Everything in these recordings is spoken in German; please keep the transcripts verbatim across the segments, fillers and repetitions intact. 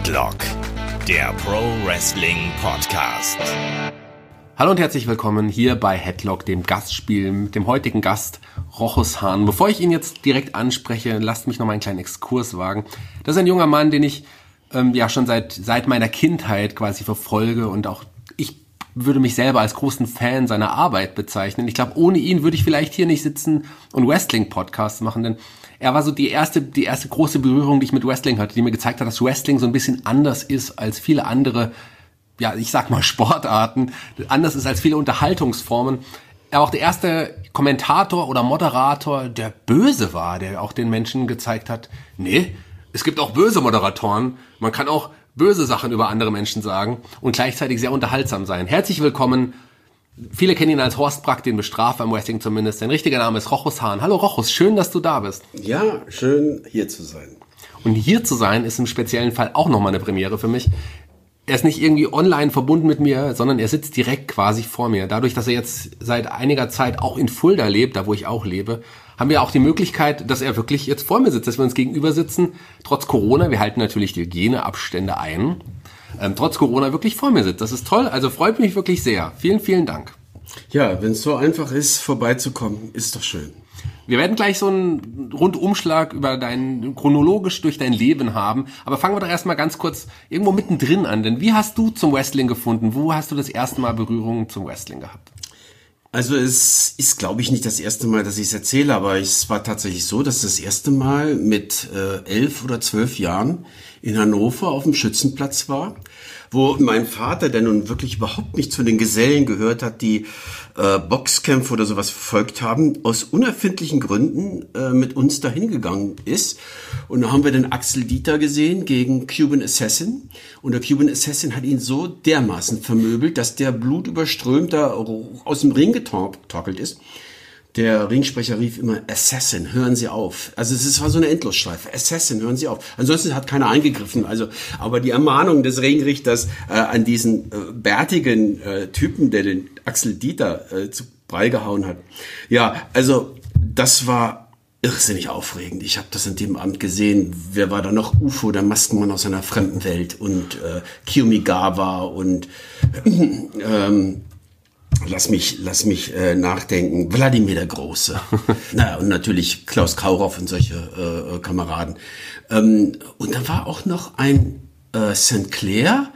Headlock, der Pro Wrestling Podcast. Hallo und herzlich willkommen hier bei Headlock, dem Gastspiel mit dem heutigen Gast Rochus Hahn. Bevor ich ihn jetzt direkt anspreche, lasst mich noch mal einen kleinen Exkurs wagen. Das ist ein junger Mann, den ich ähm, ja schon seit seit meiner Kindheit quasi verfolge und auch ich würde mich selber als großen Fan seiner Arbeit bezeichnen. Ich glaube, ohne ihn würde ich vielleicht hier nicht sitzen und Wrestling-Podcasts machen, denn er war so die erste, die erste große Berührung, die ich mit Wrestling hatte, die mir gezeigt hat, dass Wrestling so ein bisschen anders ist als viele andere, ja, ich sag mal Sportarten, anders ist als viele Unterhaltungsformen. Er war auch der erste Kommentator oder Moderator, der böse war, der auch den Menschen gezeigt hat, nee, es gibt auch böse Moderatoren, man kann auch böse Sachen über andere Menschen sagen und gleichzeitig sehr unterhaltsam sein. Herzlich willkommen. Viele kennen ihn als Horst Brack, den Bestrafer im Wrestling zumindest. Sein richtiger Name ist Rochus Hahn. Hallo Rochus, schön, dass du da bist. Ja, schön hier zu sein. Und hier zu sein ist im speziellen Fall auch nochmal eine Premiere für mich. Er ist nicht irgendwie online verbunden mit mir, sondern er sitzt direkt quasi vor mir. Dadurch, dass er jetzt seit einiger Zeit auch in Fulda lebt, da wo ich auch lebe, haben wir auch die Möglichkeit, dass er wirklich jetzt vor mir sitzt, dass wir uns gegenüber sitzen. Trotz Corona, wir halten natürlich die Hygieneabstände ein. Ähm, trotz Corona wirklich vor mir sitzt. Das ist toll, also freut mich wirklich sehr. Vielen, vielen Dank. Ja, wenn es so einfach ist, vorbeizukommen, ist doch schön. Wir werden gleich so einen Rundumschlag über dein, chronologisch durch dein Leben haben. Aber fangen wir doch erstmal ganz kurz irgendwo mittendrin an. Denn wie hast du zum Wrestling gefunden? Wo hast du das erste Mal Berührung zum Wrestling gehabt? Also es ist, glaube ich, nicht das erste Mal, dass ich es erzähle, aber es war tatsächlich so, dass das erste Mal mit äh, elf oder zwölf Jahren in Hannover auf dem Schützenplatz war, wo mein Vater, der nun wirklich überhaupt nicht zu den Gesellen gehört hat, die äh, Boxkämpfe oder sowas verfolgt haben, aus unerfindlichen Gründen äh, mit uns dahin gegangen ist. Und da haben wir den Axel Dieter gesehen gegen Cuban Assassin. Und der Cuban Assassin hat ihn so dermaßen vermöbelt, dass der blutüberströmt da aus dem Ring getorkelt ist. Der Ringsprecher rief immer, Assassin, hören Sie auf. Also es war so eine Endlosschleife. Assassin, hören Sie auf. Ansonsten hat keiner eingegriffen. Also, aber die Ermahnung des Ringrichters äh, an diesen äh, bärtigen äh, Typen, der den Axel Dieter äh, zu Brei gehauen hat. Ja, also das war irrsinnig aufregend. Ich habe das an dem Abend gesehen. Wer war da noch? U F O, der Maskenmann aus einer fremden Welt und äh, Kiyomigawa und äh, ähm, Lass mich, lass mich äh, nachdenken. Wladimir der Große. Naja, und natürlich Klaus Kaurow und solche äh, Kameraden. Ähm, und da war auch noch ein äh, Sinclair,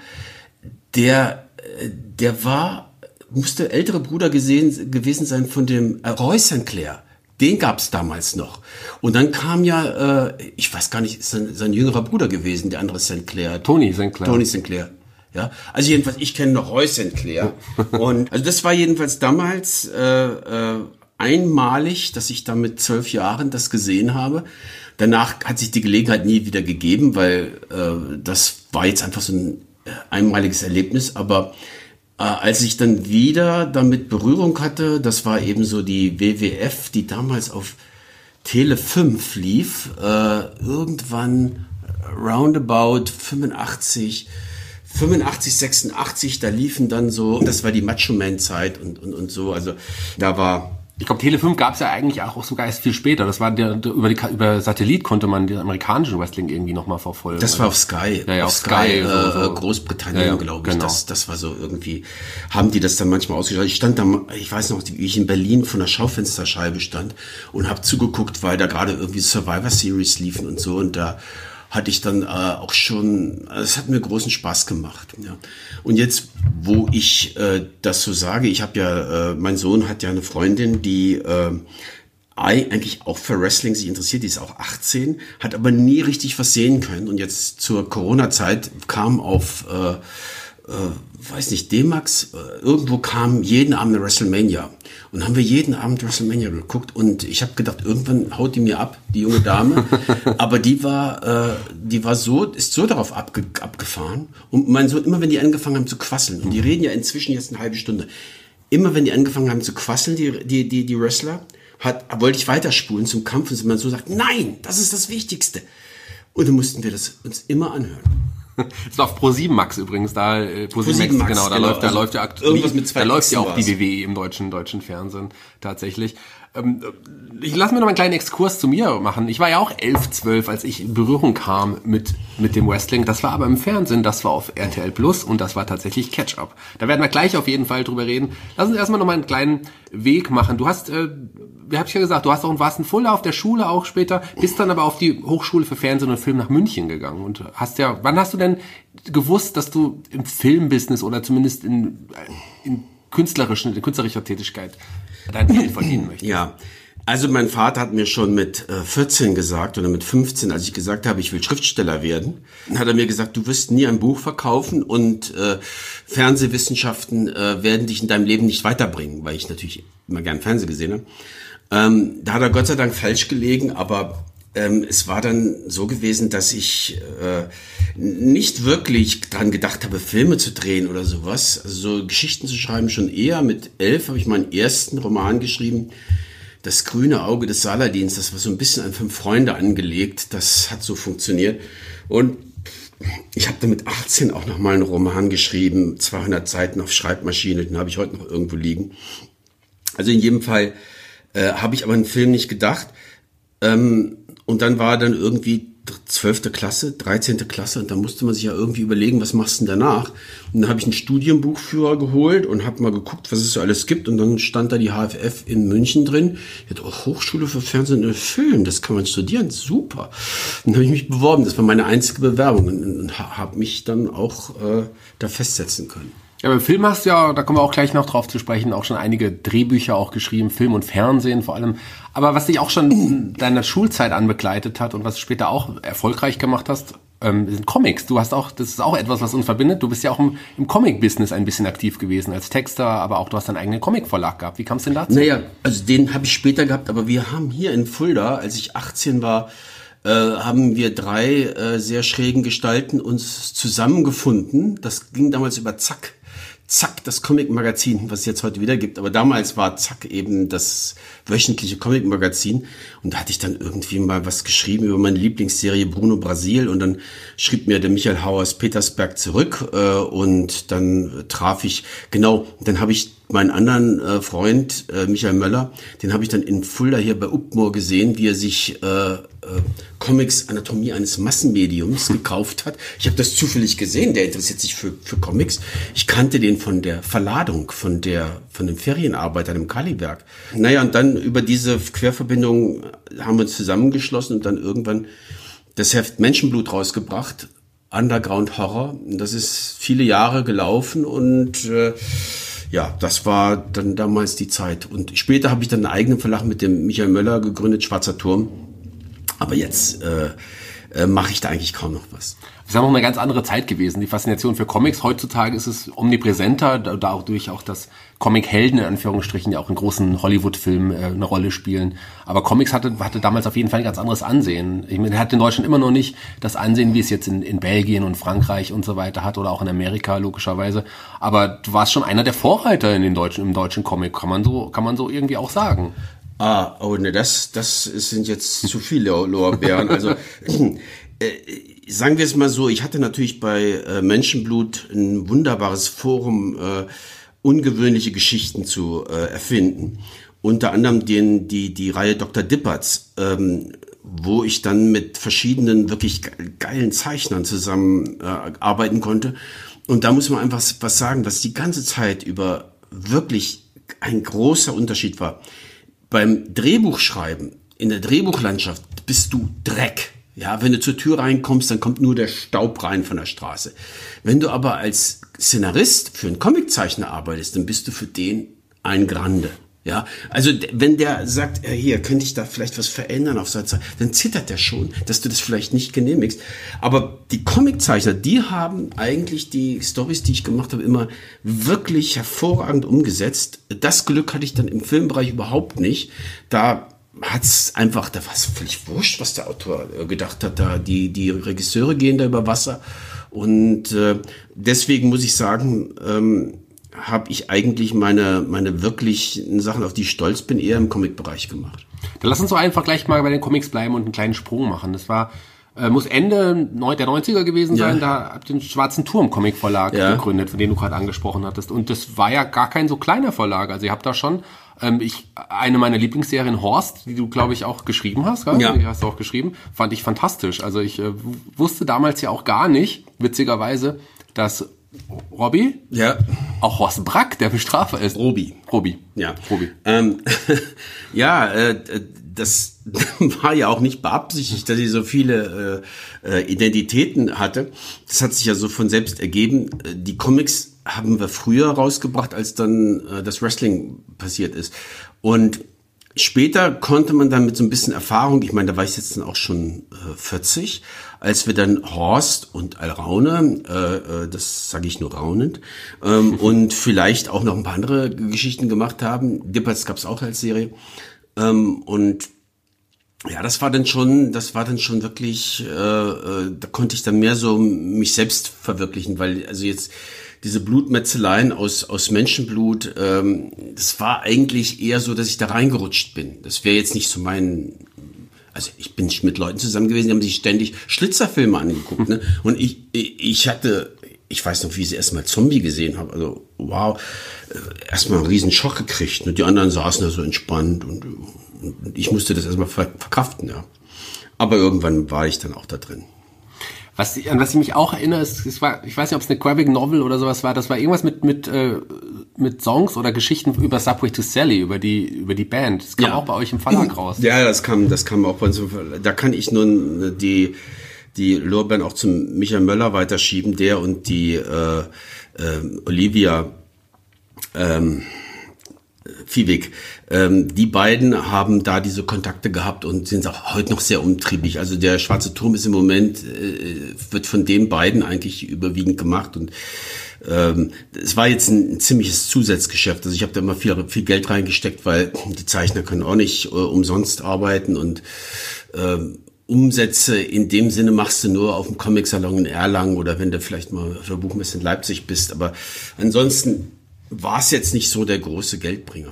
der, äh, der war, musste ältere Bruder gesehen, gewesen sein von dem äh, Roy Sinclair. Den gab's damals noch. Und dann kam ja, äh, ich weiß gar nicht, ist sein, sein jüngerer Bruder gewesen, der andere Sinclair. Tony Sinclair. Tony Sinclair. Ja, also jedenfalls, ich kenne noch Roy Sinclair. Und also das war jedenfalls damals äh, äh, einmalig, dass ich da mit zwölf Jahren das gesehen habe. Danach hat sich die Gelegenheit nie wieder gegeben, weil äh, das war jetzt einfach so ein äh, einmaliges Erlebnis. Aber äh, als ich dann wieder damit Berührung hatte, das war eben so die W W F, die damals auf Tele fünf lief, äh, irgendwann roundabout fünfundachtzig, fünfundachtzig, sechsundachtzig, da liefen dann so, das war die Macho-Man-Zeit und, und, und so, also da war... Ich glaube, Tele fünf gab es ja eigentlich auch sogar erst viel später. Das war der, der über, die, über Satellit konnte man den amerikanischen Wrestling irgendwie nochmal verfolgen. Das war auf Sky. Ja, ja, auf, auf Sky, Sky äh, so. Großbritannien, ja, ja, glaube ich. Genau. Das, das war so irgendwie, haben die das dann manchmal ausgestrahlt. Ich stand da, ich weiß noch, wie ich in Berlin von der Schaufensterscheibe stand und habe zugeguckt, weil da gerade irgendwie Survivor Series liefen und so, und da hatte ich dann äh, auch schon, es hat mir großen Spaß gemacht. Ja. Und jetzt, wo ich äh, das so sage, ich habe ja, äh, mein Sohn hat ja eine Freundin, die äh, eigentlich auch für Wrestling sich interessiert, die ist auch achtzehn, hat aber nie richtig was sehen können. Und jetzt zur Corona-Zeit kam auf, äh, äh, weiß nicht, D-Max, äh, irgendwo kam jeden Abend eine WrestleMania. Und haben wir jeden Abend WrestleMania geguckt, und ich habe gedacht, irgendwann haut die mir ab, die junge Dame. Aber die war, äh, die war so, ist so darauf abge, abgefahren. Und mein Sohn, immer wenn die angefangen haben zu quasseln, und die reden ja inzwischen jetzt eine halbe Stunde, immer wenn die angefangen haben zu quasseln, die, die, die, die Wrestler, hat, wollte ich weiterspulen zum Kampf, und mein Sohn sagt, nein, das ist das Wichtigste. Und dann mussten wir das uns immer anhören. Das läuft Pro sieben Max übrigens, da äh, Pro sieben Max, genau, da genau, läuft, da also läuft ja aktuell irgendwas mit zwei da läuft ja auch was. die W W E im deutschen deutschen Fernsehen tatsächlich. Ähm, ich lasse mir noch einen kleinen Exkurs zu mir machen. Ich war ja auch elf, zwölf, als ich in Berührung kam mit mit dem Wrestling. Das war aber im Fernsehen, das war auf R T L Plus und das war tatsächlich Catch-Up. Da werden wir gleich auf jeden Fall drüber reden. Lass uns erstmal noch mal einen kleinen Weg machen. Du hast, äh, wie habe ich ja gesagt, du hast auch warst in Fulda auf der Schule auch später, bist dann aber auf die Hochschule für Fernsehen und Film nach München gegangen und hast ja, wann hast du denn gewusst, dass du im Filmbusiness oder zumindest in, in künstlerischen, in künstlerischer Tätigkeit dein Geld verdienen möchtest? Ja, also mein Vater hat mir schon mit äh, vierzehn gesagt oder mit fünfzehn, als ich gesagt habe, ich will Schriftsteller werden, hat er mir gesagt, du wirst nie ein Buch verkaufen und äh, Fernsehwissenschaften äh, werden dich in deinem Leben nicht weiterbringen, weil ich natürlich immer gern Fernsehen gesehen habe. Ähm, da hat er Gott sei Dank falsch gelegen, aber ähm, es war dann so gewesen, dass ich äh, nicht wirklich dran gedacht habe, Filme zu drehen oder sowas. Also so Geschichten zu schreiben schon eher. Mit elf habe ich meinen ersten Roman geschrieben, Das grüne Auge des Saladins. Das war so ein bisschen an fünf Freunde angelegt. Das hat so funktioniert. Und ich habe dann mit achtzehn auch noch mal einen Roman geschrieben, zweihundert Seiten auf Schreibmaschine, den habe ich heute noch irgendwo liegen. Also in jedem Fall äh, habe ich aber einen Film nicht gedacht. Ähm, und dann war dann irgendwie zwölfte Klasse, dreizehnte Klasse und da musste man sich ja irgendwie überlegen, was machst du denn danach? Und dann habe ich einen Studienbuchführer geholt und habe mal geguckt, was es so alles gibt und dann stand da die H F F in München drin. Ich hatte auch Hochschule für Fernsehen und Film, das kann man studieren, super. Dann habe ich mich beworben, das war meine einzige Bewerbung und, und habe mich dann auch äh, da festsetzen können. Ja, beim Film hast du ja, da kommen wir auch gleich noch drauf zu sprechen, auch schon einige Drehbücher auch geschrieben, Film und Fernsehen vor allem. Aber was dich auch schon in deiner Schulzeit anbegleitet hat und was du später auch erfolgreich gemacht hast, ähm, sind Comics. Du hast auch, das ist auch etwas, was uns verbindet. Du bist ja auch im, im Comic-Business ein bisschen aktiv gewesen, als Texter, aber auch du hast deinen eigenen Comic-Verlag gehabt. Wie kam es denn dazu? Naja, also den habe ich später gehabt, aber wir haben hier in Fulda, als ich achtzehn war, äh, haben wir drei äh, sehr schrägen Gestalten uns zusammengefunden. Das ging damals über Zack. Zack, das Comic-Magazin, was es jetzt heute wieder gibt. Aber damals war Zack eben das wöchentliche Comic-Magazin. Und da hatte ich dann irgendwie mal was geschrieben über meine Lieblingsserie Bruno Brasil. Und dann schrieb mir der Michael Hauer aus Petersberg zurück. Äh, und dann traf ich, genau, dann habe ich meinen anderen äh, Freund, äh, Michael Möller, den habe ich dann in Fulda hier bei Uppmoor gesehen, wie er sich äh, äh, Comics Anatomie eines Massenmediums gekauft hat. Ich habe das zufällig gesehen, der interessiert sich für, für Comics. Ich kannte den von der Verladung, von der von dem Ferienarbeiter im Kaliberg. Naja, und dann über diese Querverbindung haben wir uns zusammengeschlossen und dann irgendwann das Heft Menschenblut rausgebracht, Underground Horror. Das ist viele Jahre gelaufen und äh, ja, das war dann damals die Zeit. Und später habe ich dann einen eigenen Verlag mit dem Michael Möller gegründet, Schwarzer Turm. Aber jetzt äh, äh, mache ich da eigentlich kaum noch was. Das ist ja noch eine ganz andere Zeit gewesen. Die Faszination für Comics, heutzutage ist es omnipräsenter, dadurch auch, dass Comic-Helden in Anführungsstrichen ja auch in großen Hollywood-Filmen äh, eine Rolle spielen. Aber Comics hatte, hatte damals auf jeden Fall ein ganz anderes Ansehen. Ich meine, er hat in Deutschland immer noch nicht das Ansehen, wie es jetzt in, in Belgien und Frankreich und so weiter hat oder auch in Amerika logischerweise. Aber du warst schon einer der Vorreiter in den deutschen, im deutschen Comic, kann man so, kann man so irgendwie auch sagen. Ah, oh ne, das, das sind jetzt zu viele Lorbeeren. Also äh, sagen wir es mal so, ich hatte natürlich bei äh, Menschenblut ein wunderbares Forum, äh, ungewöhnliche Geschichten zu äh, erfinden. Unter anderem den, die, die Reihe Doktor Dippertz, ähm, wo ich dann mit verschiedenen wirklich geilen Zeichnern zusammen äh, arbeiten konnte. Und da muss man einfach was sagen, was die ganze Zeit über wirklich ein großer Unterschied war. Beim Drehbuchschreiben, in der Drehbuchlandschaft bist du Dreck. Ja, wenn du zur Tür reinkommst, dann kommt nur der Staub rein von der Straße. Wenn du aber als Szenarist für einen Comiczeichner arbeitest, dann bist du für den ein Grande. Ja, also wenn der sagt, äh, hier könnte ich da vielleicht was verändern auf seiner Zeit, dann zittert der schon, dass du das vielleicht nicht genehmigst. Aber die Comiczeichner, die haben eigentlich die Storys, die ich gemacht habe, immer wirklich hervorragend umgesetzt. Das Glück hatte ich dann im Filmbereich überhaupt nicht. Da hat's einfach, da war es völlig wurscht, was der Autor gedacht hat. Da die die Regisseure gehen da über Wasser und äh, deswegen muss ich sagen, ähm, habe ich eigentlich meine meine wirklichen Sachen, auf die ich stolz bin, eher im Comic-Bereich gemacht. Dann lass uns doch einfach gleich mal bei den Comics bleiben und einen kleinen Sprung machen. Das war äh, muss Ende der neunziger gewesen sein, Ja. da habt ihr den Schwarzen Turm Comic Verlag Ja. gegründet, von dem du gerade angesprochen hattest. Und das war ja gar kein so kleiner Verlag. Also ihr habt da schon, ähm, ich eine meiner Lieblingsserien, Horst, die du, glaube ich, auch geschrieben hast, gell? Ja. Die hast du auch geschrieben, fand ich fantastisch. Also ich äh, wusste damals ja auch gar nicht, witzigerweise, dass Robby, Ja. auch Horst Brack, der Bestrafer ist. Robi. Robby. Ja. Robby. Ähm, ja, äh, das war ja auch nicht beabsichtigt, dass ich so viele äh, äh, Identitäten hatte. Das hat sich ja so von selbst ergeben. Die Comics haben wir früher rausgebracht, als dann äh, das Wrestling passiert ist. Und später konnte man dann mit so ein bisschen Erfahrung, ich meine, da war ich jetzt dann auch schon äh, vierzig, als wir dann Horst und Alraune, äh, äh, das sage ich nur raunend, ähm, und vielleicht auch noch ein paar andere Geschichten gemacht haben. Dippers gab es auch als Serie. Ähm, und ja, das war dann schon, das war dann schon wirklich, äh, äh, da konnte ich dann mehr so mich selbst verwirklichen, weil also jetzt diese Blutmetzeleien aus aus Menschenblut, ähm, das war eigentlich eher so, dass ich da reingerutscht bin. Das wäre jetzt nicht so mein, also ich bin mit Leuten zusammen gewesen, die haben sich ständig Schlitzerfilme angeguckt, ne? Und ich ich hatte, ich weiß noch, wie ich sie erstmal Zombie gesehen habe. Also wow, erstmal einen riesen Schock gekriegt. Und die anderen saßen da so entspannt und, und ich musste das erstmal verkraften, ja. Aber irgendwann war ich dann auch da drin. Was, an was ich mich auch erinnere, ist, es war, ich weiß nicht, ob es eine Graphic Novel oder sowas war, das war irgendwas mit mit äh, mit Songs oder Geschichten über Subway to Sally, über die über die Band. Das kam Ja. auch bei euch im Verlag raus. Ja, das kam, das kam auch bei uns. Da kann ich nun die die Lorbeeren auch zum Michael Möller weiterschieben, der und die äh, äh, Olivia ähm, Fiebig. Ähm, die beiden haben da diese Kontakte gehabt und sind auch heute noch sehr umtriebig. Also der Schwarze Turm ist im Moment, äh, wird von den beiden eigentlich überwiegend gemacht und ähm, es war jetzt ein, ein ziemliches Zusatzgeschäft. Also ich habe da immer viel, viel Geld reingesteckt, weil die Zeichner können auch nicht äh, umsonst arbeiten und ähm, Umsätze in dem Sinne machst du nur auf dem Comic-Salon in Erlangen oder wenn du vielleicht mal auf der Buchmesse in Leipzig bist. Aber ansonsten war es jetzt nicht so der große Geldbringer.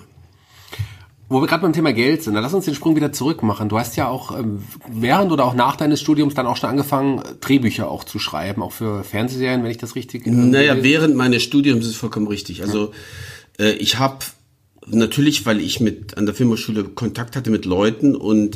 Wo wir gerade beim Thema Geld sind, dann lass uns den Sprung wieder zurück machen. Du hast ja auch ähm, während oder auch nach deines Studiums dann auch schon angefangen, Drehbücher auch zu schreiben, auch für Fernsehserien, wenn ich das richtig... Äh, naja, lese. während meines Studiums ist es vollkommen richtig. Also äh, ich habe natürlich, weil ich mit an der Filmhochschule Kontakt hatte mit Leuten und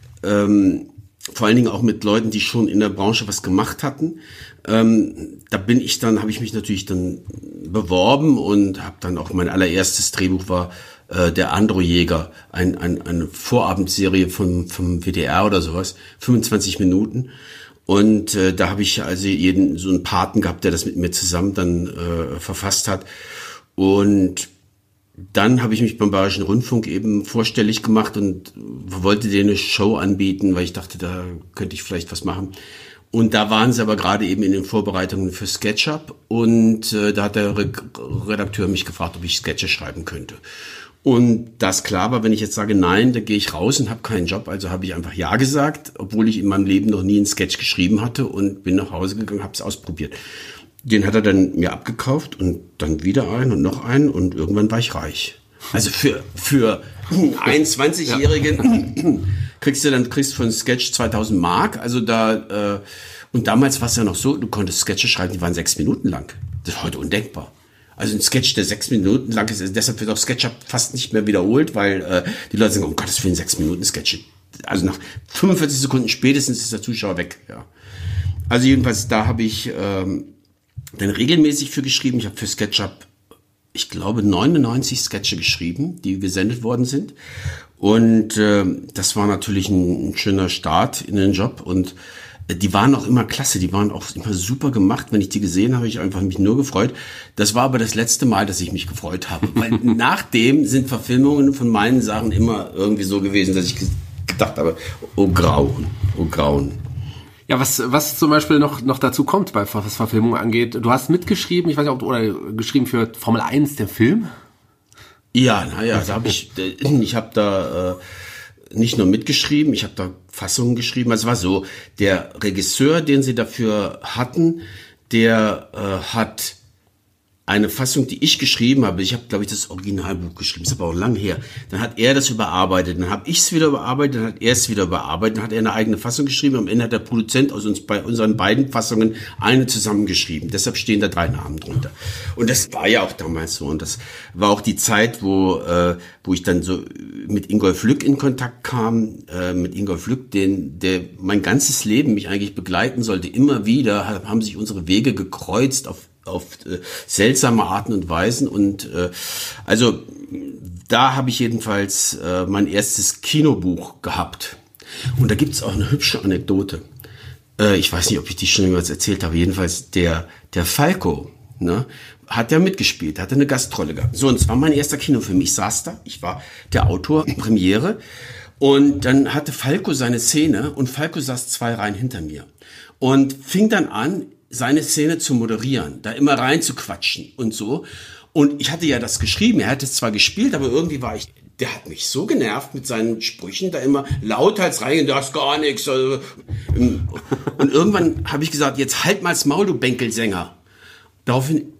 ähm, vor allen Dingen auch mit Leuten, die schon in der Branche was gemacht hatten. Ähm, da bin ich dann, habe ich mich natürlich dann beworben und habe dann auch mein allererstes Drehbuch war äh, der Androjäger, ein, ein, eine Vorabendserie vom, vom W D R oder sowas, fünfundzwanzig Minuten. Und äh, da habe ich also jeden so einen Paten gehabt, der das mit mir zusammen dann äh, verfasst hat. Und dann habe ich mich beim Bayerischen Rundfunk eben vorstellig gemacht und wollte denen eine Show anbieten, weil ich dachte, da könnte ich vielleicht was machen. Und da waren sie aber gerade eben in den Vorbereitungen für SketchUp und äh, da hat der Re- Redakteur mich gefragt, ob ich Sketche schreiben könnte. Und das klar war, wenn ich jetzt sage nein, dann gehe ich raus und habe keinen Job. Also habe ich einfach ja gesagt, obwohl ich in meinem Leben noch nie einen Sketch geschrieben hatte und bin nach Hause gegangen, habe es ausprobiert. Den hat er dann mir abgekauft und dann wieder einen und noch einen und irgendwann war ich reich. Also für für einen einundzwanzigjährigen kriegst du dann kriegst von Sketch zweitausend Mark. Also da äh, und damals war es ja noch so, du konntest Sketche schreiben, die waren sechs Minuten lang. Das ist heute undenkbar. Also ein Sketch, der sechs Minuten lang ist, deshalb wird auch SketchUp fast nicht mehr wiederholt, weil äh, die Leute sagen, um Gottes Willen, sechs Minuten Sketche. Also nach fünfundvierzig Sekunden spätestens ist der Zuschauer weg. Ja. Also jedenfalls da habe ich ähm, dann regelmäßig für geschrieben. Ich habe für SketchUp, ich glaube, neunundneunzig Sketche geschrieben, die gesendet worden sind. Und äh, das war natürlich ein, ein schöner Start in den Job. Und äh, die waren auch immer klasse, die waren auch immer super gemacht. Wenn ich die gesehen habe, habe ich einfach mich nur gefreut. Das war aber das letzte Mal, dass ich mich gefreut habe. Weil nachdem sind Verfilmungen von meinen Sachen immer irgendwie so gewesen, dass ich gedacht habe, oh Grauen, oh Grauen. Ja, was was zum Beispiel noch noch dazu kommt, bei was Verfilmung angeht. Du hast mitgeschrieben, ich weiß nicht, ob du, oder geschrieben für Formel eins, der Film? Ja, naja, da habe ich, ich habe da äh, nicht nur mitgeschrieben, ich habe da Fassungen geschrieben. Es war so, der Regisseur, den sie dafür hatten, der äh, hat eine Fassung, die ich geschrieben habe. Ich habe, glaube ich, das Originalbuch geschrieben. Das ist aber auch lang her. Dann hat er das überarbeitet. Dann habe ich es wieder überarbeitet. Dann hat er es wieder überarbeitet. Dann hat er eine eigene Fassung geschrieben. Am Ende hat der Produzent aus uns bei unseren beiden Fassungen eine zusammengeschrieben. Deshalb stehen da drei Namen drunter. Und das war ja auch damals so. Und das war auch die Zeit, wo äh, wo ich dann so mit Ingolf Lück in Kontakt kam. Äh, mit Ingolf Lück, den der mein ganzes Leben mich eigentlich begleiten sollte. Immer wieder haben sich unsere Wege gekreuzt auf auf äh, seltsame Arten und Weisen und äh, also da habe ich jedenfalls äh, mein erstes Kinobuch gehabt und da gibt's auch eine hübsche Anekdote. Äh, ich weiß nicht, ob ich die schon jemals erzählt habe. Jedenfalls der der Falco, ne, hat ja mitgespielt, hatte eine Gastrolle gehabt. So, und es war mein erster Kinofilm. Ich saß da, ich war der Autor, Premiere und dann hatte Falco seine Szene und Falco saß zwei Reihen hinter mir und fing dann an, seine Szene zu moderieren, da immer rein zu quatschen und so. Und ich hatte ja das geschrieben, er hat es zwar gespielt, aber irgendwie war ich, der hat mich so genervt mit seinen Sprüchen, da immer lauthals rein, das ist gar nichts. Und irgendwann habe ich gesagt, jetzt halt mal's Maul, du Bänkelsänger. Daraufhin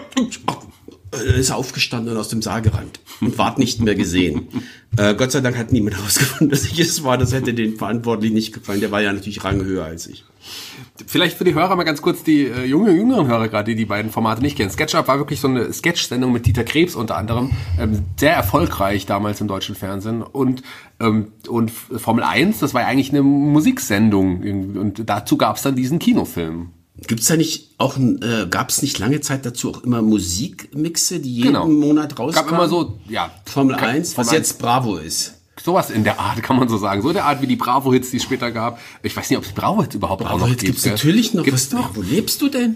ist er aufgestanden und aus dem Saal gerannt und ward nicht mehr gesehen. Äh, Gott sei Dank hat niemand herausgefunden, dass ich es war. Das hätte den Verantwortlichen nicht gefallen. Der war ja natürlich ranghöher als ich. Vielleicht für die Hörer mal ganz kurz, die äh, junge, jüngeren Hörer gerade, die die beiden Formate nicht kennen. SketchUp war wirklich so eine Sketch-Sendung mit Dieter Krebs unter anderem. Ähm, sehr erfolgreich damals im deutschen Fernsehen. Und ähm, und Formel eins, das war ja eigentlich eine Musiksendung. Und dazu gab es dann diesen Kinofilm. Gibt's da nicht auch, äh, gab es nicht lange Zeit dazu auch immer Musikmixe, die jeden genau. Monat rauskamen? Gab immer so, ja. Formel eins, was jetzt Bravo ist. Sowas in der Art, kann man so sagen. So in der Art wie die Bravo-Hits, die es später gab. Ich weiß nicht, ob es Bravo-Hits überhaupt Bravo auch noch gibt. gibt. Gibt's natürlich noch. Gibt's was, noch? Wo lebst du denn?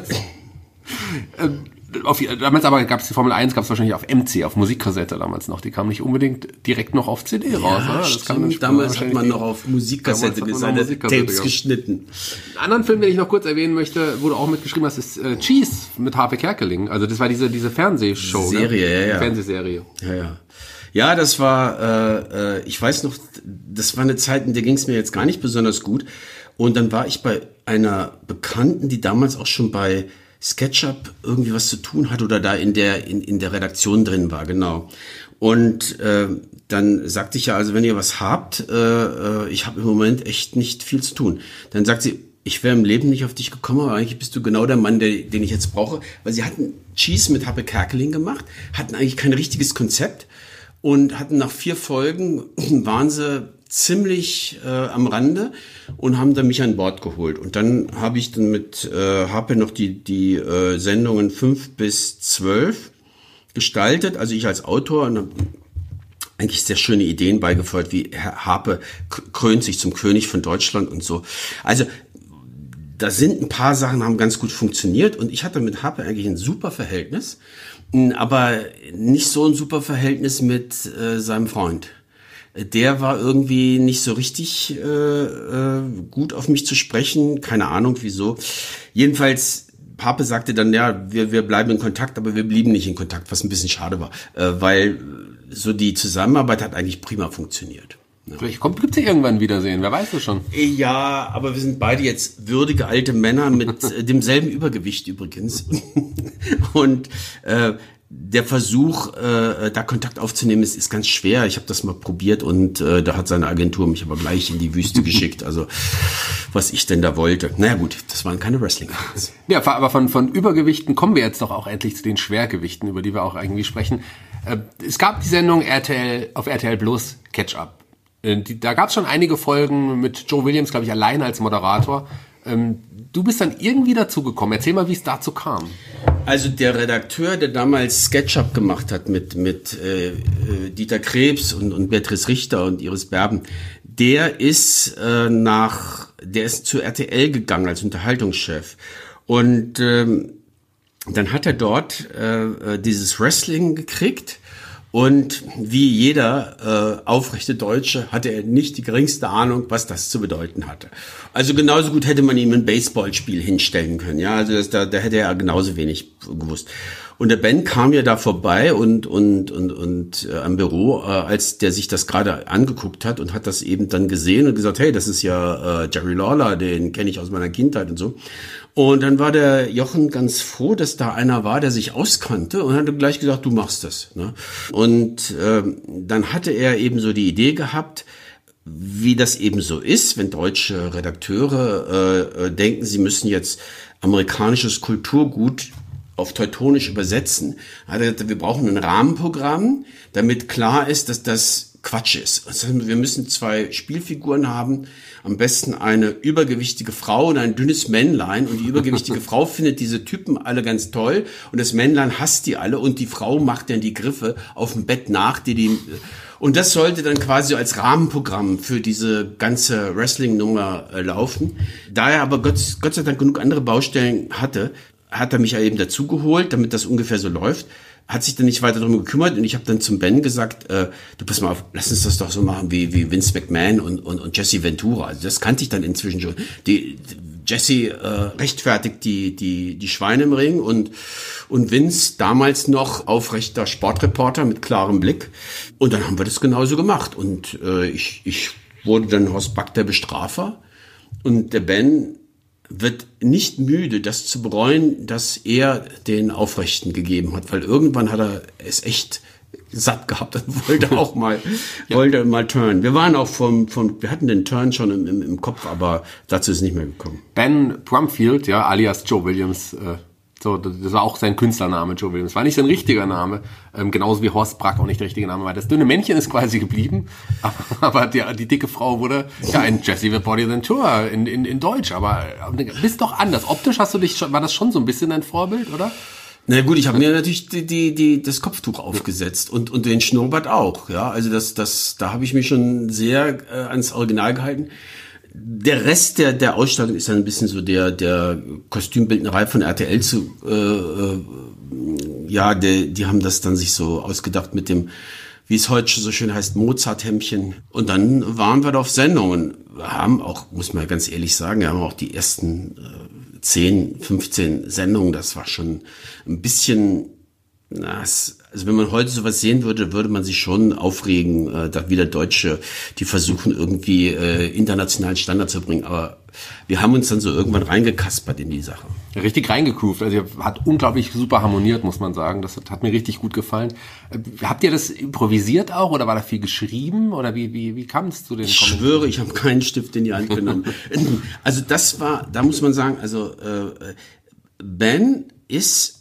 ähm, auf, damals aber gab es die Formel eins, gab es wahrscheinlich auf M C, auf Musikkassette damals noch. Die kam nicht unbedingt direkt noch auf C D raus. Ja, oder? Das stimmt. kam dann Damals hat man noch auf Musikkassette seine Musikkassette Tapes gehabt. Geschnitten. Einen anderen Film, den ich noch kurz erwähnen möchte, wo du auch mitgeschrieben hast, ist äh, Cheese mit Harpe Kerkeling. Also das war diese diese Fernsehshow. Serie, ne? ja, ja. Fernsehserie. Ja, ja. Ja, das war, äh, äh, ich weiß noch, das war eine Zeit, in der ging es mir jetzt gar nicht besonders gut. Und dann war ich bei einer Bekannten, die damals auch schon bei SketchUp irgendwie was zu tun hat oder da in der in, in der Redaktion drin war, genau. Und äh, dann sagte ich ja, also wenn ihr was habt, äh, ich habe im Moment echt nicht viel zu tun. Dann sagt sie, ich wäre im Leben nicht auf dich gekommen, aber eigentlich bist du genau der Mann, der, den ich jetzt brauche. Weil sie hatten Cheese mit Harpe Kerkeling gemacht, hatten eigentlich kein richtiges Konzept und hatten nach vier Folgen, waren sie ziemlich äh, am Rande und haben dann mich an Bord geholt. Und dann habe ich dann mit äh, Harpe noch die, die äh, Sendungen fünf bis zwölf gestaltet, also ich als Autor, und habe eigentlich sehr schöne Ideen beigefeuert, wie Herr Harpe krönt sich zum König von Deutschland und so. Also da sind ein paar Sachen, haben ganz gut funktioniert und ich hatte mit Harpe eigentlich ein super Verhältnis, aber nicht so ein super Verhältnis mit äh, seinem Freund. Der war irgendwie nicht so richtig äh, äh, gut auf mich zu sprechen, keine Ahnung wieso. Jedenfalls, Harpe sagte dann, ja, wir, wir bleiben in Kontakt, aber wir blieben nicht in Kontakt, was ein bisschen schade war, äh, weil so die Zusammenarbeit hat eigentlich prima funktioniert. Ja. Vielleicht kommt, gibt's ja irgendwann Wiedersehen, wer weiß das schon. Ja, aber wir sind beide jetzt würdige alte Männer mit äh, demselben Übergewicht übrigens. Und äh, der Versuch, äh, da Kontakt aufzunehmen, ist, ist ganz schwer. Ich habe das mal probiert und äh, da hat seine Agentur mich aber gleich in die Wüste geschickt. Also was ich denn da wollte. Naja gut, das waren keine Wrestling-Fans. Ja, aber von, von Übergewichten kommen wir jetzt doch auch endlich zu den Schwergewichten, über die wir auch irgendwie sprechen. Äh, es gab die Sendung R T L auf R T L Plus, Catch-Up. Äh, die, da gab es schon einige Folgen mit Joe Williams, glaube ich, allein als Moderator. Ähm, du bist dann irgendwie dazu gekommen. Erzähl mal, wie es dazu kam. Also der Redakteur, der damals SketchUp gemacht hat mit mit äh, Dieter Krebs und, und Beatrice Richter und Iris Berben, der ist äh, nach, der ist zu R T L gegangen als Unterhaltungschef und ähm, dann hat er dort äh, dieses Wrestling gekriegt. Und wie jeder äh, aufrechte Deutsche hatte er nicht die geringste Ahnung, was das zu bedeuten hatte. Also genauso gut hätte man ihm ein Baseballspiel hinstellen können. Ja, also das, da, da hätte er genauso wenig gewusst. Und der Ben kam ja da vorbei und und und und äh, am Büro, äh, als der sich das gerade angeguckt hat und hat das eben dann gesehen und gesagt, hey, das ist ja äh, Jerry Lawler, den kenne ich aus meiner Kindheit und so. Und dann war der Jochen ganz froh, dass da einer war, der sich auskannte und hat gleich gesagt, du machst das. Ne? Und ähm, dann hatte er eben so die Idee gehabt, wie das eben so ist, wenn deutsche Redakteure äh, denken, sie müssen jetzt amerikanisches Kulturgut auf Teutonisch übersetzen. Hat er gesagt, wir brauchen ein Rahmenprogramm, damit klar ist, dass das Quatsch ist. Das heißt, wir müssen zwei Spielfiguren haben, am besten eine übergewichtige Frau und ein dünnes Männlein. Und die übergewichtige Frau findet diese Typen alle ganz toll und das Männlein hasst die alle und die Frau macht dann die Griffe auf dem Bett nach, die die... Und das sollte dann quasi als Rahmenprogramm für diese ganze Wrestling-Nummer äh, laufen. Da er aber Gott, Gott sei Dank genug andere Baustellen hatte, hat er mich ja eben dazugeholt, damit das ungefähr so läuft. Hat sich dann nicht weiter darum gekümmert und ich habe dann zum Ben gesagt, äh, du pass mal auf, lass uns das doch so machen wie, wie Vince McMahon und, und, und Jesse Ventura. Also das kannte ich dann inzwischen schon. Die, die Jesse äh, rechtfertigt die, die, die Schweine im Ring und, und Vince damals noch aufrechter Sportreporter mit klarem Blick. Und dann haben wir das genauso gemacht. Und äh, ich, ich wurde dann Horst Back der Bestrafer und der Ben wird nicht müde, das zu bereuen, dass er den Aufrechten gegeben hat, weil irgendwann hat er es echt satt gehabt und wollte auch mal, ja. wollte mal turnen. Wir waren auch vom, vom, wir hatten den Turn schon im, im, im Kopf, aber dazu ist es nicht mehr gekommen. Ben Brumfield, ja, alias Joe Williams, äh, so, das war auch sein Künstlername, Joe Williams. War nicht sein richtiger Name, ähm, genauso wie Horst Brack auch nicht der richtige Name war. Das dünne Männchen ist quasi geblieben, aber, aber die, die dicke Frau wurde ja ein Jesse Body Ventura in, in, in Deutsch, aber äh, bist doch anders. Optisch hast du dich schon, war das schon so ein bisschen dein Vorbild, oder? Na gut, ich habe mir natürlich die, die, die, das Kopftuch aufgesetzt und, und den Schnurrbart auch, ja. Also das, das, da habe ich mich schon sehr äh, ans Original gehalten. Der Rest der, der Ausstattung ist dann ein bisschen so der, der Kostümbildnerei von R T L zu, äh, äh, ja, der, die haben das dann sich so ausgedacht mit dem, wie es heute so schön heißt, Mozart-Hemdchen. Und dann waren wir da auf Sendung und haben auch, muss man ganz ehrlich sagen, wir haben auch die ersten äh, zehn, fünfzehn Sendungen, das war schon ein bisschen, na, es, also wenn man heute sowas sehen würde, würde man sich schon aufregen, äh, da wieder Deutsche, die versuchen irgendwie äh, internationalen Standard zu bringen. Aber wir haben uns dann so irgendwann reingekaspert in die Sache. Richtig reingegroovt. Also hat unglaublich super harmoniert, muss man sagen. Das hat, hat mir richtig gut gefallen. Äh, habt ihr das improvisiert auch oder war da viel geschrieben? Oder wie, wie, wie kam es zu den Ich schwöre, ich habe keinen Stift in die Hand genommen. Also das war, da muss man sagen, also äh, Ben ist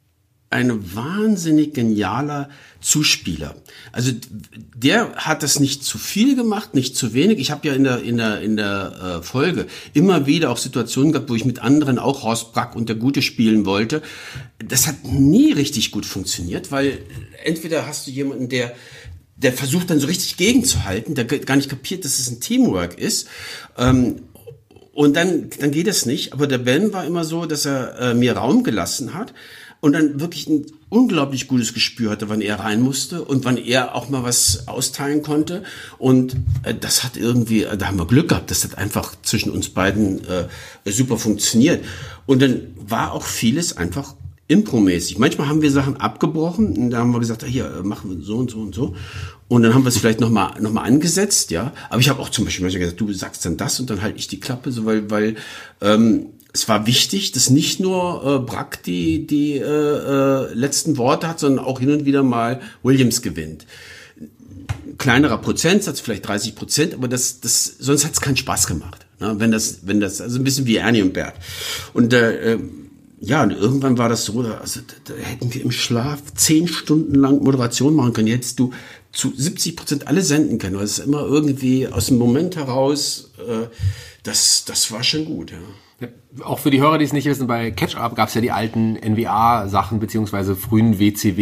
ein wahnsinnig genialer Zuspieler. Also der hat das nicht zu viel gemacht, nicht zu wenig. Ich habe ja in der in der in der äh, Folge immer wieder auch Situationen gehabt, wo ich mit anderen auch Horst Brack und der Gute spielen wollte. Das hat nie richtig gut funktioniert, weil entweder hast du jemanden, der der versucht dann so richtig gegenzuhalten, der gar nicht kapiert, dass es ein Teamwork ist. Ähm, und dann dann geht es nicht. Aber der Ben war immer so, dass er äh, mir Raum gelassen hat. Und dann wirklich ein unglaublich gutes Gespür hatte, wann er rein musste und wann er auch mal was austeilen konnte. Und äh, das hat irgendwie, äh, da haben wir Glück gehabt, das hat einfach zwischen uns beiden äh, super funktioniert. Und dann war auch vieles einfach impromäßig. Manchmal haben wir Sachen abgebrochen und da haben wir gesagt, hier, äh, machen wir so und so und so. Und dann haben wir es vielleicht nochmal noch mal angesetzt, ja. Aber ich habe auch zum Beispiel manchmal gesagt, du sagst dann das und dann halte ich die Klappe, so weil, weil ähm, es war wichtig, dass nicht nur äh, Brack die die äh, äh, letzten Worte hat, sondern auch hin und wieder mal Williams gewinnt. Kleinerer Prozentsatz, vielleicht dreißig Prozent, aber das das sonst hat es keinen Spaß gemacht. Ne? Wenn das wenn das also ein bisschen wie Ernie und Bert. Und äh, äh, ja, und irgendwann war das so, also da, da hätten wir im Schlaf zehn Stunden lang Moderation machen können. Jetzt du zu siebzig Prozent alle senden können, weil es ist immer irgendwie aus dem Moment heraus. Äh, das das war schon gut, ja. Ja, auch für die Hörer, die es nicht wissen, bei Catch-Up gab es ja die alten N W A-Sachen beziehungsweise frühen W C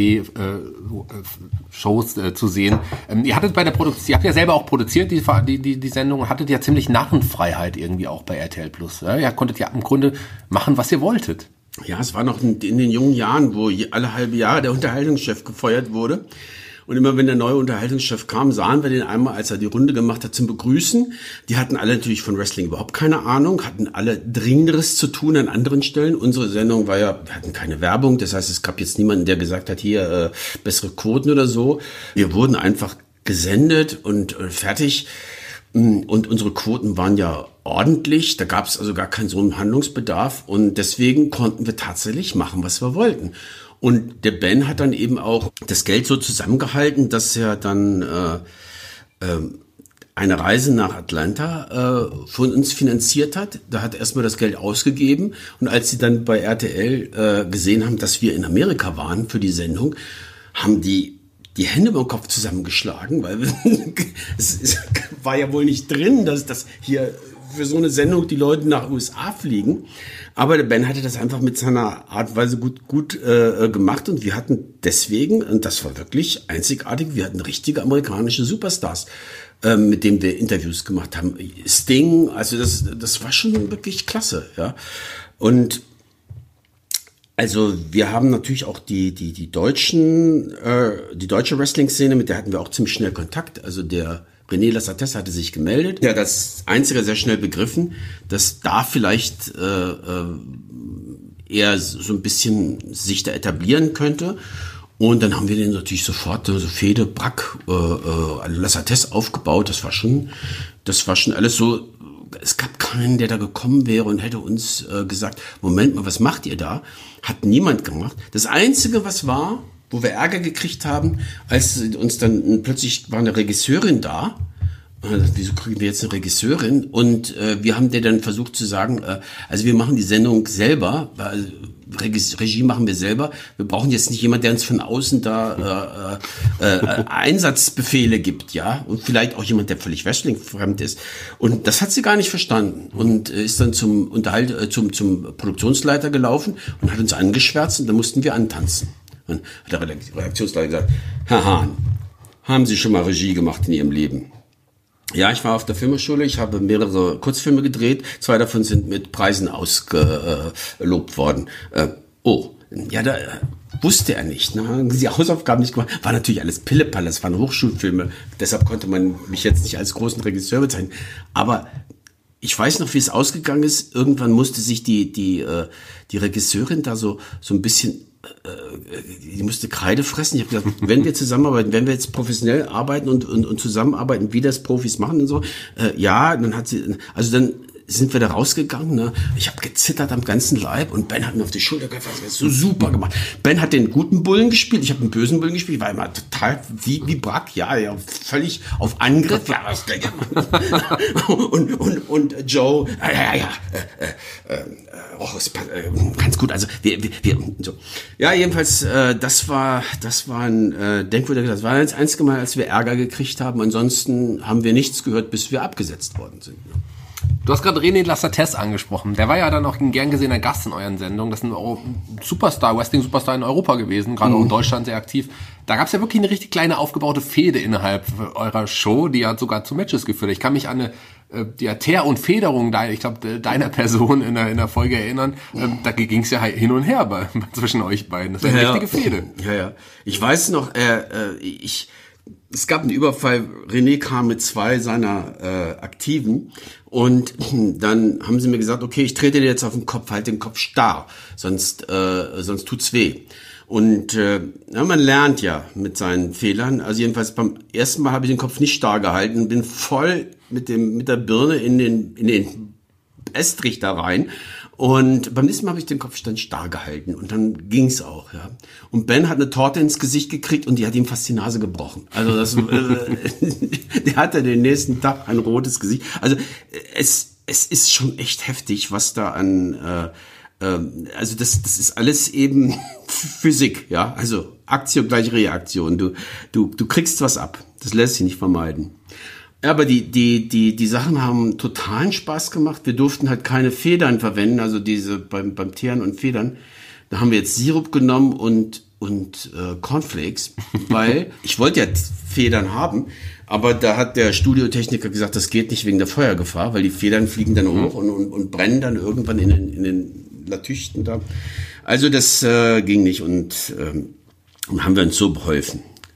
W-Shows äh, äh, zu sehen. Ähm, ihr hattet bei der Produktion, ihr habt ja selber auch produziert, die, die, die, die Sendung, hattet ja ziemlich Narrenfreiheit irgendwie auch bei R T L Plus. Ja? Ihr konntet ja im Grunde machen, was ihr wolltet. Ja, es war noch in, in den jungen Jahren, wo alle halbe Jahre der Unterhaltungschef gefeuert wurde. Und immer wenn der neue Unterhaltungschef kam, sahen wir den einmal, als er die Runde gemacht hat, zum Begrüßen. Die hatten alle natürlich von Wrestling überhaupt keine Ahnung, hatten alle Dringenderes zu tun an anderen Stellen. Unsere Sendung war ja, wir hatten keine Werbung, das heißt, es gab jetzt niemanden, der gesagt hat, hier äh, bessere Quoten oder so. Wir wurden einfach gesendet und äh, fertig. Und unsere Quoten waren ja ordentlich, da gab es also gar keinen so einen Handlungsbedarf und deswegen konnten wir tatsächlich machen, was wir wollten. Und der Ben hat dann eben auch das Geld so zusammengehalten, dass er dann äh, äh, eine Reise nach Atlanta äh, von uns finanziert hat. Da hat er erstmal das Geld ausgegeben und als sie dann bei R T L äh, gesehen haben, dass wir in Amerika waren für die Sendung, haben die die Hände beim Kopf zusammengeschlagen, weil es, es war ja wohl nicht drin, dass, dass hier für so eine Sendung die Leute nach U S A fliegen. Aber der Ben hatte das einfach mit seiner Art und Weise gut, gut äh, gemacht und wir hatten deswegen, und das war wirklich einzigartig, wir hatten richtige amerikanische Superstars, äh, mit denen wir Interviews gemacht haben. Sting, also das, das war schon wirklich klasse, ja. Und also wir haben natürlich auch die die die deutschen äh, die deutsche Wrestling-Szene, mit der hatten wir auch ziemlich schnell Kontakt. Also der René Lassates hatte sich gemeldet. Ja, das Einzige sehr schnell begriffen, dass da vielleicht äh, äh, er so ein bisschen sich da etablieren könnte. Und dann haben wir den natürlich sofort so Fede, Brack, äh, äh, Lassates aufgebaut. Das war schon, das war schon alles so. Es gab keinen, der da gekommen wäre und hätte uns äh, gesagt, Moment mal, was macht ihr da? Hat niemand gemacht. Das Einzige, was war, wo wir Ärger gekriegt haben, als uns dann plötzlich war eine Regisseurin da. Äh, wieso kriegen wir jetzt eine Regisseurin? Und äh, wir haben der dann versucht zu sagen, äh, also wir machen die Sendung selber, weil Regie machen wir selber. Wir brauchen jetzt nicht jemand, der uns von außen da äh, äh, Einsatzbefehle gibt, ja, und vielleicht auch jemand, der völlig Wrestling-fremd ist. Und das hat sie gar nicht verstanden und äh, ist dann zum Unterhalt äh, zum zum Produktionsleiter gelaufen und hat uns angeschwärzt und dann mussten wir antanzen. Und hat der Redaktionsleiter gesagt: Herr Hahn, haben Sie schon mal Regie gemacht in Ihrem Leben? Ja, ich war auf der Filmhochschule, ich habe mehrere Kurzfilme gedreht, zwei davon sind mit Preisen ausgelobt worden. Äh, oh, ja, da äh, wusste er nicht, ne? Die Hausaufgaben nicht gemacht, war natürlich alles Pillepalle, das waren Hochschulfilme, deshalb konnte man mich jetzt nicht als großen Regisseur bezeichnen, aber ich weiß noch, wie es ausgegangen ist, irgendwann musste sich die, die, äh, die Regisseurin da so, so ein bisschen die musste Kreide fressen. Ich habe gesagt, wenn wir zusammenarbeiten, wenn wir jetzt professionell arbeiten und, und, und zusammenarbeiten, wie das Profis machen und so, äh, ja, dann hat sie, also dann sind wir da rausgegangen, ne? Ich habe gezittert am ganzen Leib und Ben hat mir auf die Schulter gefasst, das ist so super gemacht. Ben hat den guten Bullen gespielt, ich habe den bösen Bullen gespielt, war immer total wie, wie Brack, ja, ja, völlig auf Angriff, ja, was der und, und, und Joe, ja, ja, ja, äh, äh, oh, äh, ganz gut, also wir, wir, wir so. Ja, jedenfalls, äh, das war, das war ein äh, Denkwürdiger, das war das einzige Mal, als wir Ärger gekriegt haben, ansonsten haben wir nichts gehört, bis wir abgesetzt worden sind. Ne? Du hast gerade René Lassates angesprochen. Der war ja dann auch ein gern gesehener Gast in euren Sendungen. Das ist ein Superstar, Wrestling-Superstar in Europa gewesen, gerade mhm. auch in Deutschland sehr aktiv. Da gab es ja wirklich eine richtig kleine aufgebaute Fehde innerhalb eurer Show, die hat sogar zu Matches geführt. Ich kann mich an eine die Teer- und Federung deiner, ich glaube, deiner Person in der, in der Folge erinnern. Ähm, da ging es ja hin und her bei, zwischen euch beiden. Das war eine ja, richtige Fehde. Ja, ja. Ich weiß noch, äh, äh, ich es gab einen Überfall, René kam mit zwei seiner äh, Aktiven und dann haben sie mir gesagt, okay, ich trete dir jetzt auf den Kopf, halt den Kopf starr, sonst äh, sonst tut's weh. Und äh, ja, man lernt ja mit seinen Fehlern. Also jedenfalls beim ersten Mal habe ich den Kopf nicht starr gehalten, bin voll mit dem mit der Birne in den in den Estrich da rein. Und beim nächsten Mal habe ich den Kopf dann starr gehalten und dann ging's auch, ja. Und Ben hat eine Torte ins Gesicht gekriegt und die hat ihm fast die Nase gebrochen. Also das, äh, der hatte den nächsten Tag ein rotes Gesicht. Also es es ist schon echt heftig, was da an äh, äh, also das das ist alles eben Physik, ja. Also Aktion gleich Reaktion. Du du du kriegst was ab. Das lässt sich nicht vermeiden. Ja, aber die, die, die, die Sachen haben totalen Spaß gemacht. Wir durften halt keine Federn verwenden, also diese beim, beim Teeren und Federn. Da haben wir jetzt Sirup genommen und, und äh, Cornflakes, weil ich wollte ja Federn haben, aber da hat der Studiotechniker gesagt, das geht nicht wegen der Feuergefahr, weil die Federn fliegen dann hoch und, und, und brennen dann irgendwann in den, in den Latüchten da. Also das äh, ging nicht und ähm, haben wir uns so beholfen.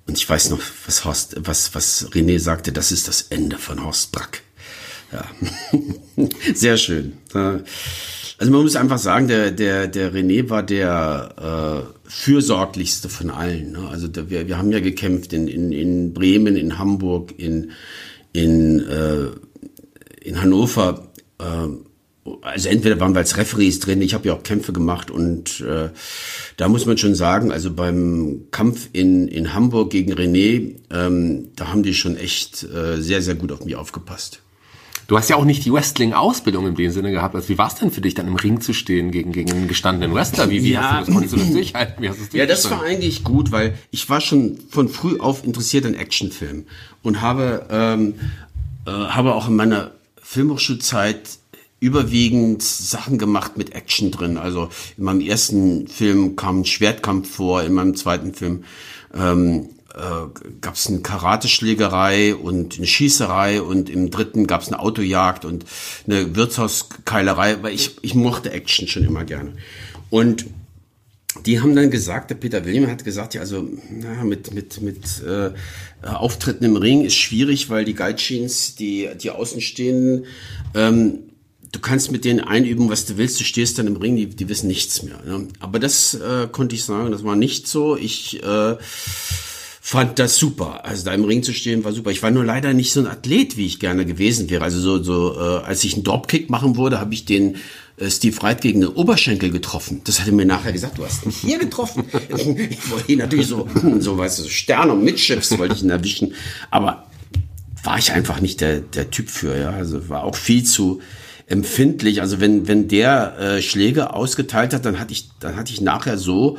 Und ich weiß noch, was Horst, was, was René sagte, das ist das Ende von Horst Brack. Ja, sehr schön. Also man muss einfach sagen, der, der, der René war der äh, fürsorglichste von allen. Ne? Also der, wir, wir haben ja gekämpft in, in, in Bremen, in Hamburg, in, in, äh, in Hannover. Äh, also entweder waren wir als Referees drin, ich habe ja auch Kämpfe gemacht und äh, da muss man schon sagen, also beim Kampf in, in Hamburg gegen René, ähm, da haben die schon echt äh, sehr, sehr gut auf mich aufgepasst. Du hast ja auch nicht die Wrestling-Ausbildung in dem Sinne gehabt. Also wie war es denn für dich, dann im Ring zu stehen gegen, gegen einen gestandenen Wrestler? Wie, wie ja. hast du das, konntest du das durchhalten? Wie hast du das ja, das war eigentlich gut, weil ich war schon von früh auf interessiert an Actionfilmen und habe, ähm, äh, habe auch in meiner Filmhochschulzeit überwiegend Sachen gemacht mit Action drin. Also in meinem ersten Film kam ein Schwertkampf vor, in meinem zweiten Film ähm, äh, gab es eine Karateschlägerei und eine Schießerei und im dritten gab es eine Autojagd und eine Wirtshauskeilerei, weil ich, ich mochte Action schon immer gerne. Und die haben dann gesagt, der Peter William hat gesagt, ja, also na, mit mit mit äh, Auftritten im Ring ist schwierig, weil die Gaijins, die die Außenstehenden, ähm, du kannst mit denen einüben, was du willst, du stehst dann im Ring, die, die wissen nichts mehr. Ne? Aber das äh, konnte ich sagen, das war nicht so. Ich äh, fand das super. Also da im Ring zu stehen war super. Ich war nur leider nicht so ein Athlet, wie ich gerne gewesen wäre. Also so, so äh, als ich einen Dropkick machen wollte, habe ich den äh, Steve Wright gegen den Oberschenkel getroffen. Das hat er mir nachher gesagt, du hast ihn hier getroffen. Ich wollte ihn natürlich so, so weißt du, so Sterne und Midschiffs wollte ich ihn erwischen. Aber war ich einfach nicht der, der Typ für. Ja, also war auch viel zu empfindlich. Also wenn wenn der äh, Schläge ausgeteilt hat, dann hatte ich dann hatte ich nachher so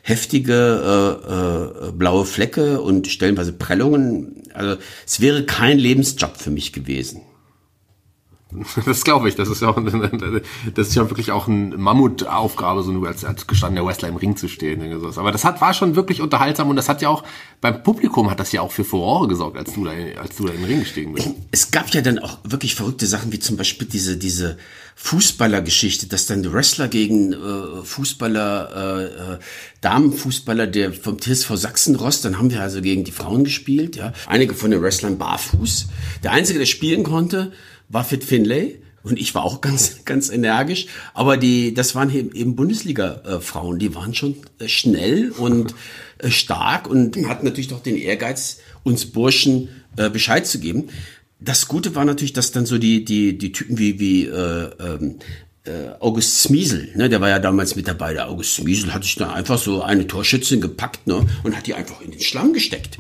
heftige äh, äh, blaue Flecke und stellenweise Prellungen. Also es wäre kein Lebensjob für mich gewesen. Das glaube ich. Das ist ja auch, das ist ja wirklich auch eine Mammutaufgabe, so nur als, als gestandener Wrestler im Ring zu stehen. Aber das hat, war schon wirklich unterhaltsam und das hat ja auch, beim Publikum hat das ja auch für Furore gesorgt, als du da, als du da im Ring gestiegen bist. Es gab ja dann auch wirklich verrückte Sachen, wie zum Beispiel diese, diese Fußballergeschichte, dass dann Wrestler gegen äh, Fußballer, äh, Damenfußballer, der vom T S V Sachsenrost, dann haben wir also gegen die Frauen gespielt, ja. Einige von den Wrestlern barfuß. Der Einzige, der spielen konnte, war Fit Finlay und ich war auch ganz ganz energisch, aber die das waren eben Bundesliga-Frauen, die waren schon schnell und stark und hatten natürlich doch den Ehrgeiz, uns Burschen äh, Bescheid zu geben. Das Gute war natürlich, dass dann so die die die Typen wie wie äh, ähm, äh, August Smiesel, ne, der war ja damals mit dabei. Der August Smiesel hat sich da einfach so eine Torschützin gepackt, ne, und hat die einfach in den Schlamm gesteckt.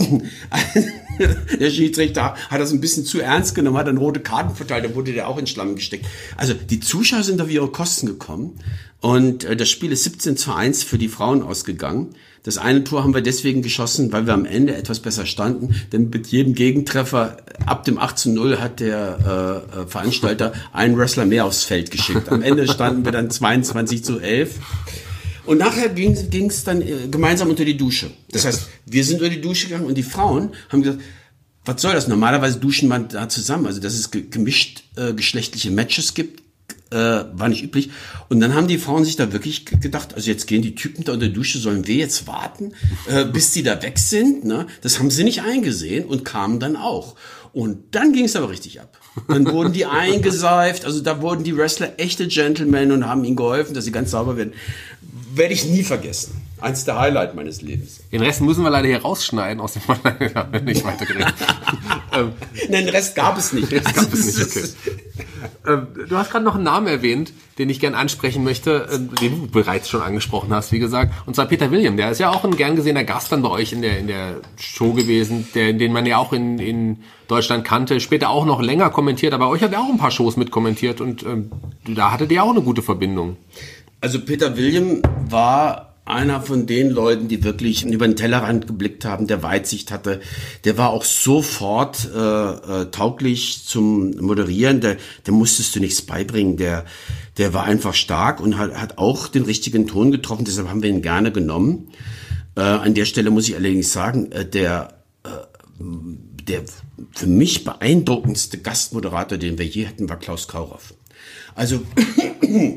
Der Schiedsrichter hat das ein bisschen zu ernst genommen, hat dann rote Karten verteilt, dann wurde der auch in den Schlamm gesteckt. Also die Zuschauer sind auf ihre Kosten gekommen und äh, das Spiel ist siebzehn zu eins für die Frauen ausgegangen. Das eine Tor haben wir deswegen geschossen, weil wir am Ende etwas besser standen, denn mit jedem Gegentreffer ab dem acht zu null hat der äh, Veranstalter einen Wrestler mehr aufs Feld geschickt. Am Ende standen wir dann zweiundzwanzig zu elf. Und nachher ging es dann äh, gemeinsam unter die Dusche. Das heißt, wir sind unter die Dusche gegangen und die Frauen haben gesagt, was soll das? Normalerweise duschen man da zusammen. Also, dass es ge- gemischt äh, geschlechtliche Matches gibt, äh, war nicht üblich. Und dann haben die Frauen sich da wirklich gedacht, also jetzt gehen die Typen da unter die Dusche, sollen wir jetzt warten, äh, bis die da weg sind? Ne? Das haben sie nicht eingesehen und kamen dann auch. Und dann ging es aber richtig ab. Dann wurden die eingeseift, also da wurden die Wrestler echte Gentlemen und haben ihnen geholfen, dass sie ganz sauber werden. Werde ich nie vergessen. Eins der Highlights meines Lebens. Den Rest müssen wir leider hier rausschneiden, aus dem wir nicht weitergeredet. ähm, Nein, den Rest gab es nicht. Das gab es nicht, okay. ähm, du hast gerade noch einen Namen erwähnt, den ich gern ansprechen möchte, äh, den du bereits schon angesprochen hast, wie gesagt. Und zwar Peter William. Der ist ja auch ein gern gesehener Gast dann bei euch in der, in der Show gewesen, der, den man ja auch in, in Deutschland kannte. Später auch noch länger kommentiert, aber euch hat er auch ein paar Shows mitkommentiert und ähm, da hattet ihr auch eine gute Verbindung. Also Peter William war einer von den Leuten, die wirklich über den Tellerrand geblickt haben, der Weitsicht hatte. Der war auch sofort äh, äh, tauglich zum Moderieren. Der, der musstest du nichts beibringen. Der, der war einfach stark und hat, hat auch den richtigen Ton getroffen. Deshalb haben wir ihn gerne genommen. Äh, an der Stelle muss ich allerdings sagen, äh, der, äh, der für mich beeindruckendste Gastmoderator, den wir je hatten, war Klaus Kauroff. Also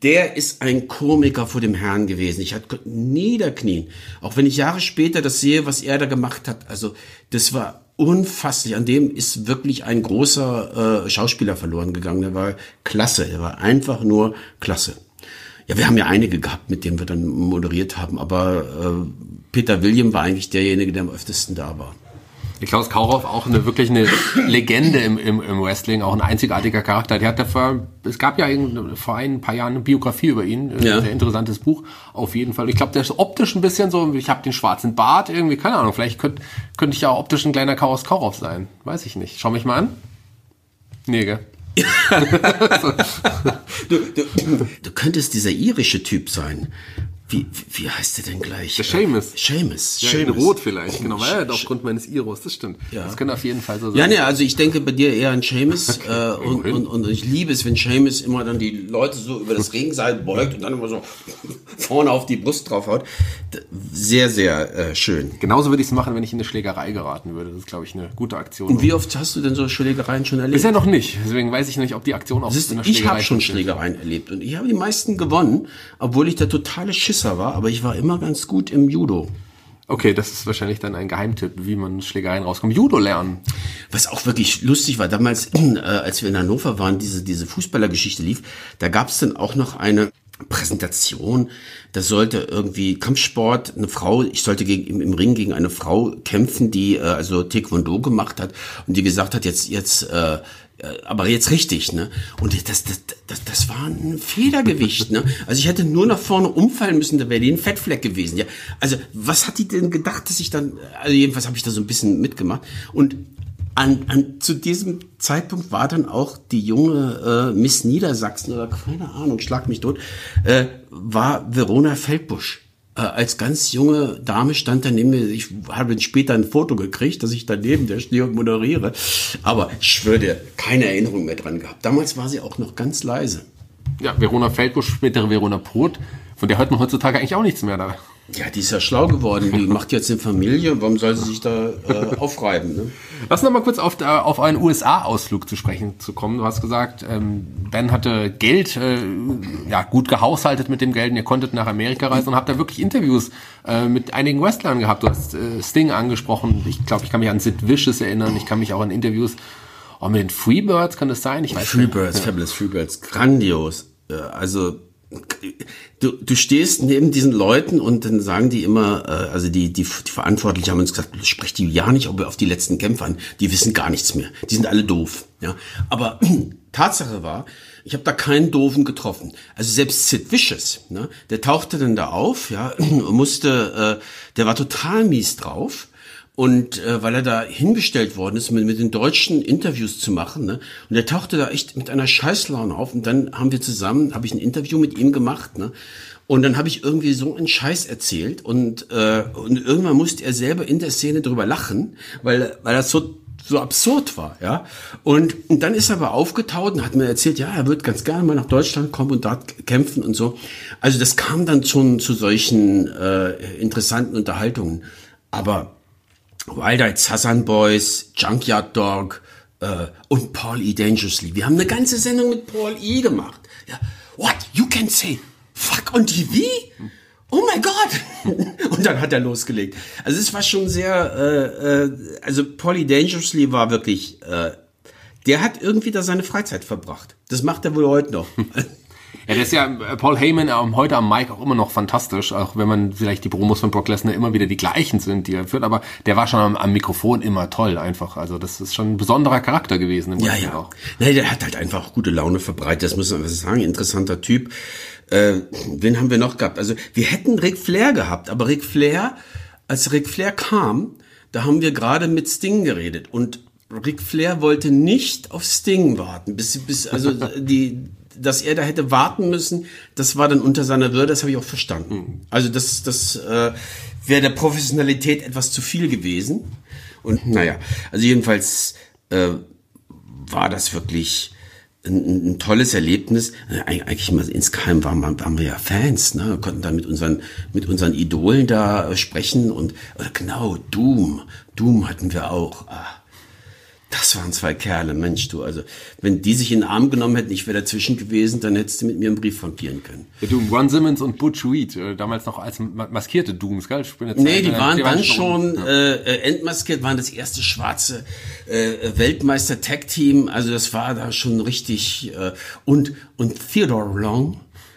der ist ein Komiker vor dem Herrn gewesen. Ich hatte niederknien. Auch wenn ich Jahre später das sehe, was er da gemacht hat. Also das war unfasslich. An dem ist wirklich ein großer äh, Schauspieler verloren gegangen. Der war klasse. Der war einfach nur klasse. Ja, wir haben ja einige gehabt, mit denen wir dann moderiert haben. Aber äh, Peter William war eigentlich derjenige, der am öftesten da war. Klaus Kaurow, auch eine wirklich eine Legende im, im, im Wrestling, auch ein einzigartiger Charakter. Der hat dafür, es gab ja vor ein paar Jahren eine Biografie über ihn, ja. Ein sehr interessantes Buch, auf jeden Fall. Ich glaube, der ist optisch ein bisschen so, ich habe den schwarzen Bart irgendwie, keine Ahnung, vielleicht könnte könnte ich ja optisch ein kleiner Klaus Kaurow sein, weiß ich nicht. Schau mich mal an. Nee, gell? du, du, du könntest dieser irische Typ sein. Wie, wie heißt der denn gleich? Der Seamus. Seamus. Ja, in Rot vielleicht, genau, weil er aufgrund meines Iros, das stimmt. Ja. Das könnte auf jeden Fall so sein. Ja, ne, also ich denke bei dir eher an Seamus okay. äh, und, und, und ich liebe es, wenn Seamus immer dann die Leute so über das Ringseil beugt und dann immer so vorne auf die Brust draufhaut. Sehr, sehr äh, schön. Genauso würde ich es machen, wenn ich in eine Schlägerei geraten würde. Das ist, glaube ich, eine gute Aktion. Und wie oft hast du denn so Schlägereien schon erlebt? Bisher noch nicht, deswegen weiß ich nicht, ob die Aktion auch ist, in der Schlägerei Schlägerei Ich habe schon Schlägereien erlebt und ich habe die meisten gewonnen, obwohl ich der totale Schisser war, aber ich war immer ganz gut im Judo. Okay, das ist wahrscheinlich dann ein Geheimtipp, wie man Schlägereien rauskommt. Judo lernen. Was auch wirklich lustig war, damals, äh, als wir in Hannover waren, diese, diese Fußballergeschichte lief, da gab es dann auch noch eine Präsentation, da sollte irgendwie Kampfsport, eine Frau, ich sollte gegen, im, im Ring gegen eine Frau kämpfen, die äh, also Taekwondo gemacht hat und die gesagt hat, jetzt, jetzt, äh, aber jetzt richtig, ne? Und das, das, das, das war ein Federgewicht, ne? Also ich hätte nur nach vorne umfallen müssen, da wäre die ein Fettfleck gewesen, ja? Also was hat die denn gedacht, dass ich dann, also jedenfalls habe ich da so ein bisschen mitgemacht und An, an, zu diesem Zeitpunkt war dann auch die junge äh, Miss Niedersachsen oder keine Ahnung, schlag mich tot, äh, war Verona Feldbusch. Äh, als ganz junge Dame stand daneben mir, ich habe später ein Foto gekriegt, dass ich daneben der stehe und moderiere. Aber ich schwöre dir, keine Erinnerung mehr dran gehabt. Damals war sie auch noch ganz leise. Ja, Verona Feldbusch, spätere Verona Poth, von der hört man heutzutage eigentlich auch nichts mehr da. Ja, die ist ja schlau geworden. Die macht jetzt eine Familie. Warum soll sie sich da äh, aufreiben? Ne? Lass noch mal kurz auf, äh, auf einen U S A-Ausflug zu sprechen zu kommen. Du hast gesagt, ähm, Ben hatte Geld, äh, ja gut gehaushaltet mit dem Geld und ihr konntet nach Amerika reisen und habt da wirklich Interviews äh, mit einigen Wrestlern gehabt. Du hast äh, Sting angesprochen. Ich glaube, ich kann mich an Sid Vicious erinnern. Ich kann mich auch an Interviews oh, mit den Freebirds, kann das sein? Ich weiß Freebirds, nicht. Fabulous Freebirds, grandios. Äh, also Du, du stehst neben diesen Leuten und dann sagen die immer, äh, also die, die, die Verantwortlichen haben uns gesagt, sprecht die ja nicht auf die letzten Kämpfer an, die wissen gar nichts mehr, die sind alle doof. Ja, aber Tatsache war, ich habe da keinen Doofen getroffen. Also selbst Sid Vicious, ne, der tauchte dann da auf, ja, musste, äh, der war total mies drauf. Und äh, weil er da hingestellt worden ist, mit, mit den Deutschen Interviews zu machen, ne? Und er tauchte da echt mit einer Scheißlaune auf. Und dann haben wir zusammen, habe ich ein Interview mit ihm gemacht, ne? Und dann habe ich irgendwie so einen Scheiß erzählt. Und äh, und irgendwann musste er selber in der Szene drüber lachen, weil weil das so so absurd war, ja. Und, und dann ist er aber aufgetaut und hat mir erzählt, ja, er wird ganz gerne mal nach Deutschland kommen und dort kämpfen und so. Also das kam dann schon zu solchen äh, interessanten Unterhaltungen. Aber Wild Eyed Hassan Boys, Junkyard Dog äh, und Paul E. Dangerously. Wir haben eine ganze Sendung mit Paul E. gemacht. Ja. What? You can say fuck on T V? Oh mein Gott! Und dann hat er losgelegt. Also es war schon sehr, äh, äh, also Paul E. Dangerously war wirklich, äh, der hat irgendwie da seine Freizeit verbracht. Das macht er wohl heute noch. Ja, der ist ja, Paul Heyman ähm, heute am Mic auch immer noch fantastisch, auch wenn man vielleicht die Promos von Brock Lesnar immer wieder die gleichen sind, die er führt, aber der war schon am, am Mikrofon immer toll einfach, also das ist schon ein besonderer Charakter gewesen. Im ja, ja. Auch. Nee, der hat halt einfach gute Laune verbreitet, das muss man sagen, interessanter Typ. Äh, wen haben wir noch gehabt? Also wir hätten Ric Flair gehabt, aber Ric Flair, als Ric Flair kam, da haben wir gerade mit Sting geredet und Ric Flair wollte nicht auf Sting warten, bis, bis also die dass er da hätte warten müssen, das war dann unter seiner Würde, das habe ich auch verstanden. Also das, das äh, wäre der Professionalität etwas zu viel gewesen. Und naja, also jedenfalls äh, war das wirklich ein, ein tolles Erlebnis. Eigentlich mal insgeheim waren, waren wir ja Fans, ne? Wir konnten da mit unseren, mit unseren Idolen da sprechen und äh, genau, Doom, Doom hatten wir auch. Ah, das das waren zwei Kerle, Mensch du, also wenn die sich in den Arm genommen hätten, ich wäre dazwischen gewesen, dann hättest du mit mir einen Brief frankieren können. Ja, du, Ron Simmons und Butch Reed, äh, damals noch als ma- maskierte Dooms, gell? Zeit, nee, die waren die dann waren schon ja. äh, entmaskiert, waren das erste schwarze äh, Weltmeister-Tag-Team, also das war da schon richtig, äh, und, und Theodore Long,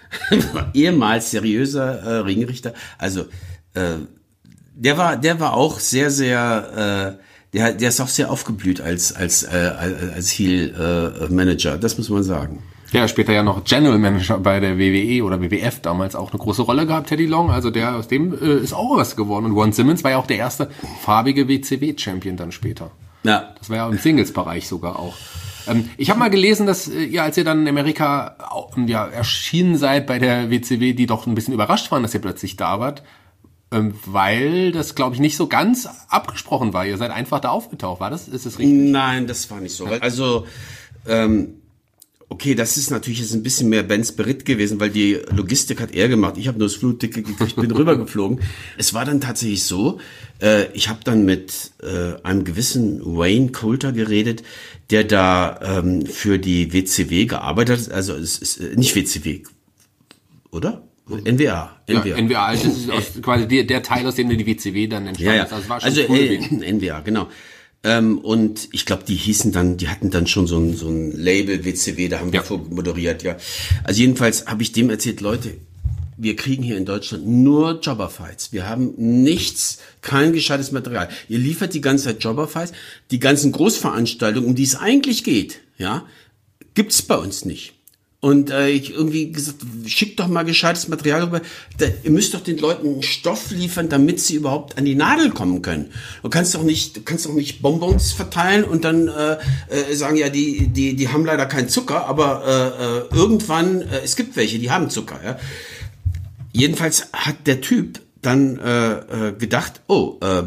ehemals seriöser äh, Ringrichter, also äh, der war, der war auch sehr, sehr, äh, der, der ist auch sehr aufgeblüht als als äh, als Heel äh, Manager, das muss man sagen. Ja, später ja noch General Manager bei der W W E oder W W F damals auch eine große Rolle gehabt, Teddy Long, also der aus dem äh, ist auch was geworden. Und Ron Simmons war ja auch der erste farbige W C W-Champion dann später. Ja. Das war ja im Singles-Bereich sogar auch. Ähm, ich habe mal gelesen, dass äh, ihr, als ihr dann in Amerika äh, ja, erschienen seid bei der W C W, die doch ein bisschen überrascht waren, dass ihr plötzlich da wart, ähm, weil das, glaube ich, nicht so ganz abgesprochen war. Ihr seid einfach da aufgetaucht, war das? Ist das richtig? Nein, das war nicht so. Also, ähm, okay, das ist natürlich jetzt ein bisschen mehr Ben Spirit gewesen, weil die Logistik hat er gemacht. Ich habe nur das Flugticket gekriegt, bin rübergeflogen. Es war dann tatsächlich so, äh, ich habe dann mit äh, einem gewissen Wayne Coulter geredet, der da ähm, für die W C W gearbeitet hat. Also es ist äh, nicht W C W, oder? N W A. N W A, ja, N W A, das ist aus, quasi der, der Teil, aus dem die W C W dann entstanden ja, ja. ist. Also, es war schon also cool äh, N W A, genau. Ähm, und ich glaube, die hießen dann, die hatten dann schon so ein, so ein Label W C W, da haben wir ja. moderiert, ja. Also jedenfalls habe ich dem erzählt, Leute, wir kriegen hier in Deutschland nur Jobberfights. Wir haben nichts, kein gescheites Material. Ihr liefert die ganze Zeit Jobberfights. Die ganzen Großveranstaltungen, um die es eigentlich geht, ja, gibt's bei uns nicht. Und äh, ich irgendwie gesagt, schickt doch mal gescheites Material rüber. Da, ihr müsst doch den Leuten einen Stoff liefern, damit sie überhaupt an die Nadel kommen können. Du kannst doch nicht, du kannst doch nicht Bonbons verteilen und dann äh, äh, sagen, ja, die, die, die haben leider keinen Zucker, aber äh, äh, irgendwann, äh, es gibt welche, die haben Zucker. Ja? Jedenfalls hat der Typ dann äh, äh, gedacht, oh, äh,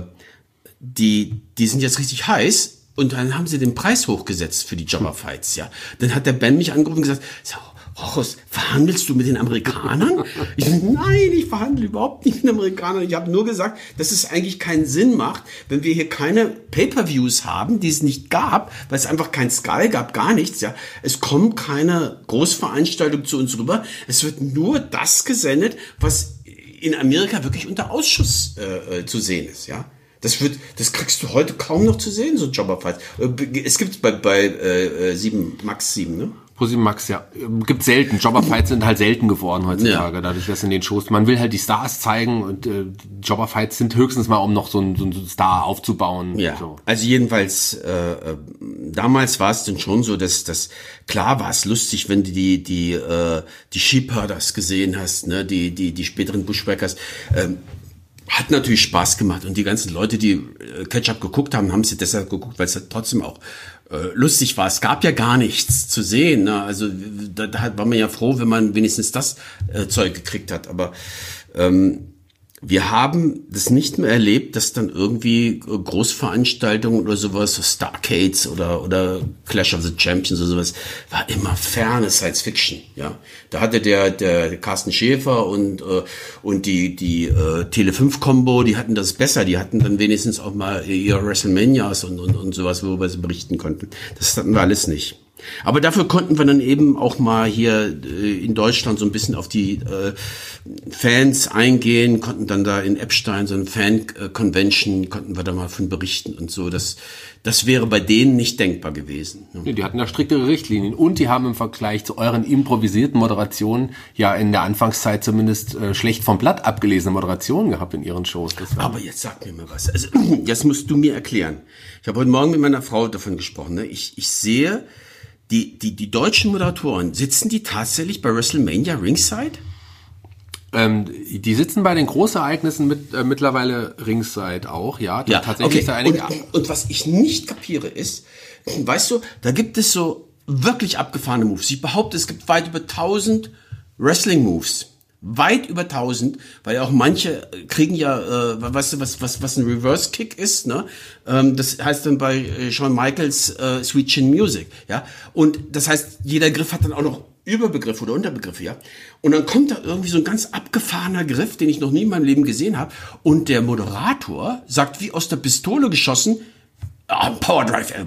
die, die sind jetzt richtig heiß. Und dann haben sie den Preis hochgesetzt für die Jobberfights, ja. Dann hat der Ben mich angerufen und gesagt, Rochus, verhandelst du mit den Amerikanern? Ich so, nein, ich verhandle überhaupt nicht mit den Amerikanern. Ich habe nur gesagt, dass es eigentlich keinen Sinn macht, wenn wir hier keine Pay-per-Views haben, die es nicht gab, weil es einfach kein Sky gab, gar nichts, ja. Es kommt keine Großveranstaltung zu uns rüber. Es wird nur das gesendet, was in Amerika wirklich unter Ausschuss äh, zu sehen ist, ja. Das wird, das kriegst du heute kaum noch zu sehen, so Jobberfights. Es gibt's bei, bei äh, sieben, Max sieben, ne? Pro sieben Max, ja. Gibt selten. Jobberfights sind halt selten geworden heutzutage, ja. Dadurch, dass in den Shows, man will halt die Stars zeigen und äh, Jobberfights sind höchstens mal, um noch so einen, so einen Star aufzubauen. Ja, so. Also jedenfalls, äh, damals war es dann schon so, dass, dass klar war es lustig, wenn du die, die, äh, die Sheepherders gesehen hast, ne, die, die, die späteren Bushwhackers, ähm, hat natürlich Spaß gemacht und die ganzen Leute, die äh, Catch-Up geguckt haben, haben sie deshalb geguckt, weil es halt trotzdem auch äh, lustig war. Es gab ja gar nichts zu sehen, ne? Also da, da war man ja froh, wenn man wenigstens das äh, Zeug gekriegt hat. Aber ähm, wir haben das nicht mehr erlebt, dass dann irgendwie Großveranstaltungen oder sowas, so Starcades oder oder Clash of the Champions oder sowas, war immer ferne Science Fiction, ja. Da hatte der der Carsten Schäfer und äh, und die die äh, Tele fünf Combo, die hatten das besser, die hatten dann wenigstens auch mal ihre WrestleManias und und und sowas, worüber sie berichten konnten. Das hatten wir alles nicht. Aber dafür konnten wir dann eben auch mal hier äh, in Deutschland so ein bisschen auf die äh, Fans eingehen, konnten dann da in Epstein so eine Fan-Convention, konnten wir da mal von berichten und so. Das, das wäre bei denen nicht denkbar gewesen. Ja, die hatten da striktere Richtlinien und die haben im Vergleich zu euren improvisierten Moderationen ja in der Anfangszeit zumindest äh, schlecht vom Blatt abgelesene Moderationen gehabt in ihren Shows. Das war Aber jetzt sag mir mal was. Also, jetzt musst du mir erklären. Ich habe heute Morgen mit meiner Frau davon gesprochen. Ne? Ich, ich sehe... Die, die, die deutschen Moderatoren, sitzen die tatsächlich bei WrestleMania ringside? Ähm, die sitzen bei den Großereignissen mit, äh, mittlerweile ringside auch, ja. Ja, tatsächlich okay. Ist da einige und, und was ich nicht kapiere ist, weißt du, da gibt es so wirklich abgefahrene Moves. Ich behaupte, es gibt weit über tausend Wrestling-Moves. Weit über tausend, weil ja auch manche kriegen ja, äh, weißt du, was was was ein Reverse Kick ist, ne? Ähm, das heißt dann bei äh, Shawn Michaels äh, Sweet Chin Music, ja. Und das heißt, jeder Griff hat dann auch noch Überbegriffe oder Unterbegriffe, ja. Und dann kommt da irgendwie so ein ganz abgefahrener Griff, den ich noch nie in meinem Leben gesehen habe. Und der Moderator sagt wie aus der Pistole geschossen, ah, Power Drive Elbow,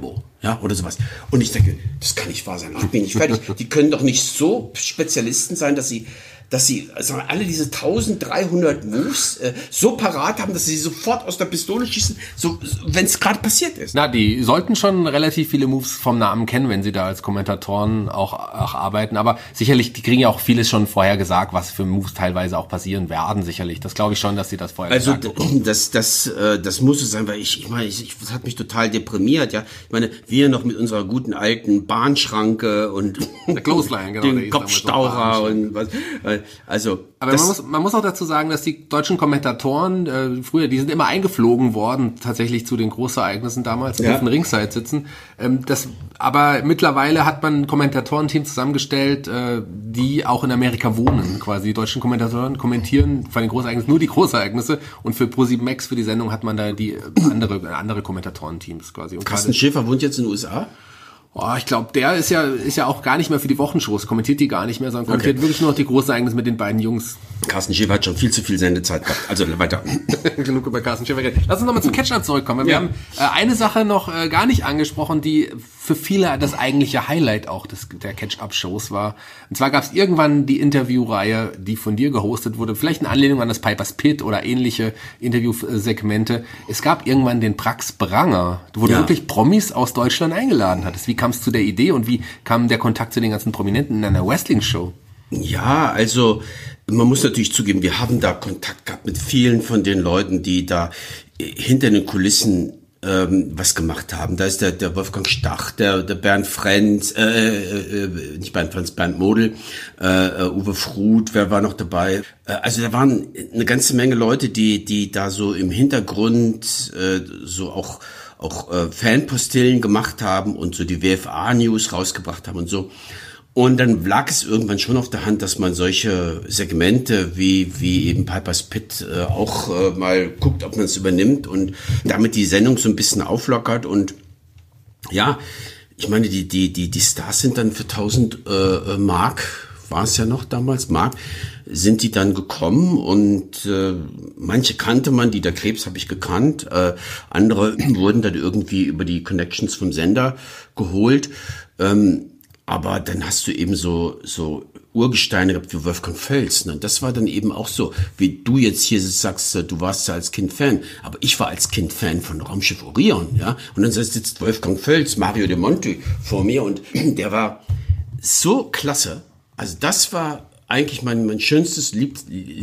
ja, oder sowas. Und ich denke, das kann nicht wahr sein, ich bin nicht fertig. Die können doch nicht so Spezialisten sein, dass sie dass sie also alle diese dreizehnhundert Moves äh, so parat haben, dass sie sofort aus der Pistole schießen, so, wenn es gerade passiert ist. Na, die sollten schon relativ viele Moves vom Namen kennen, wenn sie da als Kommentatoren auch, auch arbeiten. Aber sicherlich, die kriegen ja auch vieles schon vorher gesagt, was für Moves teilweise auch passieren werden, sicherlich. Das glaube ich schon, dass sie das vorher also gesagt haben. Also das, das, äh, das muss es sein, weil ich, ich meine, ich, ich, das hat mich total deprimiert, ja. Ich meine, wir noch mit unserer guten alten Bahnschranke und der Clothesline, genau, den Kopfstaucher und was. Äh, Also, aber man muss, man muss auch dazu sagen, dass die deutschen Kommentatoren äh, früher, die sind immer eingeflogen worden, tatsächlich zu den Großereignissen damals, die ja. auf den Ringside sitzen. Ähm, das, aber mittlerweile hat man ein Kommentatorenteam zusammengestellt, äh, die auch in Amerika wohnen. Quasi die deutschen Kommentatoren kommentieren von den Großereignissen nur die Großereignisse und für Pro sieben Max für die Sendung hat man da die andere andere Kommentatorenteams quasi. Und Carsten Schäfer wohnt jetzt in den U S A? Oh, ich glaube, der ist ja ist ja auch gar nicht mehr für die Wochenshows, kommentiert die gar nicht mehr, sondern kommentiert okay. wirklich nur noch die Großereignisse mit den beiden Jungs. Carsten Schäfer hat schon viel zu viel Sendezeit gehabt. Also weiter. Genug über Carsten Schäfer. Lass uns nochmal zum Catch-Up zurückkommen. Wir ja. haben äh, eine Sache noch äh, gar nicht angesprochen, die für viele das eigentliche Highlight auch des, der Catch-Up-Shows war. Und zwar gab es irgendwann die Interviewreihe, die von dir gehostet wurde, vielleicht in Anlehnung an das Piper's Pit oder ähnliche Interviewsegmente. Es gab irgendwann den Prax Branger, wo du ja. wirklich Promis aus Deutschland eingeladen hattest. Wie kam es zu der Idee und wie kam der Kontakt zu den ganzen Prominenten in einer Wrestling-Show? Ja, also man muss natürlich zugeben, wir haben da Kontakt gehabt mit vielen von den Leuten, die da hinter den Kulissen ähm, was gemacht haben. Da ist der, der Wolfgang Stach, der, der Bernd Frenz, äh, äh, nicht Bernd Frenz, Bernd Model, äh, Uwe Fruth, wer war noch dabei? Äh, also da waren eine ganze Menge Leute, die, die da so im Hintergrund äh, so auch auch äh, Fanpostillen gemacht haben und so die W F A-News rausgebracht haben und so. Und dann lag es irgendwann schon auf der Hand, dass man solche Segmente wie wie eben Piper's Pit äh, auch äh, mal guckt, ob man es übernimmt und damit die Sendung so ein bisschen auflockert. Und ja, ich meine, die die die die Stars sind dann für tausend äh, Mark, war es ja noch damals, Mark, sind die dann gekommen und äh, manche kannte man, die der Krebs habe ich gekannt, äh, andere wurden dann irgendwie über die Connections vom Sender geholt. Ähm, Aber dann hast du eben so so Urgesteine gehabt wie Wolfgang Völz. Ne? Das war dann eben auch so, wie du jetzt hier sagst, du warst ja als Kind Fan. Aber ich war als Kind Fan von Raumschiff Orion. Ja? Und dann sitzt Wolfgang Völz, Mario De Monti vor mir und der war so klasse. Also das war eigentlich mein, mein schönstes Lieb-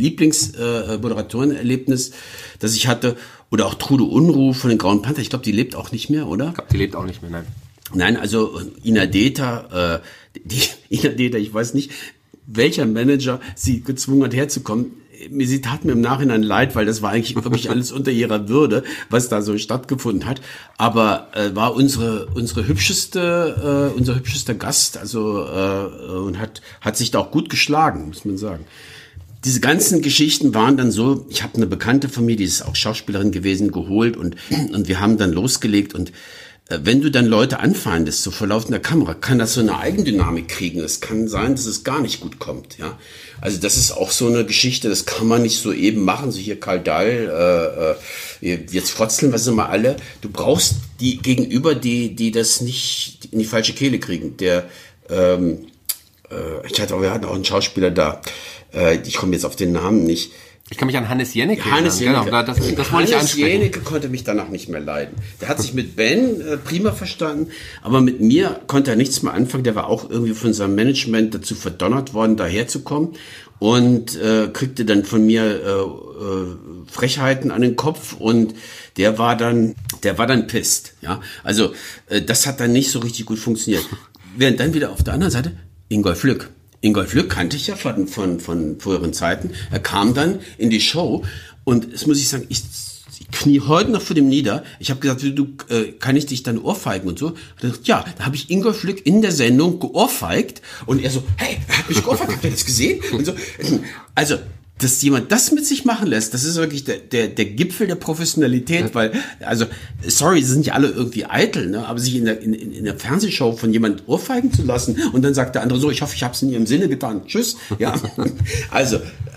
Lieblings-Moderatorenerlebnis, äh, das ich hatte. Oder auch Trude Unruh von den Grauen Panther. Ich glaube, die lebt auch nicht mehr, oder? Ich glaube, die lebt auch nicht mehr, nein. Nein, also Ina Deta, äh, die Ina Deta, ich weiß nicht, welcher Manager sie gezwungen hat herzukommen. Sie tat mir im Nachhinein leid, weil das war eigentlich wirklich alles unter ihrer Würde, was da so stattgefunden hat. Aber äh, war unsere unsere hübscheste, äh, unser hübschester Gast, also äh, und hat hat sich da auch gut geschlagen, muss man sagen. Diese ganzen Geschichten waren dann so, ich habe eine Bekannte von mir, die ist auch Schauspielerin gewesen, geholt und und wir haben dann losgelegt und wenn du dann Leute anfeindest, so vor laufender Kamera, kann das so eine Eigendynamik kriegen. Es kann sein, dass es gar nicht gut kommt, ja. Also das ist auch so eine Geschichte, das kann man nicht so eben machen, so hier Karl Dahl, äh, jetzt frotzeln wir sie mal alle. Du brauchst die Gegenüber, die die das nicht in die falsche Kehle kriegen. Der, ähm, äh, ich hatte auch, wir hatten auch einen Schauspieler da, äh, ich komme jetzt auf den Namen nicht. Ich kann mich an Hannes Jennecke Hannes erinnern. Jennecke. Genau, das, das wollte ich ansprechen. Hannes Jennecke konnte mich danach nicht mehr leiden. Der hat sich mit Ben äh, prima verstanden, aber mit mir konnte er nichts mehr anfangen. Der war auch irgendwie von seinem Management dazu verdonnert worden, daherzukommen und äh, kriegte dann von mir äh, äh, Frechheiten an den Kopf und der war dann, der war dann pisst. Ja, also äh, das hat dann nicht so richtig gut funktioniert. Während dann wieder auf der anderen Seite Ingolf Lück. Ingolf Lück kannte ich ja von, von, von früheren Zeiten. Er kam dann in die Show und das muss ich sagen, ich, ich knie heute noch vor dem nieder. Ich habe gesagt, du, äh, kann ich dich dann ohrfeigen und so? Und er sagt, ja, da habe ich Ingolf Lück in der Sendung geohrfeigt und er so, hey, er hat mich geohrfeigt, habt ihr das gesehen? Und so. Also, dass jemand das mit sich machen lässt, das ist wirklich der, der, der Gipfel der Professionalität, weil, also, sorry, sie sind ja alle irgendwie eitel, ne, aber sich in der, in, in der Fernsehshow von jemand ohrfeigen zu lassen und dann sagt der andere so, ich hoffe, ich habe es in ihrem Sinne getan, tschüss, ja, also,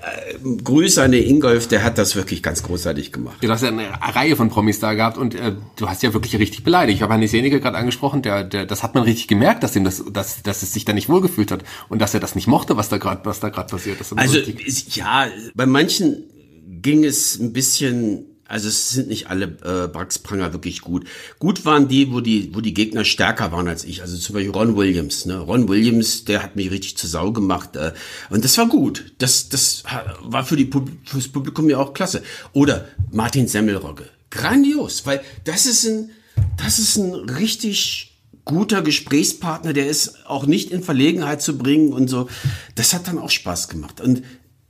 äh, Grüße an den Ingolf, der hat das wirklich ganz großartig gemacht. Du hast ja eine Reihe von Promis da gehabt und äh, du hast ja wirklich richtig beleidigt. Ich habe Hannes Senige gerade angesprochen, der, der, das hat man richtig gemerkt, dass ihm das, dass, dass es sich da nicht wohlgefühlt hat und dass er das nicht mochte, was da gerade, was da gerade passiert ist. Also ist, ja, bei manchen ging es ein bisschen. Also es sind nicht alle äh, Braxpranger wirklich gut. Gut waren die, wo die, wo die Gegner stärker waren als ich. Also zum Beispiel Ron Williams. Ne? Ron Williams, der hat mich richtig zur Sau gemacht. Äh, und das war gut. Das, das war für die fürs Publikum ja auch klasse. Oder Martin Semmelrogge. Grandios, weil das ist ein, das ist ein richtig guter Gesprächspartner. Der ist auch nicht in Verlegenheit zu bringen und so. Das hat dann auch Spaß gemacht. Und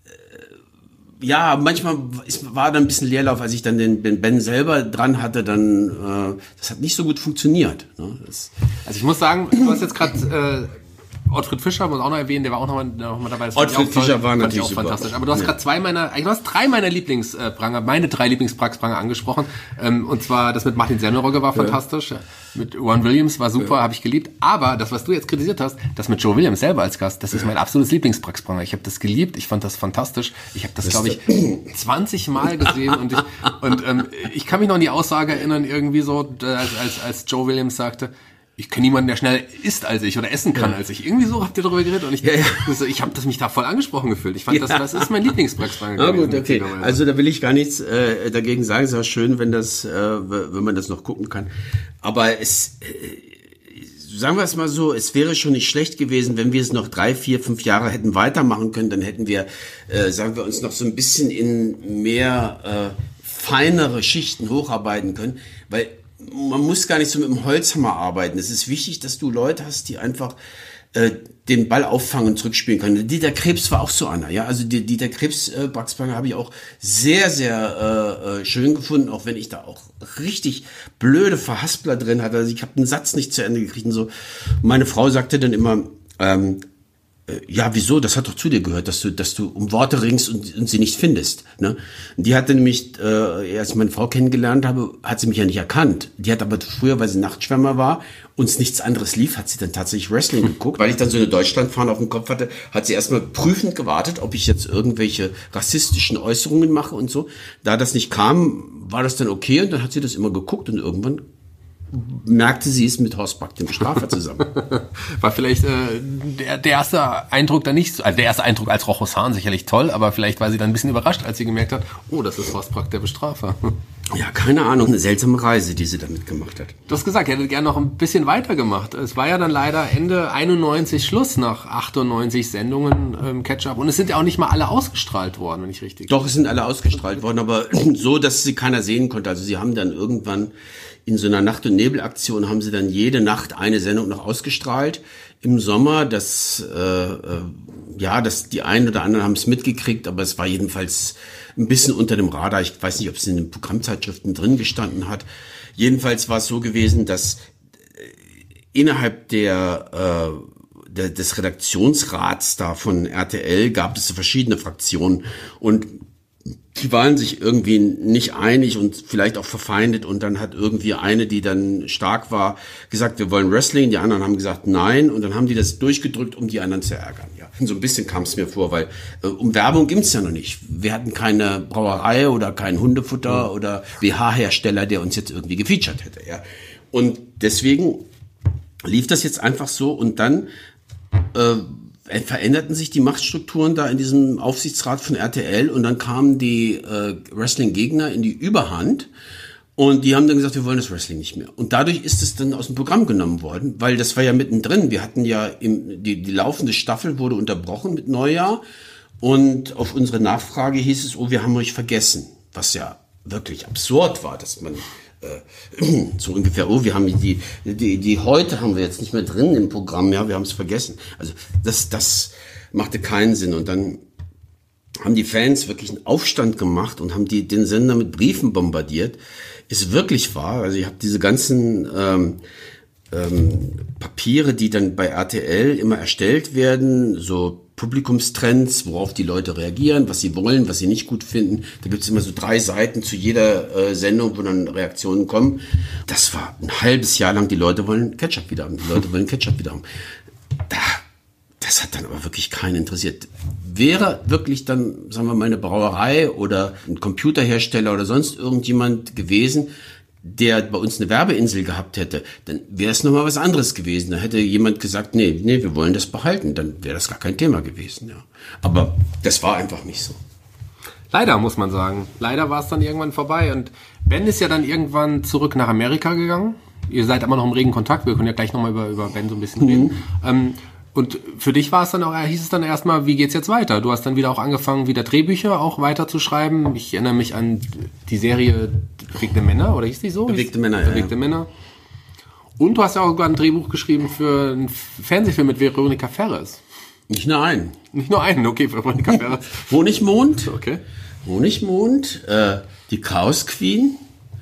ja, manchmal ist, war da ein bisschen Leerlauf, als ich dann den, den Ben selber dran hatte, dann, äh, das hat nicht so gut funktioniert. Ne? Das also ich muss sagen, du hast jetzt gerade äh, Ottfried Fischer, muss auch noch erwähnen, der war auch noch mal, noch mal dabei. Das Ottfried Fischer toll, war natürlich auch super. Fantastisch. Aber du hast ja. gerade zwei meiner, eigentlich du hast drei meiner Lieblingspranger, meine drei Lieblingspranger angesprochen. Ähm, und zwar das mit Martin Semmelrogge war ja. fantastisch, mit Ron Williams war super, ja. habe ich geliebt. Aber das, was du jetzt kritisiert hast, das mit Joe Williams selber als Gast, das ist mein absolutes Lieblingspranger. Ich habe das geliebt, ich fand das fantastisch. Ich habe das, das glaube ich, zwanzig Mal gesehen und ich und ähm, ich kann mich noch an die Aussage erinnern, irgendwie so, als, als, als Joe Williams sagte, ich kenne niemanden, der schneller isst als ich oder essen kann ja. als ich. Irgendwie so habt ihr darüber geredet und ich, ja, ja. ich habe das mich da voll angesprochen gefühlt. Ich fand, ja. das, das ist mein Lieblingspraxpranger. Na gut, okay. Also da will ich gar nichts äh, dagegen sagen. Es ist auch schön, wenn das, äh, wenn man das noch gucken kann. Aber es, äh, sagen wir es mal so, es wäre schon nicht schlecht gewesen, wenn wir es noch drei, vier, fünf Jahre hätten weitermachen können. Dann hätten wir, äh, sagen wir uns, noch so ein bisschen in mehr äh, feinere Schichten hocharbeiten können, weil man muss gar nicht so mit dem Holzhammer arbeiten. Es ist wichtig, dass du Leute hast, die einfach äh, den Ball auffangen und zurückspielen können. Dieter Krebs war auch so einer, ja. Also die, Dieter Krebs äh, Braxpranger habe ich auch sehr, sehr äh, schön gefunden, auch wenn ich da auch richtig blöde Verhaspler drin hatte. Also ich habe einen Satz nicht zu Ende gekriegt und so. Meine Frau sagte dann immer, ähm, ja, wieso? Das hat doch zu dir gehört, dass du, dass du um Worte ringst und, und sie nicht findest. Ne? Die hatte nämlich, äh, als ich meine Frau kennengelernt habe, hat sie mich ja nicht erkannt. Die hat aber früher, weil sie Nachtschwärmer war, uns nichts anderes lief, hat sie dann tatsächlich Wrestling geguckt. Weil ich dann so eine Deutschlandfahne auf dem Kopf hatte, hat sie erstmal prüfend gewartet, ob ich jetzt irgendwelche rassistischen Äußerungen mache und so. Da das nicht kam, war das dann okay und dann hat sie das immer geguckt und irgendwann merkte sie es mit Horst Back, dem Bestrafer, zusammen. War vielleicht äh, der, der erste Eindruck dann nicht so, also der erste Eindruck als Rochus Hahn sicherlich toll, aber vielleicht war sie dann ein bisschen überrascht, als sie gemerkt hat, oh, das ist Horst Back, der Bestrafer. Ja, keine Ahnung, eine seltsame Reise, die sie damit gemacht hat. Du hast gesagt, ihr hättet gerne noch ein bisschen weitergemacht. Es war ja dann leider Ende einundneunzig Schluss nach achtundneunzig Sendungen ähm, Catch-up und es sind ja auch nicht mal alle ausgestrahlt worden, wenn ich richtig... Doch, es sind alle ausgestrahlt worden, aber so, dass sie keiner sehen konnte. Also sie haben dann irgendwann in so einer Nacht- und Nebel-Aktion haben sie dann jede Nacht eine Sendung noch ausgestrahlt. Im Sommer, das, äh, äh, ja, das, die einen oder anderen haben es mitgekriegt, aber es war jedenfalls ein bisschen unter dem Radar. Ich weiß nicht, ob es in den Programmzeitschriften drin gestanden hat. Jedenfalls war es so gewesen, dass äh, innerhalb der, äh, der, des Redaktionsrats da von R T L gab es verschiedene Fraktionen und die waren sich irgendwie nicht einig und vielleicht auch verfeindet und dann hat irgendwie eine, die dann stark war, gesagt, wir wollen Wrestling, die anderen haben gesagt nein und dann haben die das durchgedrückt, um die anderen zu ärgern. Ja, und so ein bisschen kam es mir vor, weil äh, um Werbung ging's ja noch nicht. Wir hatten keine Brauerei oder kein Hundefutter mhm. oder W H-Hersteller, der uns jetzt irgendwie gefeatured hätte. Ja, und deswegen lief das jetzt einfach so und dann äh, veränderten sich die Machtstrukturen da in diesem Aufsichtsrat von R T L und dann kamen die äh, Wrestling-Gegner in die Überhand und die haben dann gesagt, wir wollen das Wrestling nicht mehr. Und dadurch ist es dann aus dem Programm genommen worden, weil das war ja mittendrin. Wir hatten ja, im, die, die laufende Staffel wurde unterbrochen mit Neujahr und auf unsere Nachfrage hieß es, oh, wir haben euch vergessen, was ja wirklich absurd war, dass man so ungefähr, oh, wir haben die, die, die heute haben wir jetzt nicht mehr drin im Programm, ja, wir haben es vergessen. Also das, das machte keinen Sinn. Und dann haben die Fans wirklich einen Aufstand gemacht und haben die, den Sender mit Briefen bombardiert. Ist wirklich wahr. Also ich habe diese ganzen ähm, ähm, Papiere, die dann bei R T L immer erstellt werden, so Publikumstrends, worauf die Leute reagieren, was sie wollen, was sie nicht gut finden. Da gibt's immer so drei Seiten zu jeder äh, Sendung, wo dann Reaktionen kommen. Das war ein halbes Jahr lang, die Leute wollen Ketchup wieder haben. Die Leute wollen Ketchup wieder haben. Da, das das hat dann aber wirklich keinen interessiert. Wäre wirklich dann, sagen wir mal, eine Brauerei oder ein Computerhersteller oder sonst irgendjemand gewesen, der bei uns eine Werbeinsel gehabt hätte, dann wäre es nochmal was anderes gewesen. Da hätte jemand gesagt, nee, nee, wir wollen das behalten. Dann wäre das gar kein Thema gewesen. Ja. Aber das war einfach nicht so. Leider, muss man sagen. Leider war es dann irgendwann vorbei. Und Ben ist ja dann irgendwann zurück nach Amerika gegangen. Ihr seid immer noch im regen Kontakt. Wir können ja gleich nochmal über, über Ben so ein bisschen reden. Mhm. Ähm, Und für dich war es dann auch, hieß es dann erstmal, wie geht's jetzt weiter? Du hast dann wieder auch angefangen, wieder Drehbücher auch weiter zu schreiben. Ich erinnere mich an die Serie Bewegte Männer, oder hieß die so? Bewegte Männer, ja. Bewegte Männer. Und du hast ja auch sogar ein Drehbuch geschrieben für einen Fernsehfilm mit Veronika Ferres. Nicht nur einen. Nicht nur einen, okay, Veronika Ferres. Honigmond. Okay. Honigmond, äh, die Chaos Queen.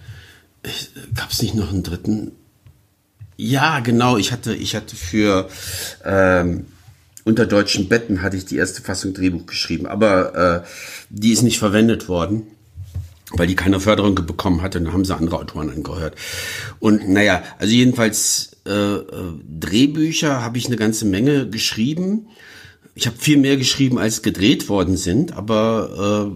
Gab es nicht noch einen dritten? Ja, genau. Ich hatte, ich hatte für ähm, Unter deutschen Betten hatte ich die erste Fassung Drehbuch geschrieben, aber äh, die ist nicht verwendet worden, weil die keine Förderung bekommen hatte. Dann haben sie andere Autoren angehört. Und naja, also jedenfalls äh, äh, Drehbücher habe ich eine ganze Menge geschrieben. Ich habe viel mehr geschrieben, als gedreht worden sind, aber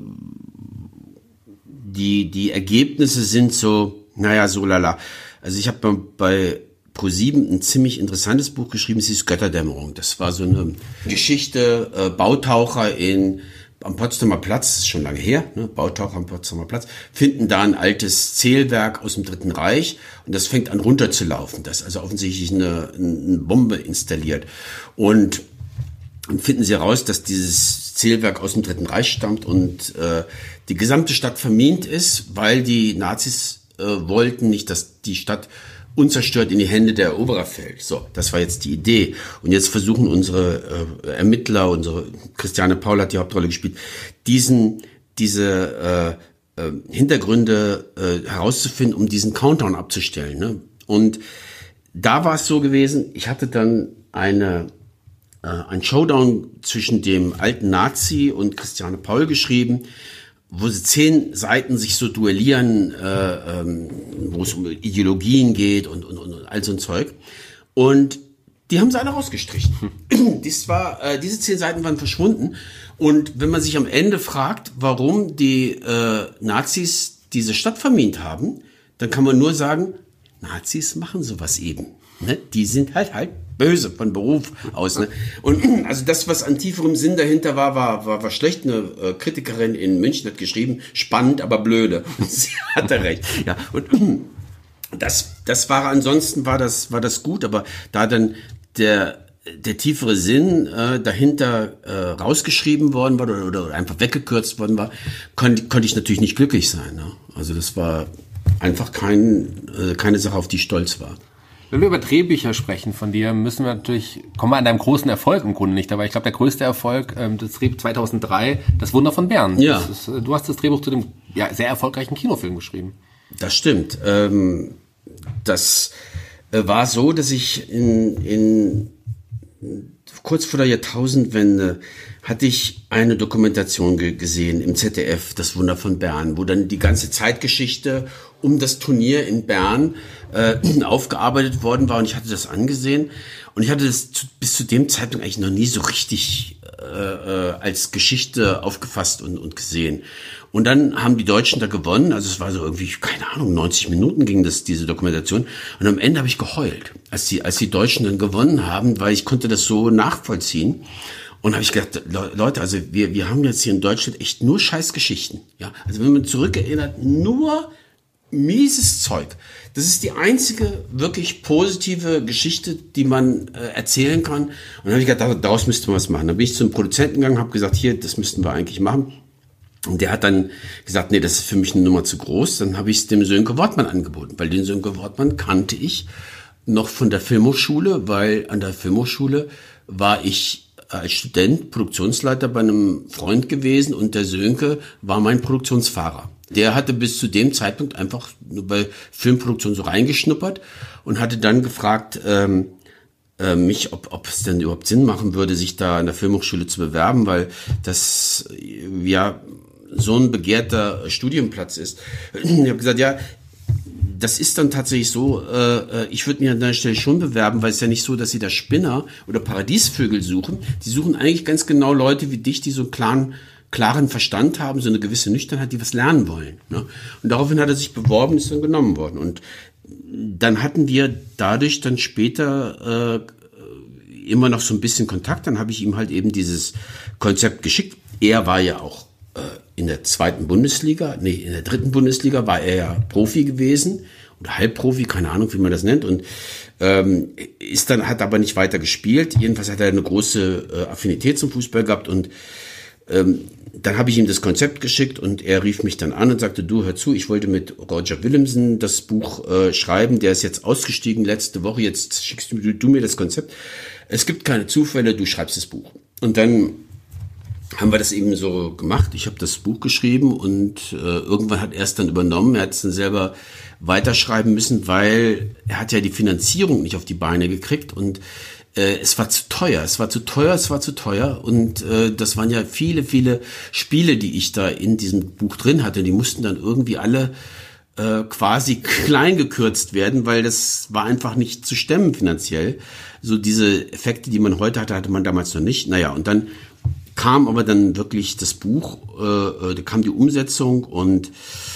äh, die die Ergebnisse sind so, naja, so lala. Also ich habe bei ProSieben ein ziemlich interessantes Buch geschrieben, es hieß Götterdämmerung. Das war so eine Geschichte, äh, Bautaucher in am Potsdamer Platz, ist schon lange her, ne? Bautaucher am Potsdamer Platz, finden da ein altes Zählwerk aus dem Dritten Reich und das fängt an runterzulaufen. Das ist also offensichtlich eine, eine Bombe installiert. Und, und finden sie heraus, dass dieses Zählwerk aus dem Dritten Reich stammt und äh, die gesamte Stadt vermint ist, weil die Nazis äh, wollten nicht, dass die Stadt unzerstört in die Hände der Eroberer fällt. So, das war jetzt die Idee. Und jetzt versuchen unsere äh, Ermittler, unsere Christiane Paul hat die Hauptrolle gespielt, diesen, diese äh, äh, Hintergründe äh, herauszufinden, um diesen Countdown abzustellen. Ne? Und da war es so gewesen, ich hatte dann eine äh, ein Showdown zwischen dem alten Nazi und Christiane Paul geschrieben, wo sie zehn Seiten sich so duellieren, äh, ähm, wo es um Ideologien geht und, und, und all so ein Zeug. Und die haben sie alle rausgestrichen. Dies war, äh, diese zehn Seiten waren verschwunden. Und wenn man sich am Ende fragt, warum die äh, Nazis diese Stadt vermint haben, dann kann man nur sagen, Nazis machen sowas eben. Ne? Die sind halt halt böse von Beruf aus. Ne? Und also das, was an tieferem Sinn dahinter war, war, war, war schlecht. Eine äh, Kritikerin in München hat geschrieben, spannend, aber blöde. Sie hatte recht. Ja, und das, das war ansonsten war das, war das gut, aber da dann der der tiefere Sinn äh, dahinter äh, rausgeschrieben worden war oder, oder einfach weggekürzt worden war, kon, konnte ich natürlich nicht glücklich sein. Ne? Also das war einfach kein, äh, keine Sache, auf die ich stolz war. Wenn wir über Drehbücher sprechen von dir, müssen wir natürlich, kommen wir an deinem großen Erfolg im Grunde nicht, aber ich glaube, der größte Erfolg, ähm, das Drehbuch zweitausenddrei, Das Wunder von Bern. Ja. Das ist, du hast das Drehbuch zu dem ja, sehr erfolgreichen Kinofilm geschrieben. Das stimmt. Ähm, das äh, war so, dass ich in, in kurz vor der Jahrtausendwende hatte ich eine Dokumentation ge- gesehen im Z D F, Das Wunder von Bern, wo dann die ganze Zeitgeschichte um das Turnier in Bern äh, aufgearbeitet worden war und ich hatte das angesehen und ich hatte das zu, bis zu dem Zeitpunkt eigentlich noch nie so richtig äh, äh, als Geschichte aufgefasst und, und gesehen. Und dann haben die Deutschen da gewonnen, also es war so irgendwie, keine Ahnung, neunzig Minuten ging das, diese Dokumentation. Und am Ende habe ich geheult, als die, als die Deutschen dann gewonnen haben, weil ich konnte das so nachvollziehen. Und habe ich gedacht, Leute, also wir, wir haben jetzt hier in Deutschland echt nur Scheißgeschichten. Ja, also wenn man zurückerinnert, nur mieses Zeug. Das ist die einzige wirklich positive Geschichte, die man äh, erzählen kann. Und dann habe ich gedacht, daraus müsste man was machen. Dann bin ich zum Produzenten gegangen, habe gesagt, hier, das müssten wir eigentlich machen. Und der hat dann gesagt, nee, das ist für mich eine Nummer zu groß. Dann habe ich es dem Sönke Wortmann angeboten, weil den Sönke Wortmann kannte ich noch von der Filmhochschule, weil an der Filmhochschule war ich als Student Produktionsleiter bei einem Freund gewesen und der Sönke war mein Produktionsfahrer. Der hatte bis zu dem Zeitpunkt einfach nur bei Filmproduktion so reingeschnuppert und hatte dann gefragt ähm, äh, mich, ob, ob es denn überhaupt Sinn machen würde, sich da an der Filmhochschule zu bewerben, weil das ja so ein begehrter Studienplatz ist. Ich habe gesagt, ja, das ist dann tatsächlich so, äh, ich würde mich an der Stelle schon bewerben, weil es ist ja nicht so, dass sie da Spinner oder Paradiesvögel suchen. Die suchen eigentlich ganz genau Leute wie dich, die so einen klaren, klaren Verstand haben, so eine gewisse Nüchternheit, die was lernen wollen. Ne? Und daraufhin hat er sich beworben, ist dann genommen worden. Und dann hatten wir dadurch dann später äh, immer noch so ein bisschen Kontakt. Dann habe ich ihm halt eben dieses Konzept geschickt. Er war ja auch äh, in der zweiten Bundesliga, nee, in der dritten Bundesliga war er ja Profi gewesen oder Halbprofi, keine Ahnung, wie man das nennt. Und ähm, ist dann, hat aber nicht weiter gespielt. Jedenfalls hat er eine große äh, Affinität zum Fußball gehabt. Und ähm, dann habe ich ihm das Konzept geschickt und er rief mich dann an und sagte, du, hör zu, ich wollte mit Roger Willemsen das Buch äh, schreiben, der ist jetzt ausgestiegen letzte Woche, jetzt schickst du, du mir das Konzept. Es gibt keine Zufälle, du schreibst das Buch. Und dann haben wir das eben so gemacht. Ich habe das Buch geschrieben und äh, irgendwann hat er es dann übernommen. Er hat es dann selber weiterschreiben müssen, weil er hat ja die Finanzierung nicht auf die Beine gekriegt und äh, es war zu teuer. Es war zu teuer, es war zu teuer und äh, das waren ja viele, viele Spiele, die ich da in diesem Buch drin hatte. Die mussten dann irgendwie alle äh, quasi klein gekürzt werden, weil das war einfach nicht zu stemmen finanziell. So diese Effekte, die man heute hatte, hatte man damals noch nicht. Naja, und dann kam aber dann wirklich das Buch, äh, da kam die Umsetzung und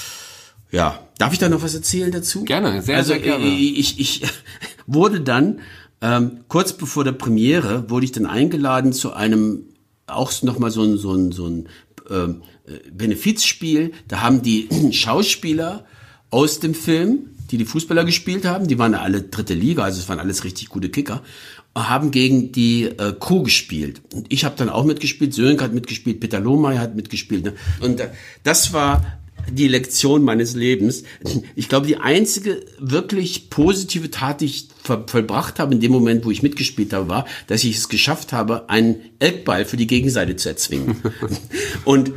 ja, darf ich da noch was erzählen dazu? Gerne, sehr, also, sehr gerne. Ich, ich wurde dann, ähm, kurz bevor der Premiere, wurde ich dann eingeladen zu einem, auch nochmal so ein, so ein, so ein ähm, Benefizspiel. Da haben die Schauspieler aus dem Film, die die Fußballer gespielt haben, die waren alle dritte Liga, also es waren alles richtig gute Kicker, haben gegen die äh, Crew gespielt. Und ich habe dann auch mitgespielt, Sönke hat mitgespielt, Peter Lohmeier hat mitgespielt. Ne? Und äh, das war die Lektion meines Lebens. Ich glaube, die einzige wirklich positive Tat, die ich ver- vollbracht habe in dem Moment, wo ich mitgespielt habe, war, dass ich es geschafft habe, einen Eckball für die Gegenseite zu erzwingen. Und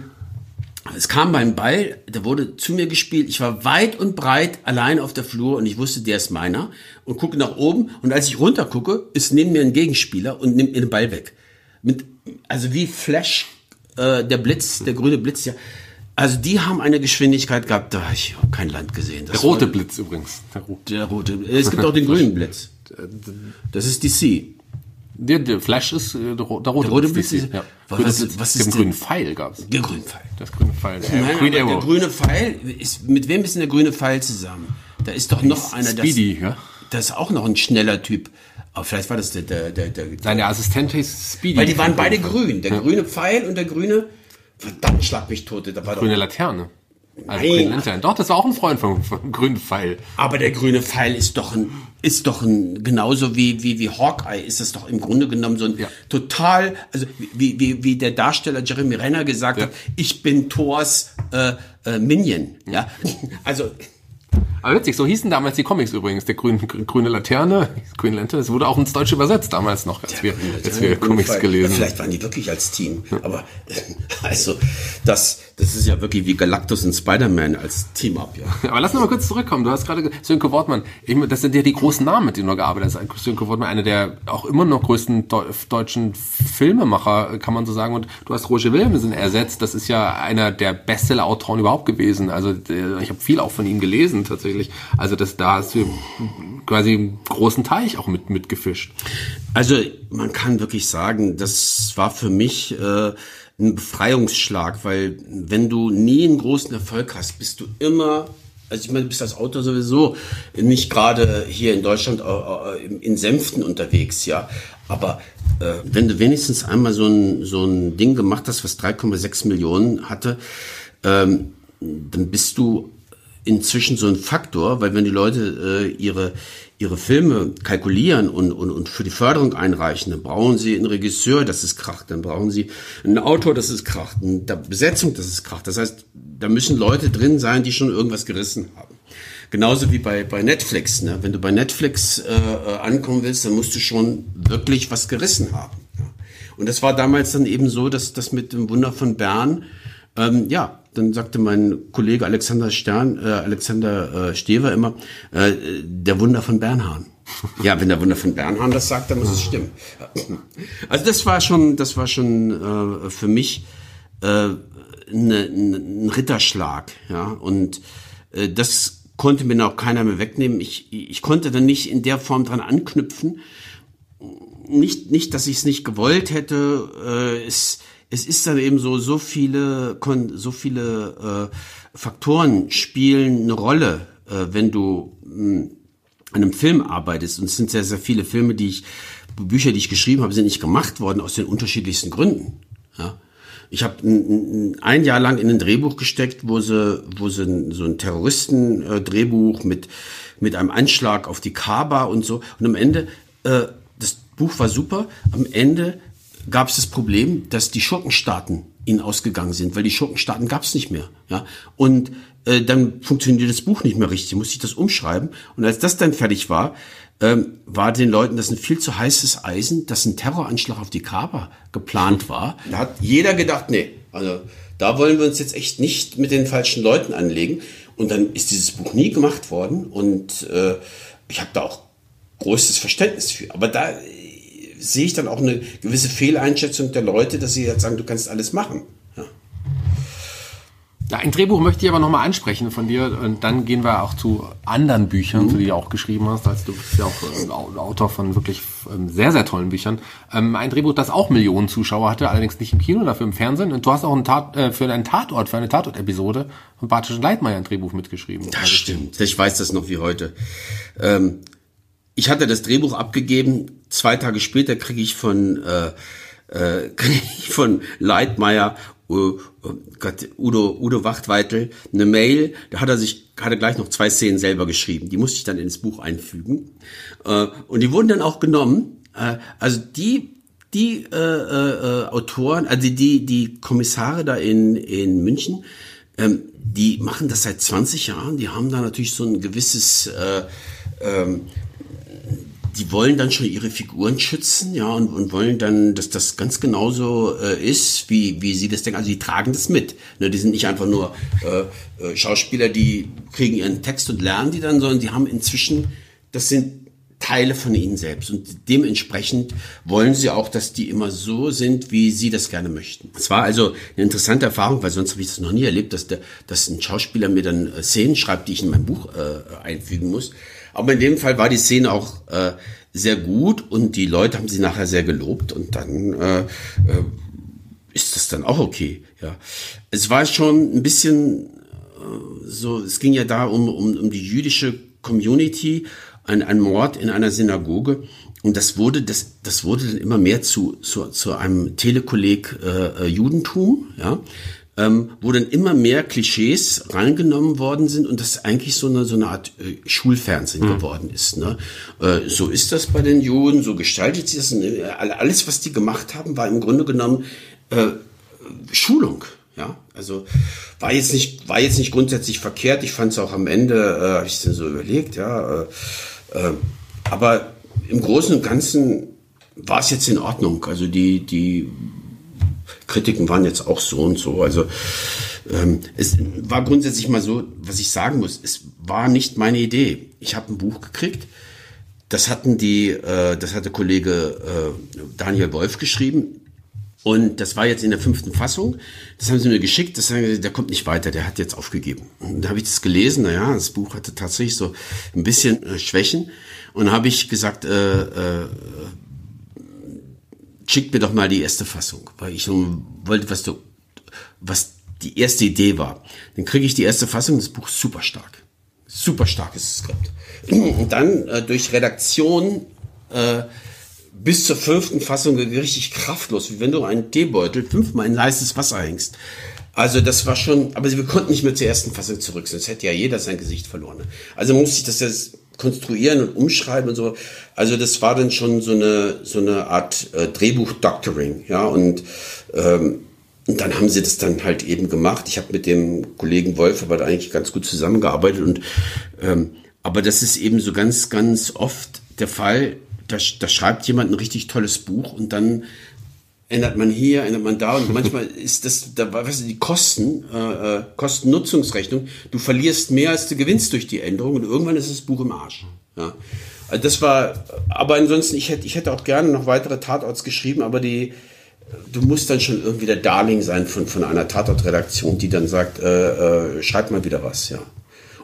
es kam beim Ball, der wurde zu mir gespielt. Ich war weit und breit allein auf der Flur und ich wusste, der ist meiner. Und gucke nach oben und als ich runter gucke, ist neben mir ein Gegenspieler und nimmt mir den Ball weg. Mit, also wie Flash, äh, der Blitz, der grüne Blitz, ja. Also die haben eine Geschwindigkeit gehabt, da habe ich kein Land gesehen. Das der rote war, Blitz übrigens. Der rote. Der rote. Es gibt auch den grünen Blitz. Das ist D C. Der, der Flash ist äh, der, ro- der rote, Der rote Blitz. Blitz ist- ja. was- Grüne was- Blitz. was ist Den denn- grünen Pfeil gab's. Der grüne Pfeil. Das grüne Pfeil. Äh, Nein, Green aber der Arrow. grüne Pfeil, ist, mit wem ist denn der grüne Pfeil zusammen? Da ist doch noch einer, das, Speedy, ja. das ist auch noch ein schneller Typ. Aber vielleicht war das der, der, der, der Seine Assistent hieß Speedy. weil die waren beide grün. Der grüne Pfeil und der grüne, verdammt, schlag mich tot. Da war Grüne doch, Laterne. Also Nein. grüne Lanterne. Doch, das war auch ein Freund vom, vom grünen Pfeil. aber der grüne Pfeil ist doch ein, ist doch ein, genauso wie, wie, wie Hawkeye, ist das doch im Grunde genommen so ein Ja. total, also wie, wie, wie der Darsteller Jeremy Renner gesagt Ja. hat, ich bin Thors äh, äh, Minion. Ja, also Aber witzig, so hießen damals die Comics übrigens. Der grüne, grüne Laterne, Green Lantern, das wurde auch ins Deutsche übersetzt damals noch, als wir, als wir Comics gelesen. Ja, vielleicht waren die wirklich als Team. Aber also das, das ist ja wirklich wie Galactus und Spider-Man als Team-Up. Ja. Aber lass noch mal kurz zurückkommen. Du hast gerade gesagt, Sönke Wortmann. Ich, meine, das sind ja die großen Namen, mit denen du gearbeitet hast. Sönke Wortmann, einer der auch immer noch größten Deu- deutschen Filmemacher, kann man so sagen. Und du hast Roger Willemsen ersetzt. Das ist ja einer der Bestseller-Autoren überhaupt gewesen. Also ich habe viel auch von ihm gelesen tatsächlich. Also das, da hast du quasi einen großen Teich auch mit mitgefischt. Also man kann wirklich sagen, das war für mich äh, ein Befreiungsschlag, weil wenn du nie einen großen Erfolg hast, bist du immer, also ich meine, du bist als Autor sowieso nicht gerade hier in Deutschland äh, in Sänften unterwegs, ja, aber äh, wenn du wenigstens einmal so ein, so ein Ding gemacht hast, was drei Komma sechs Millionen hatte, ähm, dann bist du inzwischen so ein Faktor, weil wenn die Leute äh, ihre ihre Filme kalkulieren und, und und für die Förderung einreichen, dann brauchen sie einen Regisseur, dass es kracht, dann brauchen sie einen Autor, dass es kracht, eine Besetzung, dass es kracht. Das heißt, da müssen Leute drin sein, die schon irgendwas gerissen haben. Genauso wie bei bei Netflix. Ne? Wenn du bei Netflix äh, äh, ankommen willst, dann musst du schon wirklich was gerissen haben. Ja? Und das war damals dann eben so, dass das mit dem Wunder von Bern, ähm, ja, dann sagte mein Kollege Alexander Stern, äh, Alexander äh, Stever immer, äh, der Wunder von Bernhahn. Ja, wenn der Wunder von Bernhahn das sagt, dann muss es stimmen. Also das war schon, das war schon äh, für mich äh, ne, ne, ein Ritterschlag, ja. Und äh, das konnte mir auch keiner mehr wegnehmen. Ich, ich konnte dann nicht in der Form dran anknüpfen. Nicht, nicht, dass ich es nicht gewollt hätte. Äh, es, es ist dann eben so, so viele, so viele äh, Faktoren spielen eine Rolle, äh, wenn du mh, an einem Film arbeitest. Und es sind sehr, sehr viele Filme, die ich, Bücher, die ich geschrieben habe, sind nicht gemacht worden aus den unterschiedlichsten Gründen. Ja. Ich habe ein, ein Jahr lang in ein Drehbuch gesteckt, wo sie, wo sie so ein Terroristen-Drehbuch mit mit einem Anschlag auf die Kaaba und so. Und am Ende, äh, das Buch war super. Am Ende gab es das Problem, dass die Schurkenstaaten ihnen ausgegangen sind, weil die Schurkenstaaten gab es nicht mehr. Ja. Und äh, dann funktionierte das Buch nicht mehr richtig. Musste ich das umschreiben. Und als das dann fertig war, Ähm, war den Leuten das ein viel zu heißes Eisen, dass ein Terroranschlag auf die Kaaba geplant war. Da hat jeder gedacht, nee, also da wollen wir uns jetzt echt nicht mit den falschen Leuten anlegen. Und dann ist dieses Buch nie gemacht worden und äh, ich habe da auch größtes Verständnis für. Aber da äh, sehe ich dann auch eine gewisse Fehleinschätzung der Leute, dass sie jetzt sagen, du kannst alles machen. Ja. Ja, ein Drehbuch möchte ich aber nochmal ansprechen von dir und dann gehen wir auch zu anderen Büchern, mhm. die du auch geschrieben hast. Also du bist ja auch äh, Autor von wirklich ähm, sehr, sehr tollen Büchern. Ähm, ein Drehbuch, das auch Millionen Zuschauer hatte, allerdings nicht im Kino, dafür im Fernsehen. Und du hast auch einen Tat, äh, für einen Tatort, für eine Tatort-Episode von Bartosz und Leitmayr ein Drehbuch mitgeschrieben. Das also, stimmt, ich weiß das noch wie heute. Ähm, ich hatte das Drehbuch abgegeben, zwei Tage später kriege ich von, äh, äh, krieg ich von Leitmayr Uh, Gott, Udo, Udo Wachtweitel eine Mail, da hat er sich, hat er gleich noch zwei Szenen selber geschrieben, die musste ich dann ins Buch einfügen, äh, und die wurden dann auch genommen, äh, also die, die, äh, äh, Autoren, also die, die Kommissare da in, in München, ähm, die machen das seit zwanzig Jahren, die haben da natürlich so ein gewisses, äh, ähm, die wollen dann schon ihre Figuren schützen, ja, und, und wollen dann, dass das ganz genauso äh, ist, wie wie sie das denken. Also die tragen das mit. Ne, die sind nicht einfach nur äh, äh, Schauspieler, die kriegen ihren Text und lernen die dann, sondern die haben inzwischen, das sind Teile von ihnen selbst. Und dementsprechend wollen sie auch, dass die immer so sind, wie sie das gerne möchten. Es war also eine interessante Erfahrung, weil sonst habe ich das noch nie erlebt, dass der, dass ein Schauspieler mir dann äh, Szenen schreibt, die ich in mein Buch äh, einfügen muss. Aber in dem Fall war die Szene auch äh, sehr gut und die Leute haben sie nachher sehr gelobt und dann äh, äh, ist das dann auch okay. Ja, es war schon ein bisschen äh, so. Es ging ja da um um, um die jüdische Community, ein, ein Mord in einer Synagoge und das wurde das das wurde dann immer mehr zu zu, zu einem Telekolleg äh, Judentum. Ja. Ähm, wo dann immer mehr Klischees reingenommen worden sind und das eigentlich so eine so eine Art äh, Schulfernsehen mhm. geworden ist. Ne? Äh, so ist das bei den Juden, so gestaltet sich das. Äh, alles, was die gemacht haben, war im Grunde genommen äh, Schulung. Ja, also war jetzt nicht war jetzt nicht grundsätzlich verkehrt. Ich fand es auch am Ende, äh, habe ich es dann so überlegt. Ja, äh, äh, aber im Großen und Ganzen war es jetzt in Ordnung. Also die die Kritiken waren jetzt auch so und so. Also ähm, es war grundsätzlich mal so, was ich sagen muss, es war nicht meine Idee. Ich habe ein Buch gekriegt, das hatten die, äh, das hatte Kollege äh, Daniel Wolf geschrieben und das war jetzt in der fünften Fassung. Das haben sie mir geschickt, das haben sie, der kommt nicht weiter, der hat jetzt aufgegeben. Und da habe ich das gelesen, naja, das Buch hatte tatsächlich so ein bisschen äh, Schwächen und da habe ich gesagt, äh, äh, schickt mir doch mal die erste Fassung, weil ich wollte, was du, was die erste Idee war. Dann kriege ich die erste Fassung, das Buch ist super stark. Super starkes Skript. Und dann äh, durch Redaktion äh, bis zur fünften Fassung richtig kraftlos, wie wenn du einen Teebeutel fünfmal in heißes Wasser hängst. Also das war schon, aber wir konnten nicht mehr zur ersten Fassung zurück, sonst hätte ja jeder sein Gesicht verloren. Also musste ich das jetzt konstruieren und umschreiben und so. Also das war dann schon so eine so eine Art äh, Drehbuch-Doctoring, ja, und, ähm, und dann haben sie das dann halt eben gemacht. Ich habe mit dem Kollegen Wolf aber da eigentlich ganz gut zusammengearbeitet und ähm, aber das ist eben so ganz, ganz oft der Fall, da, da schreibt jemand ein richtig tolles Buch und dann ändert man hier, ändert man da und manchmal ist das, da weißt du, die Kosten, äh, Kosten-Nutzungsrechnung, du verlierst mehr als du gewinnst durch die Änderung und irgendwann ist das Buch im Arsch. Ja. Also das war, aber ansonsten, ich hätte, ich hätte auch gerne noch weitere Tatorts geschrieben, aber die, du musst dann schon irgendwie der Darling sein von, von einer Tatort-Redaktion, die dann sagt, äh, äh, schreib mal wieder was, ja.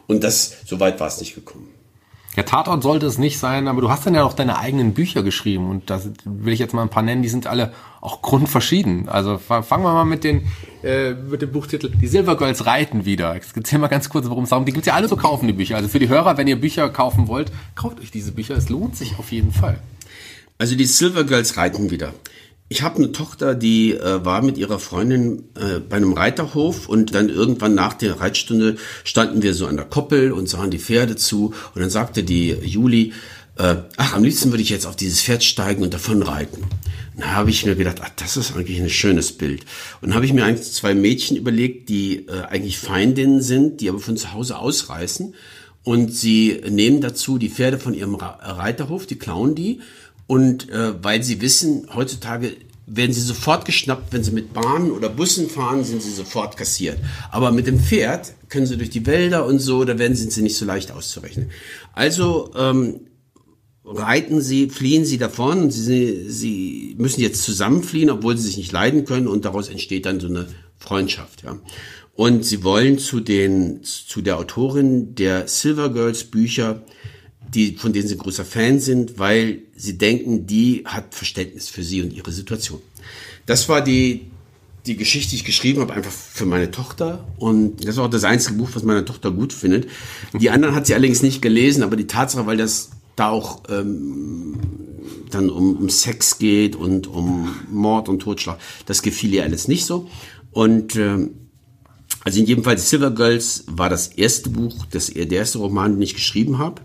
Und das, so weit war es nicht gekommen. Ja, Tatort sollte es nicht sein, aber du hast dann ja auch deine eigenen Bücher geschrieben und da will ich jetzt mal ein paar nennen, die sind alle auch grundverschieden. Also fangen wir mal mit, den, äh, mit dem Buchtitel Die Silver Girls reiten wieder. Ich erzähl mal ganz kurz, worum es darum geht. Die gibt's ja alle zu kaufen, die Bücher. Also für die Hörer, wenn ihr Bücher kaufen wollt, kauft euch diese Bücher. Es lohnt sich auf jeden Fall. Also die Silver Girls reiten wieder. Ich habe eine Tochter, die äh, war mit ihrer Freundin äh, bei einem Reiterhof und dann irgendwann nach der Reitstunde standen wir so an der Koppel und sahen die Pferde zu und dann sagte die Juli, äh, ach, am liebsten würde ich jetzt auf dieses Pferd steigen und davon reiten. Und da habe ich mir gedacht, ach, das ist eigentlich ein schönes Bild. Und dann habe ich mir eigentlich zwei Mädchen überlegt, die äh, eigentlich Feindinnen sind, die aber von zu Hause ausreißen und sie nehmen dazu die Pferde von ihrem Reiterhof, die klauen die. Und äh, weil sie wissen, heutzutage werden sie sofort geschnappt, wenn sie mit Bahnen oder Bussen fahren, sind sie sofort kassiert. Aber mit dem Pferd können sie durch die Wälder und so, da werden sind sie nicht so leicht auszurechnen. Also ähm, reiten sie, fliehen sie davon und sie, sie müssen jetzt zusammenfliehen, obwohl sie sich nicht leiden können und daraus entsteht dann so eine Freundschaft. Ja. Und sie wollen zu den zu der Autorin der Silver Girls Bücher, die, von denen sie großer Fan sind, weil sie denken, die hat Verständnis für sie und ihre Situation. Das war die, die Geschichte, die ich geschrieben habe, einfach für meine Tochter. Und das ist auch das einzige Buch, was meine Tochter gut findet. Die anderen hat sie allerdings nicht gelesen, aber die Tatsache, weil das da auch ähm, dann um, um Sex geht und um Mord und Totschlag, das gefiel ihr alles nicht so. Und ähm, also in jedem Fall, Silver Girls war das erste Buch, das, der erste Roman, den ich geschrieben habe.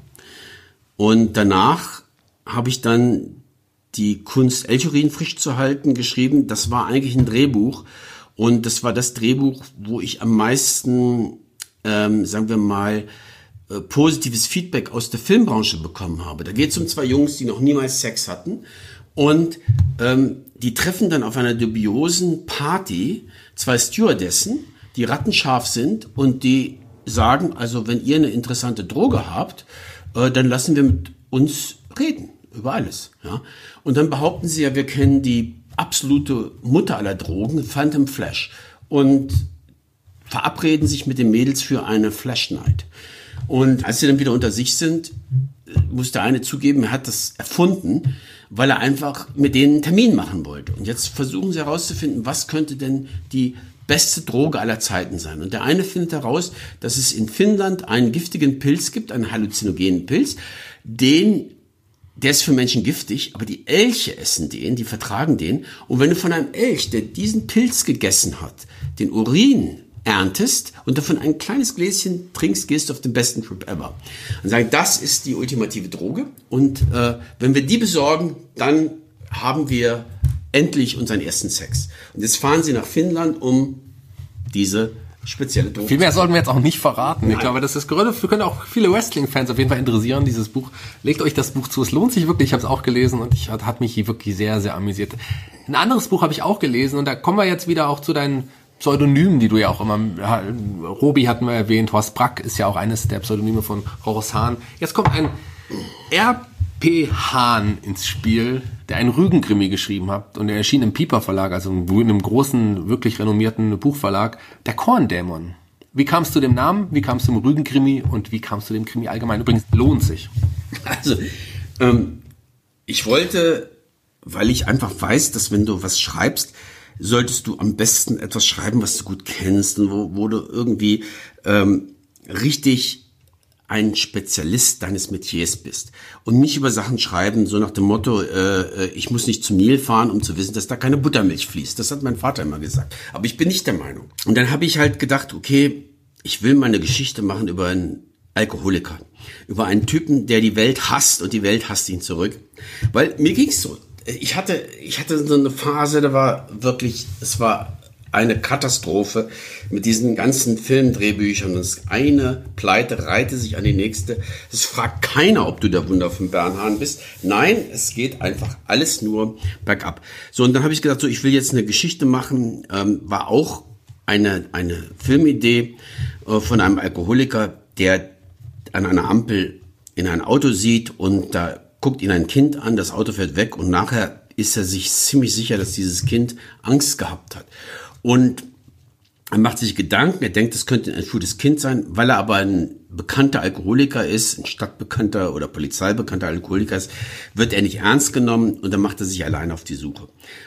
Und danach habe ich dann die Kunst, Elchurin frisch zu halten, geschrieben. Das war eigentlich ein Drehbuch. Und das war das Drehbuch, wo ich am meisten, ähm, sagen wir mal, äh, positives Feedback aus der Filmbranche bekommen habe. Da geht es um zwei Jungs, die noch niemals Sex hatten. Und ähm, die treffen dann auf einer dubiosen Party zwei Stewardessen, die rattenscharf sind und die sagen, also wenn ihr eine interessante Droge habt, dann lassen wir mit uns reden über alles. Ja? Und dann behaupten sie ja, wir kennen die absolute Mutter aller Drogen, Phantom Flash, und verabreden sich mit den Mädels für eine Flash Night. Und als sie dann wieder unter sich sind, muss der eine zugeben, er hat das erfunden, weil er einfach mit denen einen Termin machen wollte. Und jetzt versuchen sie herauszufinden, was könnte denn die beste Droge aller Zeiten sein. Und der eine findet heraus, dass es in Finnland einen giftigen Pilz gibt, einen halluzinogenen Pilz, den, der ist für Menschen giftig, aber die Elche essen den, die vertragen den. Und wenn du von einem Elch, der diesen Pilz gegessen hat, den Urin erntest und davon ein kleines Gläschen trinkst, gehst du auf den besten Trip ever. Und sagen, das ist die ultimative Droge. Und äh, wenn wir die besorgen, dann haben wir endlich unseren ersten Sex. Und jetzt fahren sie nach Finnland, um diese spezielle Droge. Viel mehr sollten wir jetzt auch nicht verraten. Nein. Ich glaube, das ist gerade, wir können auch viele Wrestling-Fans auf jeden Fall interessieren, dieses Buch. Legt euch das Buch zu, es lohnt sich wirklich, ich habe es auch gelesen und ich hat, hat mich hier wirklich sehr, sehr amüsiert. Ein anderes Buch habe ich auch gelesen und da kommen wir jetzt wieder auch zu deinen Pseudonymen, die du ja auch immer, Robi hatten wir erwähnt, Horst Brack ist ja auch eines der Pseudonyme von Rochus Hahn. Jetzt kommt ein R P Hahn ins Spiel, der einen Rügenkrimi geschrieben hat und der erschien im Piper Verlag, also in einem großen, wirklich renommierten Buchverlag, der Korndämon. Wie kamst du dem Namen, wie kamst du zum Rügenkrimi und wie kamst du dem Krimi allgemein? Übrigens, lohnt sich. Also, ähm, ich wollte, weil ich einfach weiß, dass wenn du was schreibst, solltest du am besten etwas schreiben, was du gut kennst und wo, wo du irgendwie ähm, richtig ein Spezialist deines Metiers bist und nicht über Sachen schreiben, so nach dem Motto, äh, ich muss nicht zum Nil fahren, um zu wissen, dass da keine Buttermilch fließt. Das hat mein Vater immer gesagt. Aber ich bin nicht der Meinung. Und dann habe ich halt gedacht, okay, ich will mal eine Geschichte machen über einen Alkoholiker, über einen Typen, der die Welt hasst und die Welt hasst ihn zurück. Weil mir ging's so. Ich hatte, ich hatte so eine Phase, da war wirklich, es war eine Katastrophe mit diesen ganzen Filmdrehbüchern. Das eine Pleite reihte sich an die nächste. Es fragt keiner, ob du der Wunder von Bernhahn bist. Nein, es geht einfach alles nur bergab. So, und dann habe ich gedacht, so, ich will jetzt eine Geschichte machen. Ähm, war auch eine, eine Filmidee äh, von einem Alkoholiker, der an einer Ampel in ein Auto sieht und da guckt ihn ein Kind an, das Auto fährt weg und nachher ist er sich ziemlich sicher, dass dieses Kind Angst gehabt hat. Und Er macht sich Gedanken, er denkt, es könnte ein entführtes Kind sein, weil er aber ein bekannter Alkoholiker ist, ein stadtbekannter oder polizeibekannter Alkoholiker ist, wird er nicht ernst genommen und dann macht er sich allein auf die Suche.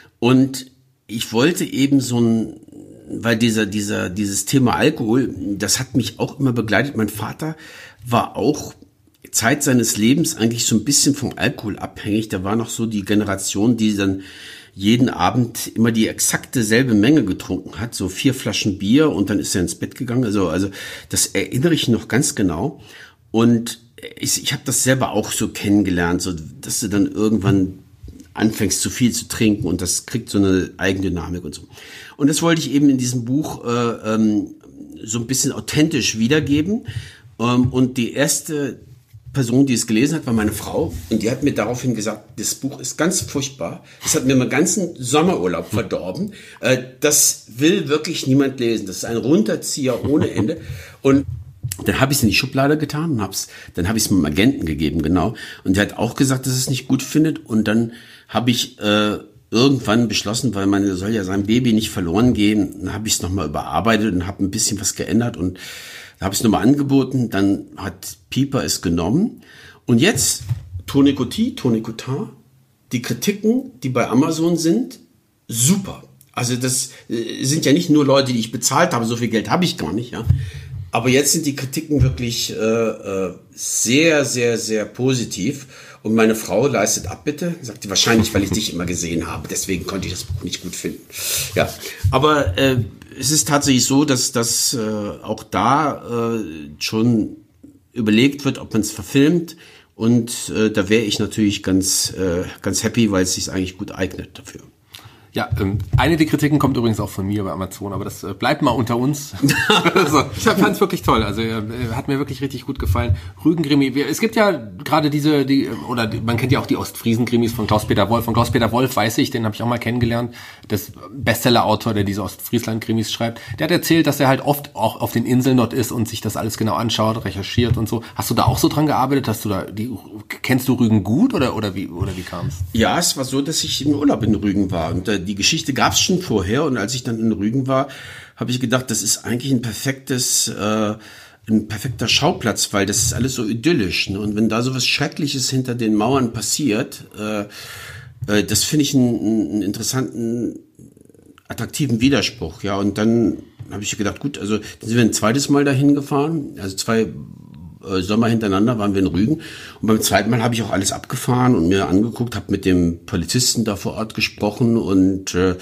Und ich wollte eben so ein, weil dieser, dieser, dieses Thema Alkohol, das hat mich auch immer begleitet. Mein Vater war auch Zeit seines Lebens eigentlich so ein bisschen vom Alkohol abhängig. Da war noch so die Generation, die dann jeden Abend immer die exakte selbe Menge getrunken hat, so vier Flaschen Bier und dann ist er ins Bett gegangen. Also, also das erinnere ich noch ganz genau. Und ich, ich habe das selber auch so kennengelernt, so dass du dann irgendwann anfängst zu viel zu trinken und das kriegt so eine Eigendynamik und so. Und das wollte ich eben in diesem Buch äh, ähm, so ein bisschen authentisch wiedergeben. Ähm, und die erste Person, die es gelesen hat, war meine Frau und die hat mir daraufhin gesagt, das Buch ist ganz furchtbar, das hat mir meinen ganzen Sommerurlaub verdorben, äh, das will wirklich niemand lesen, das ist ein Runterzieher ohne Ende. Und dann habe ich es in die Schublade getan und hab's, dann habe ich es meinem Agenten gegeben, genau, und der hat auch gesagt, dass es nicht gut findet und dann habe ich äh, irgendwann beschlossen, weil man soll ja sein Baby nicht verloren gehen, dann habe ich es nochmal überarbeitet und habe ein bisschen was geändert und da habe ich es nochmal angeboten, dann hat Piper es genommen. Und jetzt, Tony Coty, Tony Cotin, die Kritiken, die bei Amazon sind, super. Also das äh, sind ja nicht nur Leute, die ich bezahlt habe, so viel Geld habe ich gar nicht, ja. Aber jetzt sind die Kritiken wirklich äh, äh, sehr, sehr, sehr positiv. Und meine Frau leistet Abbitte, sagte wahrscheinlich, weil ich dich immer gesehen habe. Deswegen konnte ich das Buch nicht gut finden. Ja, aber äh, es ist tatsächlich so, dass dass äh, auch da äh, schon überlegt wird, ob man es verfilmt. Und äh, da wäre ich natürlich ganz äh, ganz happy, weil es sich eigentlich gut eignet dafür. Ja, ähm, eine der Kritiken kommt übrigens auch von mir bei Amazon, aber das äh, bleibt mal unter uns. Also, ich fand es wirklich toll, also äh, hat mir wirklich richtig gut gefallen. Rügen-Krimi, es gibt ja gerade diese, die oder die, man kennt ja auch die Ostfriesen-Krimis von Klaus-Peter Wolf. Von Klaus-Peter Wolf weiß ich, den habe ich auch mal kennengelernt, das Bestseller-Autor, der diese Ostfriesland-Krimis schreibt. Der hat erzählt, dass er halt oft auch auf den Inseln dort ist und sich das alles genau anschaut, recherchiert und so. Hast du da auch so dran gearbeitet? Hast du da die kennst du Rügen gut oder oder wie oder wie kam es? Ja, es war so, dass ich im Urlaub in Rügen war und äh, die Geschichte gab es schon vorher und als ich dann in Rügen war, habe ich gedacht, das ist eigentlich ein perfektes, äh, ein perfekter Schauplatz, weil das ist alles so idyllisch. Ne? Und wenn da so was Schreckliches hinter den Mauern passiert, äh, äh, das finde ich einen, einen interessanten, attraktiven Widerspruch. Ja, und dann habe ich gedacht, gut, also dann sind wir ein zweites Mal dahin gefahren, also zwei Sommer hintereinander waren wir in Rügen und beim zweiten Mal habe ich auch alles abgefahren und mir angeguckt, habe mit dem Polizisten da vor Ort gesprochen und äh,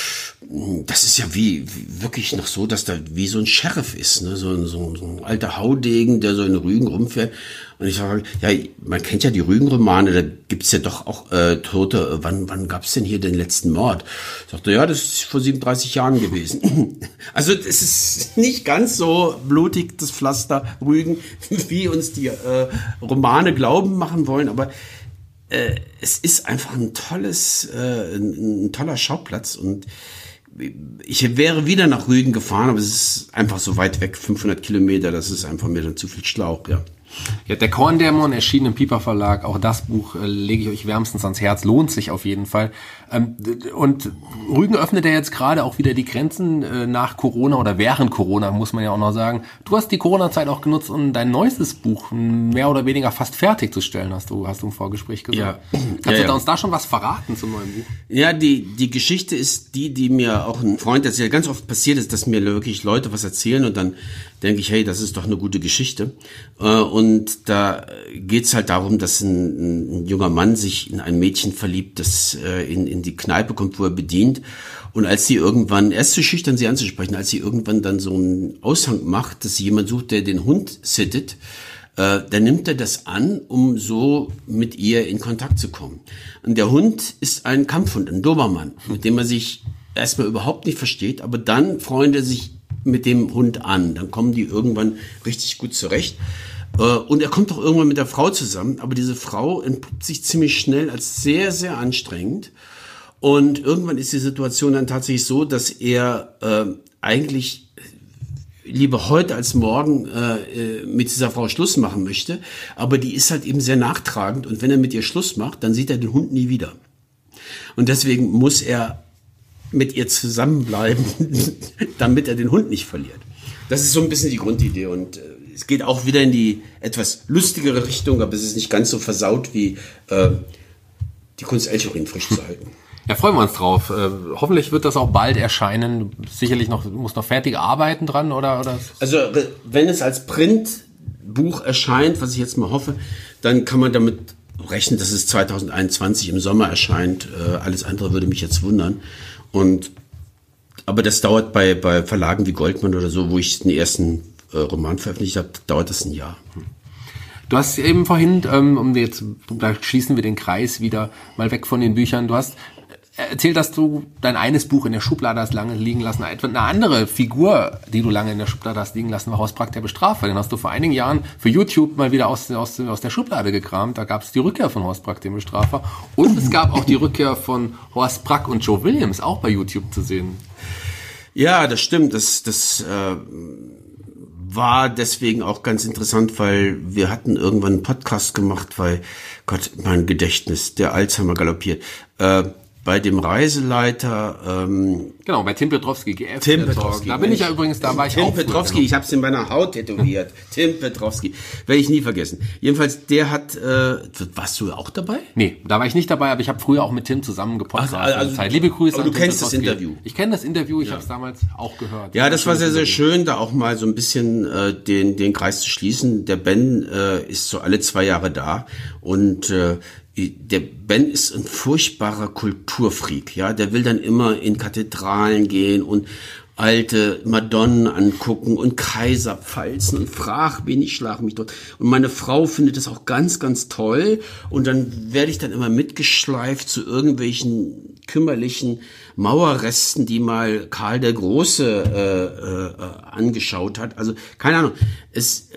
das ist ja wie, wie wirklich noch so, dass da wie so ein Sheriff ist, ne? so, so, so ein alter Haudegen, der so in Rügen rumfährt. Und ich sage, ja, man kennt ja die Rügen-Romane, da gibt's ja doch auch äh, Tote. Wann, wann gab's denn hier den letzten Mord? Ich sagte, ja, das ist vor siebenunddreißig Jahren gewesen. Also es ist nicht ganz so blutig, das Pflaster Rügen, wie uns die äh, Romane glauben machen wollen, aber äh, es ist einfach ein tolles, äh, ein, ein toller Schauplatz und ich wäre wieder nach Rügen gefahren, aber es ist einfach so weit weg, fünfhundert Kilometer, das ist einfach mir dann zu viel Schlauch, ja. Ja, der Korndämon erschien im Piper Verlag. Auch das Buch äh, lege ich euch wärmstens ans Herz. Lohnt sich auf jeden Fall. Ähm, und Rügen öffnet ja jetzt gerade auch wieder die Grenzen äh, nach Corona oder während Corona, muss man ja auch noch sagen. Du hast die Corona-Zeit auch genutzt, um dein neuestes Buch mehr oder weniger fast fertigzustellen, hast du, hast du im Vorgespräch gesagt. Ja. Kannst ja, du ja. uns da schon was verraten zum neuen Buch? Ja, die, die Geschichte ist die, die mir auch ein Freund erzählt. Ganz oft passiert ist, dass mir wirklich Leute was erzählen und dann denke ich, hey, das ist doch eine gute Geschichte. Und da geht's halt darum, dass ein, ein junger Mann sich in ein Mädchen verliebt, das in, in die Kneipe kommt, wo er bedient. Und als sie irgendwann, er ist zu schüchtern, sie anzusprechen, als sie irgendwann dann so einen Aushang macht, dass sie jemand sucht, der den Hund sittet, äh, dann nimmt er das an, um so mit ihr in Kontakt zu kommen. Und der Hund ist ein Kampfhund, ein Dobermann, mit dem er sich erstmal überhaupt nicht versteht, aber dann freundet er sich mit dem Hund an. Dann kommen die irgendwann richtig gut zurecht. Und er kommt auch irgendwann mit der Frau zusammen. Aber diese Frau entpuppt sich ziemlich schnell als sehr, sehr anstrengend. Und irgendwann ist die Situation dann tatsächlich so, dass er äh, eigentlich lieber heute als morgen äh, mit dieser Frau Schluss machen möchte. Aber die ist halt eben sehr nachtragend. Und wenn er mit ihr Schluss macht, dann sieht er den Hund nie wieder. Und deswegen muss er mit ihr zusammenbleiben, damit er den Hund nicht verliert. Das ist so ein bisschen die Grundidee und äh, es geht auch wieder in die etwas lustigere Richtung, aber es ist nicht ganz so versaut wie äh, die Kunst Elchorin frisch zu halten. Ja, freuen wir uns drauf. Äh, hoffentlich wird das auch bald erscheinen. Sicherlich noch, muss noch fertig arbeiten dran, oder? oder? Also, wenn es als Printbuch erscheint, was ich jetzt mal hoffe, dann kann man damit rechnen, dass es zwanzig einundzwanzig im Sommer erscheint. Äh, alles andere würde mich jetzt wundern. Und, aber das dauert bei, bei Verlagen wie Goldmann oder so, wo ich den ersten äh, Roman veröffentlicht habe, dauert das ein Jahr. Du hast eben vorhin, ähm, um jetzt, da schließen wir den Kreis wieder mal weg von den Büchern, du hast erzählt, dass du dein eines Buch in der Schublade hast lange liegen lassen. Eine andere Figur, die du lange in der Schublade hast liegen lassen, war Horst Brack, der Bestrafer. Den hast du vor einigen Jahren für YouTube mal wieder aus, aus, aus der Schublade gekramt. Da gab es die Rückkehr von Horst Brack, dem Bestrafer. Und es gab auch die Rückkehr von Horst Brack und Joe Williams, auch bei YouTube zu sehen. Ja, das stimmt. Das, das äh, war deswegen auch ganz interessant, weil wir hatten irgendwann einen Podcast gemacht, weil, Gott, mein Gedächtnis, der Alzheimer galoppiert. Äh, bei dem Reiseleiter... Ähm, genau, bei Tim Petrowski, G F. Tim Petrowski. Da bin ich ja übrigens, da war ich Tim auch. Tim Petrowski, ich habe es in meiner Haut tätowiert. Tim Petrowski, werde ich nie vergessen. Jedenfalls, der hat... Äh, warst du auch dabei? Nee, da war ich nicht dabei, aber ich habe früher auch mit Tim zusammen gepodcastet. Also, also, Zeit. Liebe Grüße aber an du Tim kennst das Petrowski. Interview. Ich kenne das Interview, ich ja. habe es damals auch gehört. Ja, das, das war sehr, sehr Interview. schön, da auch mal so ein bisschen äh, den, den Kreis zu schließen. Der Ben äh, ist so alle zwei Jahre da und... Äh, Der Ben ist ein furchtbarer Kulturfreak, ja. Der will dann immer in Kathedralen gehen und alte Madonnen angucken und Kaiserpfalzen und frag mich nicht, schlag mich dort. Und meine Frau findet das auch ganz, ganz toll. Und dann werde ich dann immer mitgeschleift zu irgendwelchen kümmerlichen Mauerresten, die mal Karl der Große äh, äh, angeschaut hat. Also keine Ahnung. Es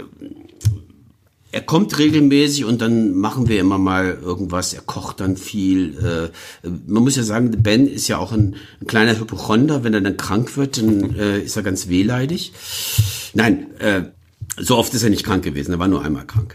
Er kommt regelmäßig und dann machen wir immer mal irgendwas. Er kocht dann viel. Äh, man muss ja sagen, Ben ist ja auch ein, ein kleiner Hypochonder. Wenn er dann krank wird, dann äh, ist er ganz wehleidig. Nein, äh, so oft ist er nicht krank gewesen. Er war nur einmal krank.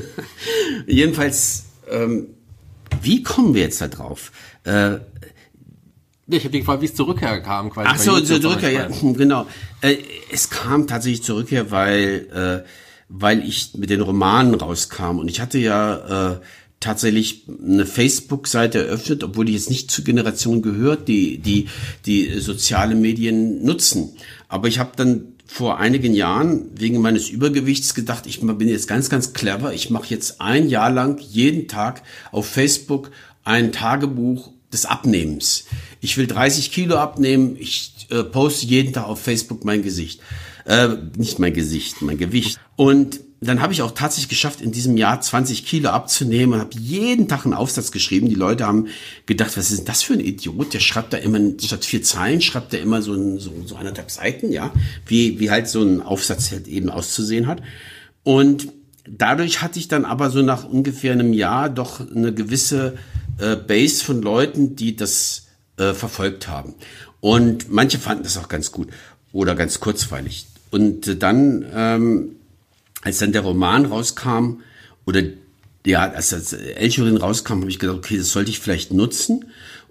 Jedenfalls, ähm, wie kommen wir jetzt da drauf? Äh, Ich habe dich gefragt, wie es zur Rückkehr kam. Quasi Ach so, zur Rückkehr, ja, genau. Äh, es kam tatsächlich zur Rückkehr, weil... Äh, weil ich mit den Romanen rauskam. Und ich hatte ja äh, tatsächlich eine Facebook-Seite eröffnet, obwohl die jetzt nicht zur Generation gehört, die die die soziale Medien nutzen. Aber ich habe dann vor einigen Jahren wegen meines Übergewichts gedacht, ich bin jetzt ganz, ganz clever. Ich mache jetzt ein Jahr lang jeden Tag auf Facebook ein Tagebuch des Abnehmens. Ich will dreißig Kilo abnehmen. Ich äh, poste jeden Tag auf Facebook mein Gesicht. Äh, nicht mein Gesicht, mein Gewicht. Und dann habe ich auch tatsächlich geschafft, in diesem Jahr zwanzig Kilo abzunehmen und habe jeden Tag einen Aufsatz geschrieben. Die Leute haben gedacht, was ist denn das für ein Idiot? Der schreibt da immer, statt vier Zeilen, schreibt er immer so, ein, so, so anderthalb Seiten, ja, wie, wie halt so ein Aufsatz halt eben auszusehen hat. Und dadurch hatte ich dann aber so nach ungefähr einem Jahr doch eine gewisse äh, Base von Leuten, die das äh, verfolgt haben. Und manche fanden das auch ganz gut oder ganz kurzweilig. Und dann, ähm, als dann der Roman rauskam, oder ja, als das Elchorin rauskam, habe ich gedacht, okay, das sollte ich vielleicht nutzen,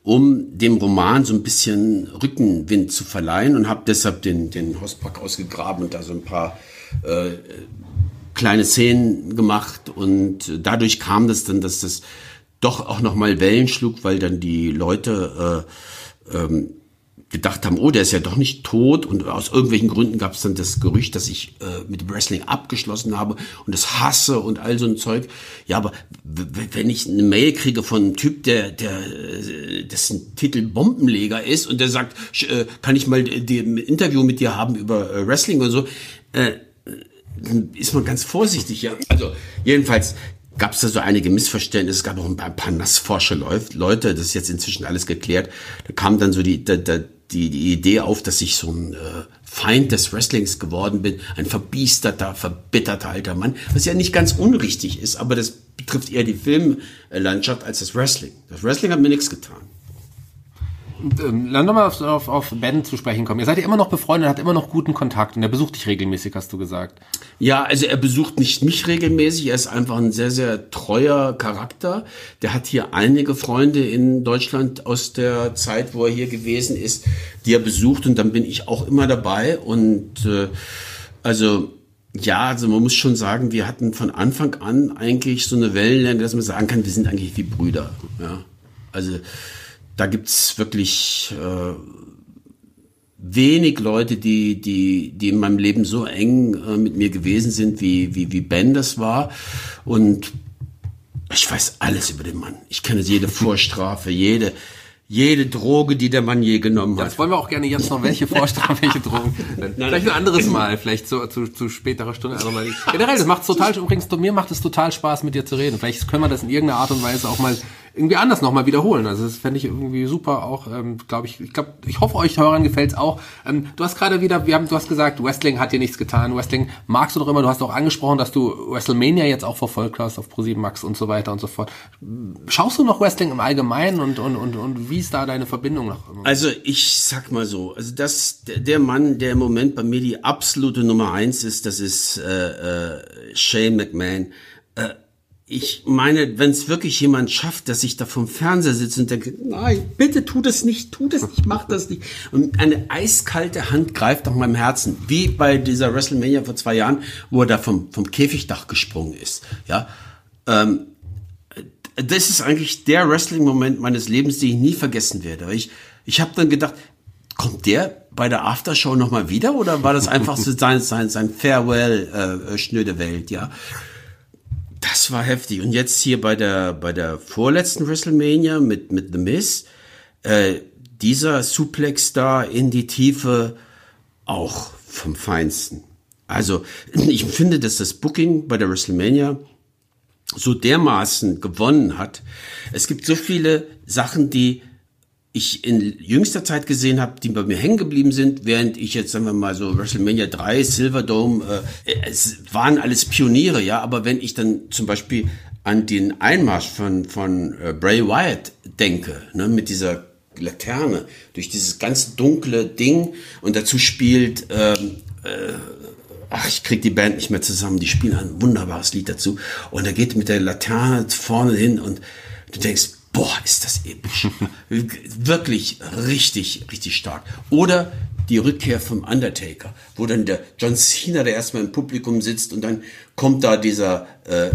um dem Roman so ein bisschen Rückenwind zu verleihen und habe deshalb den, den Horst Brack ausgegraben und da so ein paar äh, kleine Szenen gemacht. Und dadurch kam das dann, dass das doch auch nochmal Wellen schlug, weil dann die Leute äh, ähm, gedacht haben, oh, der ist ja doch nicht tot, und aus irgendwelchen Gründen gab es dann das Gerücht, dass ich äh, mit dem Wrestling abgeschlossen habe und das hasse und all so ein Zeug. Ja, aber w- wenn ich eine Mail kriege von einem Typ, der, der dessen Titel Bombenleger ist und der sagt, äh, kann ich mal die, ein Interview mit dir haben über äh, Wrestling oder so, äh, dann ist man ganz vorsichtig, ja. Also jedenfalls gab es da so einige Missverständnisse. Es gab auch ein paar, ein paar nassforsche Leute, das ist jetzt inzwischen alles geklärt. Da kam dann so die, die, die, die Idee auf, dass ich so ein äh, Feind des Wrestlings geworden bin, ein verbiesterter, verbitterter alter Mann, was ja nicht ganz unrichtig ist, aber das betrifft eher die Filmlandschaft als das Wrestling. Das Wrestling hat mir nichts getan. Ähm, lass doch mal auf, auf, auf Ben zu sprechen kommen. Ihr seid ja immer noch befreundet, hat immer noch guten Kontakt und er besucht dich regelmäßig, hast du gesagt. Ja, also er besucht nicht mich regelmäßig, er ist einfach ein sehr, sehr treuer Charakter. Der hat hier einige Freunde in Deutschland aus der Zeit, wo er hier gewesen ist, die er besucht und dann bin ich auch immer dabei und äh, also ja, also man muss schon sagen, wir hatten von Anfang an eigentlich so eine Wellenlänge, dass man sagen kann, wir sind eigentlich wie Brüder. Ja, also da gibt's wirklich äh, wenig Leute, die die die in meinem Leben so eng äh, mit mir gewesen sind, wie wie wie Ben das war. Und ich weiß alles über den Mann. Ich kenne jede Vorstrafe, jede jede Droge, die der Mann je genommen hat. Das wollen wir auch gerne jetzt noch, welche Vorstrafen, welche Drogen. Vielleicht ein anderes Mal, vielleicht zu, zu, zu späterer Stunde. Also mal. Generell, das macht total, übrigens, mir macht es total Spaß, mit dir zu reden. Vielleicht können wir das in irgendeiner Art und Weise auch mal irgendwie anders nochmal wiederholen. Also das fände ich irgendwie super auch, ähm, glaube ich, ich glaube, ich hoffe, euch Hörern gefällt's auch. Ähm, du hast gerade wieder, wir haben, du hast gesagt, Wrestling hat dir nichts getan. Wrestling magst du doch immer. Du hast auch angesprochen, dass du WrestleMania jetzt auch verfolgt hast auf ProSieben Max und so weiter und so fort. Schaust du noch Wrestling im Allgemeinen und, und, und, und wie ist da deine Verbindung noch immer? Also ich sag mal so, also das, der Mann, der im Moment bei mir die absolute Nummer eins ist, das ist äh, äh, Shane McMahon. Äh, Ich meine, wenn es wirklich jemand schafft, dass ich da vom Fernseher sitze und denke, nein, bitte tu das nicht, tu das nicht, mach das nicht. Und eine eiskalte Hand greift nach meinem Herzen, wie bei dieser WrestleMania vor zwei Jahren, wo er da vom, vom Käfigdach gesprungen ist. Ja, ähm, das ist eigentlich der Wrestling-Moment meines Lebens, den ich nie vergessen werde. Ich, ich habe dann gedacht, kommt der bei der Aftershow nochmal wieder oder war das einfach so sein, sein, sein Farewell, äh, schnöde Welt, ja? Das war heftig. Und jetzt hier bei der bei der vorletzten WrestleMania mit mit The Miz, äh, dieser Suplex da in die Tiefe, auch vom Feinsten. Also ich finde, dass das Booking bei der WrestleMania so dermaßen gewonnen hat. Es gibt so viele Sachen, die ich in jüngster Zeit gesehen habe, die bei mir hängen geblieben sind, während ich jetzt, sagen wir mal so, WrestleMania drei, Silverdome, äh, es waren alles Pioniere, ja, aber wenn ich dann zum Beispiel an den Einmarsch von von äh, Bray Wyatt denke, ne, mit dieser Laterne, durch dieses ganz dunkle Ding und dazu spielt, ähm, äh, ach, ich krieg die Band nicht mehr zusammen, die spielen ein wunderbares Lied dazu und er geht mit der Laterne vorne hin und du denkst, boah, ist das episch. Wirklich richtig, richtig stark. Oder die Rückkehr vom Undertaker, wo dann der John Cena, der erstmal im Publikum sitzt und dann kommt da dieser äh,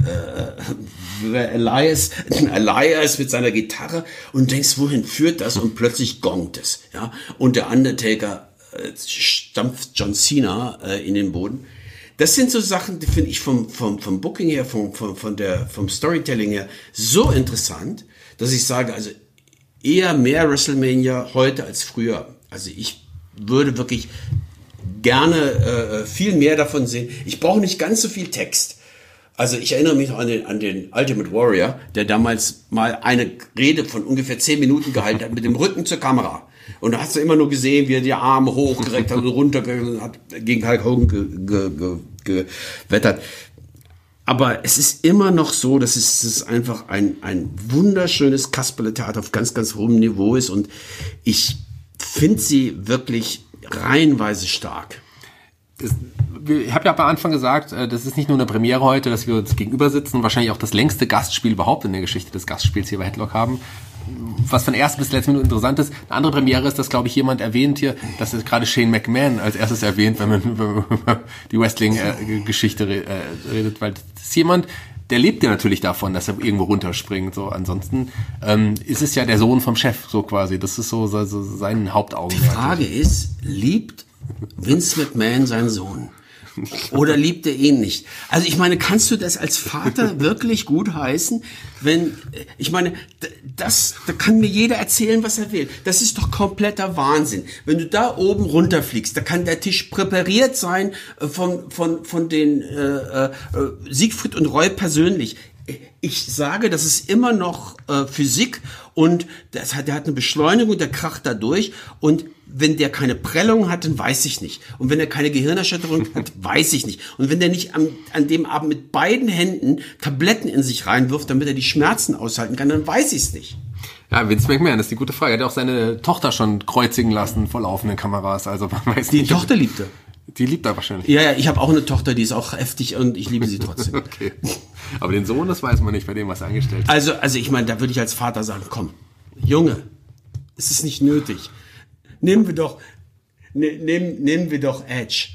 äh, Elias, Elias mit seiner Gitarre und denkst, wohin führt das? Und plötzlich gongt es. Ja? Und der Undertaker äh, stampft John Cena äh, in den Boden. Das sind so Sachen, die finde ich vom, vom, vom Booking her, vom, vom, von der, vom Storytelling her so interessant, dass ich sage, also eher mehr WrestleMania heute als früher. Also ich würde wirklich gerne äh, viel mehr davon sehen. Ich brauche nicht ganz so viel Text. Also ich erinnere mich noch an den, an den Ultimate Warrior, der damals mal eine Rede von ungefähr zehn Minuten gehalten hat mit dem Rücken zur Kamera. Und da hast du immer nur gesehen, wie er die Arme hochgereckt hat und runter hat gegen Hulk Hogan ge, ge, ge, gewettert. Aber es ist immer noch so, dass es, es einfach ein, ein wunderschönes Kasperle-Theater auf ganz, ganz hohem Niveau ist. Und ich finde sie wirklich reihenweise stark. Das, ich habe ja am Anfang gesagt, das ist nicht nur eine Premiere heute, dass wir uns gegenüber sitzen und wahrscheinlich auch das längste Gastspiel überhaupt in der Geschichte des Gastspiels hier bei Headlock haben. Was von ersten bis letzten Minuten interessant ist. Eine andere Premiere ist, dass, glaube ich, jemand erwähnt hier, dass es gerade Shane McMahon als erstes erwähnt, wenn man über die Wrestling-Geschichte redet, weil das ist jemand, der lebt ja natürlich davon, dass er irgendwo runterspringt. So, ansonsten ähm, ist es ja der Sohn vom Chef, so quasi. Das ist so, so, so sein Hauptaugenmerk. Die Frage ist, liebt Vince McMahon seinen Sohn? Oder liebt er ihn nicht? Also ich meine, kannst du das als Vater wirklich gut heißen, wenn, ich meine, das, da kann mir jeder erzählen, was er will. Das ist doch kompletter Wahnsinn. Wenn du da oben runterfliegst, da kann der Tisch präpariert sein von, von, von den äh, äh, Siegfried und Roy persönlich. Ich sage, das ist immer noch äh, Physik und das hat, der hat eine Beschleunigung, der kracht da durch und wenn der keine Prellung hat, dann weiß ich nicht. Und wenn er keine Gehirnerschütterung hat, weiß ich nicht. Und wenn der nicht am, an dem Abend mit beiden Händen Tabletten in sich reinwirft, damit er die Schmerzen aushalten kann, dann weiß ich es nicht. Ja, Vince McMahon, das ist die gute Frage. Er hat auch seine Tochter schon kreuzigen lassen vor laufenden Kameras. Also man weiß Die nicht, Tochter liebt er. Die liebt er wahrscheinlich. Ja, ja, ich habe auch eine Tochter, die ist auch heftig und ich liebe sie trotzdem. Okay. Aber den Sohn, das weiß man nicht, bei dem was er angestellt hat. Also, also ich meine, da würde ich als Vater sagen, komm, Junge, es ist nicht nötig. Nehmen wir doch, ne, nehmen, nehmen wir doch Edge.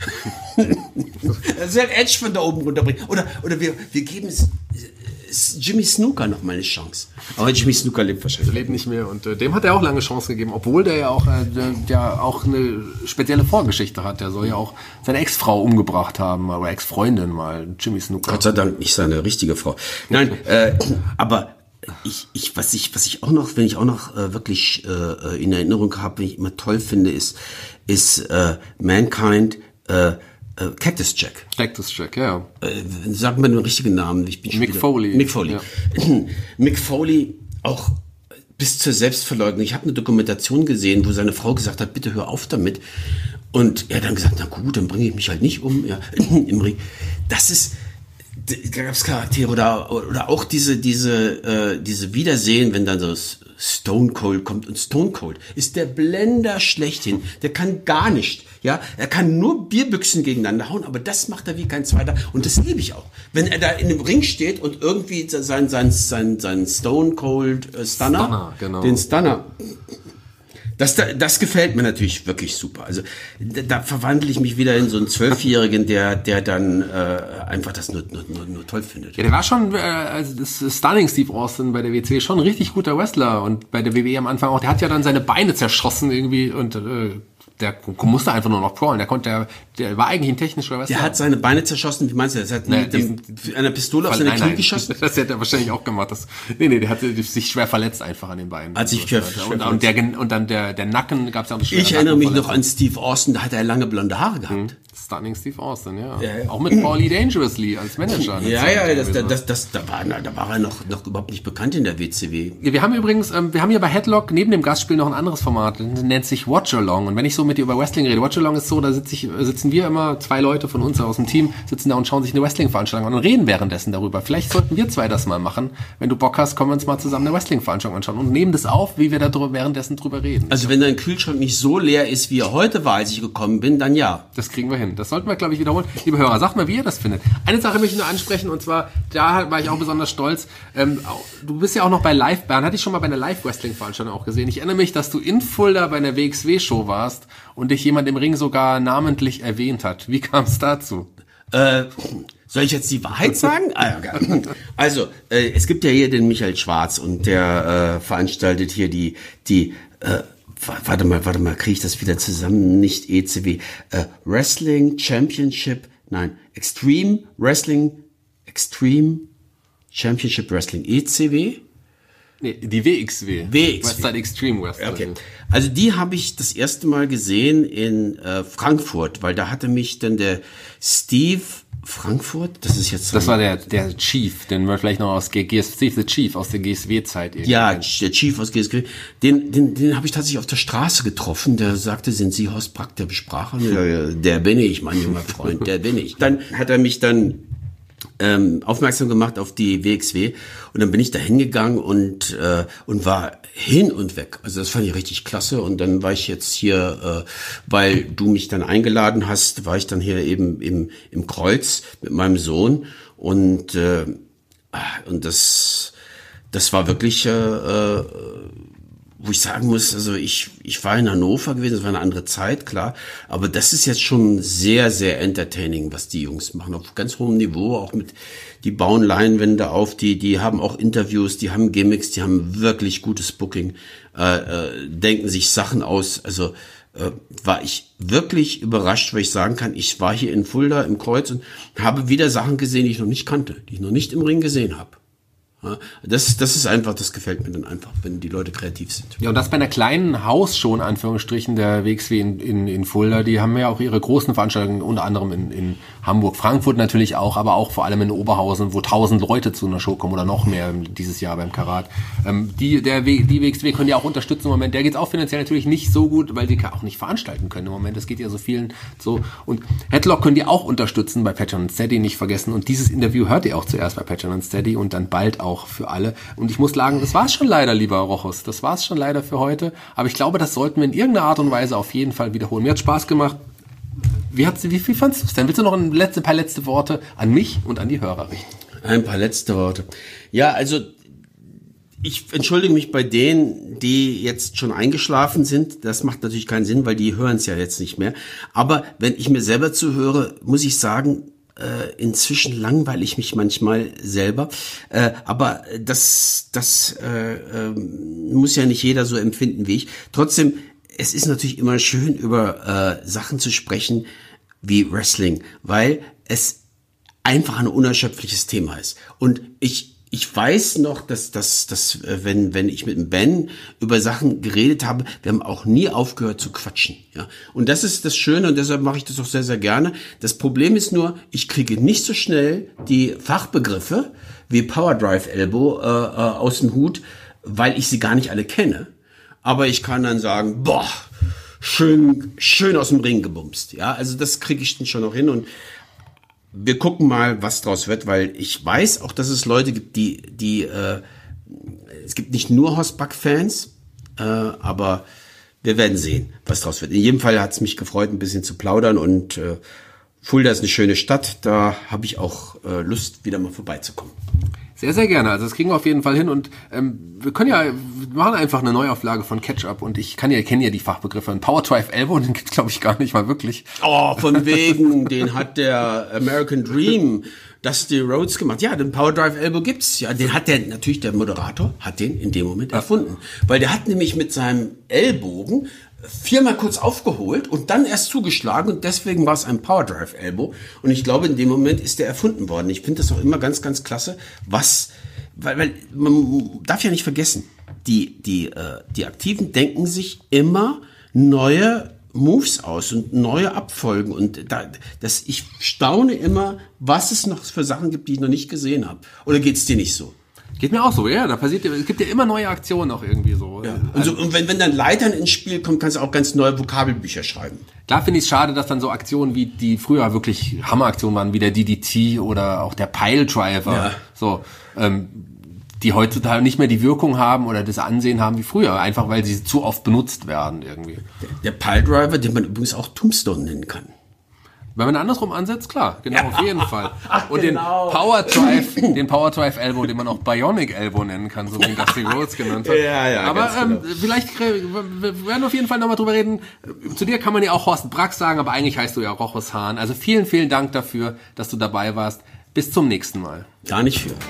Also Edge von da oben runterbringen. Oder, oder wir, wir geben es, es Jimmy Snuka noch mal eine Chance. Aber Jimmy Snuka lebt wahrscheinlich. Der lebt nicht mehr und äh, dem hat er auch lange Chance gegeben, obwohl der ja auch, äh, der, der auch eine spezielle Vorgeschichte hat. Der soll ja auch seine Ex-Frau umgebracht haben, oder Ex-Freundin mal, Jimmy Snuka. Gott sei Dank nicht seine richtige Frau. Nein, äh, aber ich, ich, was ich, was ich auch noch, wenn ich auch noch äh, wirklich äh, in Erinnerung habe, wenn ich immer toll finde, ist, ist äh, Mankind, äh, äh, Cactus Jack. Cactus Jack, ja. Äh, sag mal den richtigen Namen. Ich bin schon Mick wieder, Foley. Mick Foley. Ja. Mick Foley auch bis zur Selbstverleugnung. Ich habe eine Dokumentation gesehen, wo seine Frau gesagt hat, bitte hör auf damit. Und er hat dann gesagt, na gut, dann bringe ich mich halt nicht um. Ja, im Ring. Das ist, da gab es Charaktere oder, oder auch diese, diese, äh, diese Wiedersehen, wenn dann so Stone Cold kommt. Und Stone Cold ist der Blender schlechthin. Der kann gar nicht. Ja, er kann nur Bierbüchsen gegeneinander hauen, aber das macht er wie kein zweiter. Und das liebe ich auch. Wenn er da in dem Ring steht und irgendwie sein, sein, sein, sein Stone Cold äh, Stunner, Stunner, genau. den Stunner, das, das gefällt mir natürlich wirklich super. Also da, da verwandle ich mich wieder in so einen Zwölfjährigen, der, der dann äh, einfach das nur, nur, nur, nur toll findet. Ja, der war schon, äh, also das Stunning Steve Austin bei der W C W schon ein richtig guter Wrestler und bei der W W E am Anfang auch. Der hat ja dann seine Beine zerschossen irgendwie und äh, der musste einfach nur noch crawlen. Der konnte, der, der war eigentlich ein technischer Wrestler. Der hat seine Beine zerschossen. Wie meinst du das? Er hat naja, mit dem, einer Pistole auf seine nein, Knie nein. geschossen? Das hätte er wahrscheinlich auch gemacht. Das, nee, nee, der hat sich schwer verletzt einfach an den Beinen. Hat sich schwer, schwer und, und, der, und dann der, der Nacken gab es ja auch eine schwere Ich erinnere mich noch an Steve Austin, da hat er lange blonde Haare gehabt. Mhm. Stunning Steve Austin, ja. Ja, ja. Auch mit Paulie Dangerously als Manager. Ja, ja, das, das, das, das, da, war, da war er noch, noch überhaupt nicht bekannt in der W C W. Wir haben übrigens, ähm, wir haben hier bei Headlock neben dem Gastspiel noch ein anderes Format, das nennt sich Watch-Along. Und wenn ich so mit dir über Wrestling rede, Watch-Along ist so, da sitz ich, sitzen wir immer, zwei Leute von uns aus dem Team, sitzen da und schauen sich eine Wrestling-Veranstaltung an und reden währenddessen darüber. Vielleicht sollten wir zwei das mal machen. Wenn du Bock hast, kommen wir uns mal zusammen eine Wrestling-Veranstaltung anschauen und nehmen das auf, wie wir da drüber, währenddessen drüber reden. Also wenn dein Kühlschrank nicht so leer ist, wie er heute war, als ich gekommen bin, dann ja. Das kriegen wir hin. Das sollten wir, glaube ich, wiederholen. Liebe Hörer, sagt mal, wie ihr das findet. Eine Sache möchte ich nur ansprechen, und zwar, da war ich auch besonders stolz. Ähm, du bist ja auch noch bei Live, Bern, hatte ich schon mal bei einer Live-Wrestling-Veranstaltung auch gesehen. Ich erinnere mich, dass du in Fulda bei einer W X W-Show warst und dich jemand im Ring sogar namentlich erwähnt hat. Wie kam es dazu? Äh, soll ich jetzt die Wahrheit sagen? Also, äh, es gibt ja hier den Michael Schwarz und der äh, veranstaltet hier die, die, äh, warte mal, warte mal, kriege ich das wieder zusammen? Nicht E C W. Äh, Wrestling Championship, nein, Extreme Wrestling, Extreme Championship Wrestling, E C W? Nee, die W X W. W X W. Westside Extreme Wrestling. Okay. Also die habe ich das erste Mal gesehen in äh, Frankfurt, weil da hatte mich dann der Steve Frankfurt, das ist jetzt so das war der der Chief, den wir vielleicht noch aus G S W, the Chief aus der G S W-Zeit. Ja, der Chief aus G S W. Den den den habe ich tatsächlich auf der Straße getroffen. Der sagte, sind Sie Horst Brack, der Bespracher? Ja, ja, der bin ich, mein junger Freund, der bin ich. Dann hat er mich dann ähm, aufmerksam gemacht auf die W X W und dann bin ich da hingegangen und äh, und war hin und weg. Also das fand ich richtig klasse und dann war ich jetzt hier, äh, weil du mich dann eingeladen hast, war ich dann hier eben im im Kreuz mit meinem Sohn und äh, und das das war wirklich äh, äh, wo ich sagen muss, also ich ich war in Hannover gewesen, das war eine andere Zeit, klar, aber das ist jetzt schon sehr, sehr entertaining, was die Jungs machen, auf ganz hohem Niveau, auch mit, die bauen Leinwände auf, die die haben auch Interviews, die haben Gimmicks, die haben wirklich gutes Booking, äh, äh, denken sich Sachen aus, also äh, war ich wirklich überrascht, weil ich sagen kann, ich war hier in Fulda im Kreuz und habe wieder Sachen gesehen, die ich noch nicht kannte, die ich noch nicht im Ring gesehen habe. Das, das ist einfach, das gefällt mir dann einfach, wenn die Leute kreativ sind. Ja, und das bei einer kleinen Hausshow, in Anführungsstrichen, der W X W in, in, in Fulda, die haben ja auch ihre großen Veranstaltungen, unter anderem in, in Hamburg, Frankfurt natürlich auch, aber auch vor allem in Oberhausen, wo tausend Leute zu einer Show kommen oder noch mehr dieses Jahr beim Karat. Ähm, die, der w, die W X W können ja auch unterstützen im Moment. Der geht's auch finanziell natürlich nicht so gut, weil die auch nicht veranstalten können im Moment. Das geht ja so vielen so. Und Headlock können die auch unterstützen bei Patreon und Steady, nicht vergessen. Und dieses Interview hört ihr auch zuerst bei Patreon und Steady und dann bald auch auch für alle. Und ich muss sagen, das war's schon leider, lieber Rochus. Das war's schon leider für heute. Aber ich glaube, das sollten wir in irgendeiner Art und Weise auf jeden Fall wiederholen. Mir hat Spaß gemacht. Wie, hat's, wie, wie fandst du es denn? Willst du noch ein letzte, paar letzte Worte an mich und an die Hörer richten? Ein paar letzte Worte. Ja, also ich entschuldige mich bei denen, die jetzt schon eingeschlafen sind. Das macht natürlich keinen Sinn, weil die hören es ja jetzt nicht mehr. Aber wenn ich mir selber zuhöre, muss ich sagen, äh, inzwischen langweile ich mich manchmal selber. Äh, aber das, das äh, äh, muss ja nicht jeder so empfinden wie ich. Trotzdem, es ist natürlich immer schön, über äh, Sachen zu sprechen wie Wrestling, weil es einfach ein unerschöpfliches Thema ist. Und ich ich weiß noch, dass dass dass wenn wenn ich mit dem Ben über Sachen geredet habe, wir haben auch nie aufgehört zu quatschen, ja. Und das ist das Schöne und deshalb mache ich das auch sehr sehr gerne. Das Problem ist nur, ich kriege nicht so schnell die Fachbegriffe wie Power Drive Elbow äh, äh, aus dem Hut, weil ich sie gar nicht alle kenne. Aber ich kann dann sagen, boah, schön, schön aus dem Ring gebumst. Ja, also das kriege ich dann schon noch hin und wir gucken mal, was draus wird, weil ich weiß auch, dass es Leute gibt, die, die, äh, es gibt nicht nur Hossback-Fans, äh, aber wir werden sehen, was draus wird. In jedem Fall hat es mich gefreut, ein bisschen zu plaudern und äh, Fulda ist eine schöne Stadt, da habe ich auch äh, Lust, wieder mal vorbeizukommen. Sehr, sehr gerne. Also das kriegen wir auf jeden Fall hin und ähm, wir können ja, wir machen einfach eine Neuauflage von Catch-Up und ich kann ja, kenne ja die Fachbegriffe. Ein Power Drive Elbow, den gibt's glaube ich gar nicht mal wirklich. Oh, von wegen, den hat der American Dream, Dusty Rhodes gemacht. Ja, den Power Drive Elbow gibt's. Ja, den hat der, natürlich der Moderator, hat den in dem Moment erfunden. Weil der hat nämlich mit seinem Ellbogen viermal kurz aufgeholt und dann erst zugeschlagen und deswegen war es ein Power Drive Elbow und ich glaube, in dem Moment ist der erfunden worden. Ich finde das auch immer ganz, ganz klasse, was, weil, weil man darf ja nicht vergessen, die, die, äh, die Aktiven denken sich immer neue Moves aus und neue Abfolgen und da, das, ich staune immer, was es noch für Sachen gibt, die ich noch nicht gesehen habe. Oder geht's dir nicht so? Geht mir auch so, ja. Da passiert, es gibt ja immer neue Aktionen auch irgendwie so. Ja. Und, so, und wenn, wenn dann Leitern ins Spiel kommt, kannst du auch ganz neue Vokabelbücher schreiben. Klar finde ich es schade, dass dann so Aktionen wie die früher wirklich Hammeraktionen waren, wie der D D T oder auch der Piledriver, ja. so, ähm, die heutzutage nicht mehr die Wirkung haben oder das Ansehen haben wie früher, einfach weil sie zu oft benutzt werden irgendwie. Der, der Piledriver, den man übrigens auch Tombstone nennen kann. Wenn man andersrum ansetzt, klar, genau, ja. Auf jeden Fall. Ach, und genau. den Power Drive, den Power Drive Elbow, den man auch Bionic Elbow nennen kann, so wie Dusty Rhodes genannt hat. Ja, ja, aber ähm, genau. vielleicht, wir werden auf jeden Fall nochmal drüber reden. Zu dir kann man ja auch Horst Brack sagen, aber eigentlich heißt du ja Rochus Hahn. Also vielen, vielen Dank dafür, dass du dabei warst. Bis zum nächsten Mal. Gar nicht für.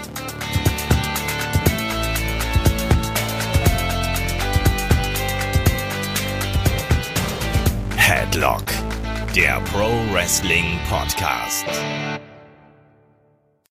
Headlock, der Pro Wrestling Podcast.